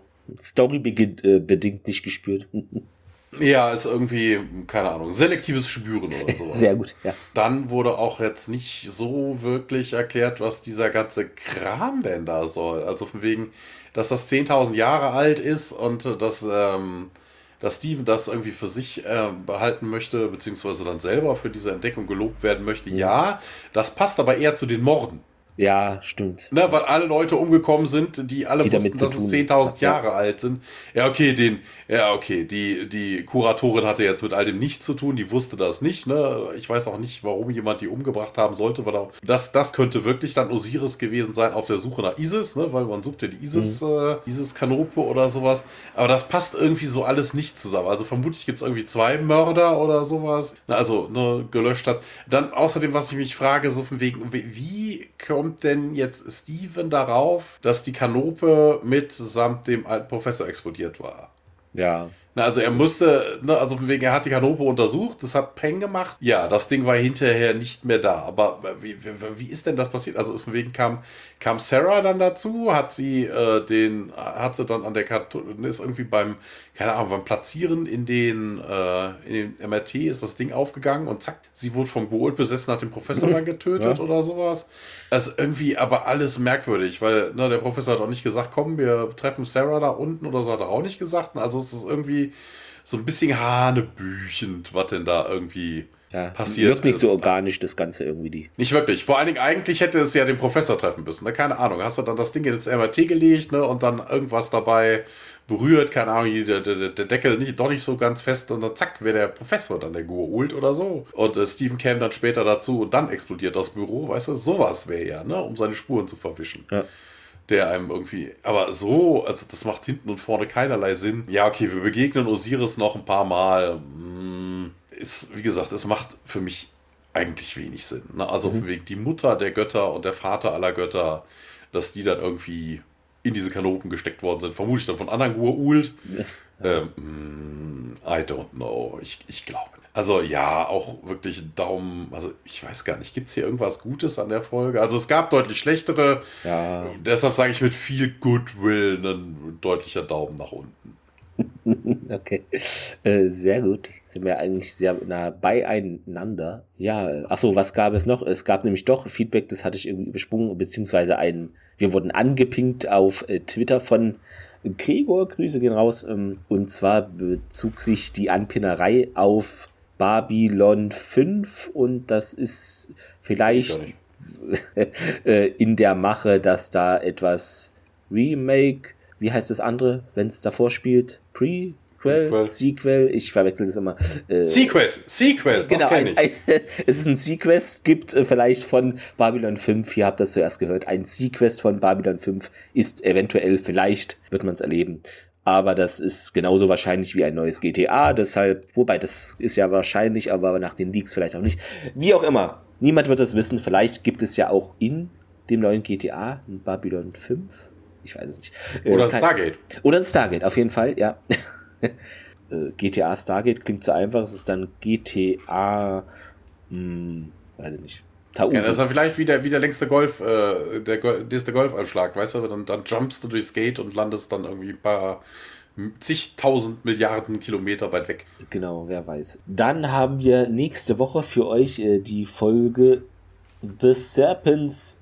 Story-bedingt nicht gespürt. Ja, ist irgendwie, keine Ahnung, selektives Spüren oder sowas. Sehr gut, ja. Dann wurde auch jetzt nicht so wirklich erklärt, was dieser ganze Kram denn da soll. Also von wegen, dass das zehntausend Jahre alt ist und dass, ähm, dass Steven das irgendwie für sich äh, behalten möchte, beziehungsweise dann selber für diese Entdeckung gelobt werden möchte. Mhm. Ja, das passt aber eher zu den Morden. Ja, stimmt. Ne, weil alle Leute umgekommen sind, die alle die wussten, dass es zehntausend Jahre ja. alt sind. Ja, okay, den, ja, okay, die, die Kuratorin hatte jetzt mit all dem nichts zu tun, die wusste das nicht, ne? Ich weiß auch nicht, warum jemand die umgebracht haben sollte, weil auch, das, das könnte wirklich dann Osiris gewesen sein auf der Suche nach Isis, ne? Weil man sucht ja die Isis, mhm. äh, Isis-Kanope oder sowas. Aber das passt irgendwie so alles nicht zusammen. Also vermutlich gibt es irgendwie zwei Mörder oder sowas. Also, ne, gelöscht hat. Dann außerdem, was ich mich frage, so von wegen, wie, wie kommen kommt denn jetzt Steven darauf, dass die Kanope mitsamt dem alten Professor explodiert war? Ja. Na, also er musste, ne, also von wegen, er hat die Kanope untersucht, das hat Peng gemacht. Ja, das Ding war hinterher nicht mehr da. Aber wie, wie, wie ist denn das passiert? Also von wegen kam, kam Sarah dann dazu, hat sie äh, den, hat sie dann an der Karte, ist irgendwie beim, keine Ahnung, beim Platzieren in den, äh, in den M R T ist das Ding aufgegangen und zack, sie wurde vom Goa'uld besessen, hat den Professor dann getötet ja. oder sowas. Also irgendwie aber alles merkwürdig, weil ne, der Professor hat auch nicht gesagt, komm, wir treffen Sarah da unten oder so, hat er auch nicht gesagt. Also es ist irgendwie so ein bisschen hanebüchend, was denn da irgendwie ja, passiert wirkt nicht ist. so organisch, das Ganze irgendwie. Die. Nicht wirklich. Vor allen Dingen, eigentlich hätte es ja den Professor treffen müssen. Ne? Keine Ahnung. Hast du dann das Ding ins M R T gelegt, ne? Und dann irgendwas dabei berührt, keine Ahnung, der, der, der Deckel nicht, doch nicht so ganz fest und dann zack, wäre der Professor dann der Goa'uld oder so. Und äh, Steven käme dann später dazu und dann explodiert das Büro, weißt du, sowas wäre ja, ne? Um seine Spuren zu verwischen. Ja. Der einem irgendwie, aber so, also das macht hinten und vorne keinerlei Sinn. Ja, okay, wir begegnen Osiris noch ein paar Mal. Ist, wie gesagt, es macht für mich eigentlich wenig Sinn. Ne? Also mhm. wegen die Mutter der Götter und der Vater aller Götter, dass die dann irgendwie in diese Kanopen gesteckt worden sind. Vermutlich dann von anderen Goa'uld. Ja. Ähm, I don't know. Ich, ich glaube. Also ja, auch wirklich ein Daumen. Also ich weiß gar nicht, gibt es hier irgendwas Gutes an der Folge? Also es gab deutlich schlechtere. Ja. Deshalb sage ich mit viel Goodwill ein deutlicher Daumen nach unten. Okay, äh, sehr gut. Sind wir eigentlich sehr nah beieinander. Ja, achso, was gab es noch? Es gab nämlich doch Feedback, das hatte ich irgendwie übersprungen, beziehungsweise ein, wir wurden angepinkt auf äh, Twitter von Gregor, Grüße gehen raus, ähm, und zwar bezog sich die Anpinnerei auf Babylon fünf und das ist vielleicht äh, in der Mache, dass da etwas Remake, wie heißt das andere, wenn es davor spielt? Prequel? Sequel. Sequel, ich verwechsel das immer. Äh, Sequest, Sequest, genau, das kenne ich. Ein, ein, es ist ein Sequest, gibt äh, vielleicht von Babylon fünf, ihr habt das zuerst gehört, ein Sequest von Babylon fünf ist eventuell, vielleicht wird man es erleben. Aber das ist genauso wahrscheinlich wie ein neues G T A, deshalb, wobei das ist ja wahrscheinlich, aber nach den Leaks vielleicht auch nicht. Wie auch immer, niemand wird das wissen, vielleicht gibt es ja auch in dem neuen G T A ein Babylon fünf. Ich weiß es nicht. Oder ein Stargate. Oder ein Stargate, auf jeden Fall, ja. G T A Stargate klingt so einfach, es ist dann G T A, hm, weiß ich nicht. Taufe. Ja, das ist ja vielleicht wie der, wie der längste Golf, äh, der, der nächste Golfanschlag, weißt du, dann, dann jumpst du durchs Gate und landest dann irgendwie ein paar zigtausend Milliarden Kilometer weit weg. Genau, wer weiß. Dann haben wir nächste Woche für euch äh, die Folge The Serpent's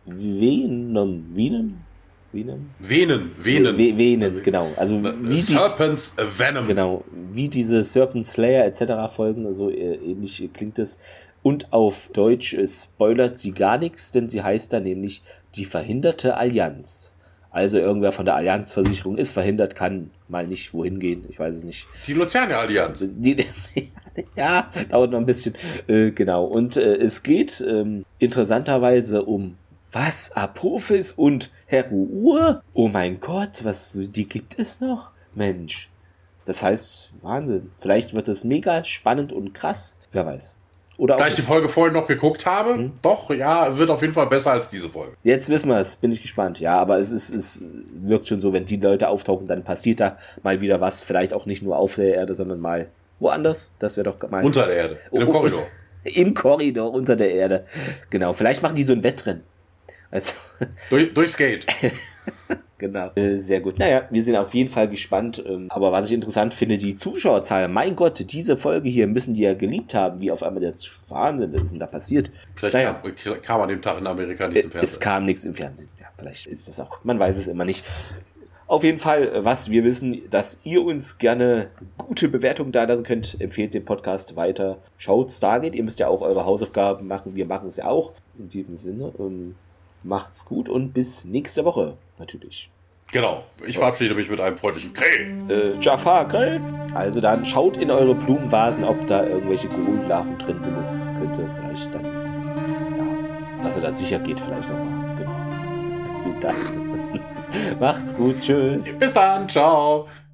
Venom. Venom? Venom? Venen, Venen. V- Venen, genau. Also wie Serpent's die, Venom. Genau, wie diese Serpent Slayer et cetera Folgen, so ähnlich klingt es. Und auf Deutsch spoilert sie gar nichts, denn sie heißt da nämlich die verhinderte Allianz. Also irgendwer von der Allianzversicherung ist verhindert, kann mal nicht wohin gehen, ich weiß es nicht. Die Lucianer Allianz. Die, die, ja, dauert noch ein bisschen. Äh, genau, und äh, es geht ähm, interessanterweise um was? Apophis und Heruur? Oh mein Gott, was, die gibt es noch? Mensch. Das heißt, Wahnsinn. Vielleicht wird es mega spannend und krass. Wer weiß. Oder da ich die Folge vorher noch geguckt habe, hm? Doch, ja, wird auf jeden Fall besser als diese Folge. Jetzt wissen wir es, bin ich gespannt. Ja, aber es, ist, es wirkt schon so, wenn die Leute auftauchen, dann passiert da mal wieder was. Vielleicht auch nicht nur auf der Erde, sondern mal woanders. Das wäre doch mal... Unter der Erde, in einem oh, Korridor. Im Korridor, unter der Erde. Genau, vielleicht machen die so ein Wettrennen. Also, Durch, durchs Gate. Genau. Äh, sehr gut. Naja, wir sind auf jeden Fall gespannt. Ähm, aber was ich interessant finde, die Zuschauerzahl. Mein Gott, diese Folge hier müssen die ja geliebt haben, wie auf einmal der Wahnsinn, was ist denn da passiert? Vielleicht naja. kam, kam an dem Tag in Amerika nichts im Fernsehen. Es kam nichts im Fernsehen. Ja, vielleicht ist das auch. Man weiß es immer nicht. Auf jeden Fall, was wir wissen, dass ihr uns gerne gute Bewertungen da lassen könnt. Empfehlt den Podcast weiter. Schaut Stargate. Ihr müsst ja auch eure Hausaufgaben machen. Wir machen es ja auch. In diesem Sinne, ähm, macht's gut und bis nächste Woche natürlich. Genau, ich verabschiede mich mit einem freundlichen Kräh. Äh, Jafar, Kräh. Also dann schaut in eure Blumenvasen, ob da irgendwelche Goa'uld-Larven drin sind. Das könnte vielleicht dann, ja, dass er da sicher geht vielleicht nochmal. Genau. So viel dazu. Macht's gut, tschüss. Bis dann, ciao.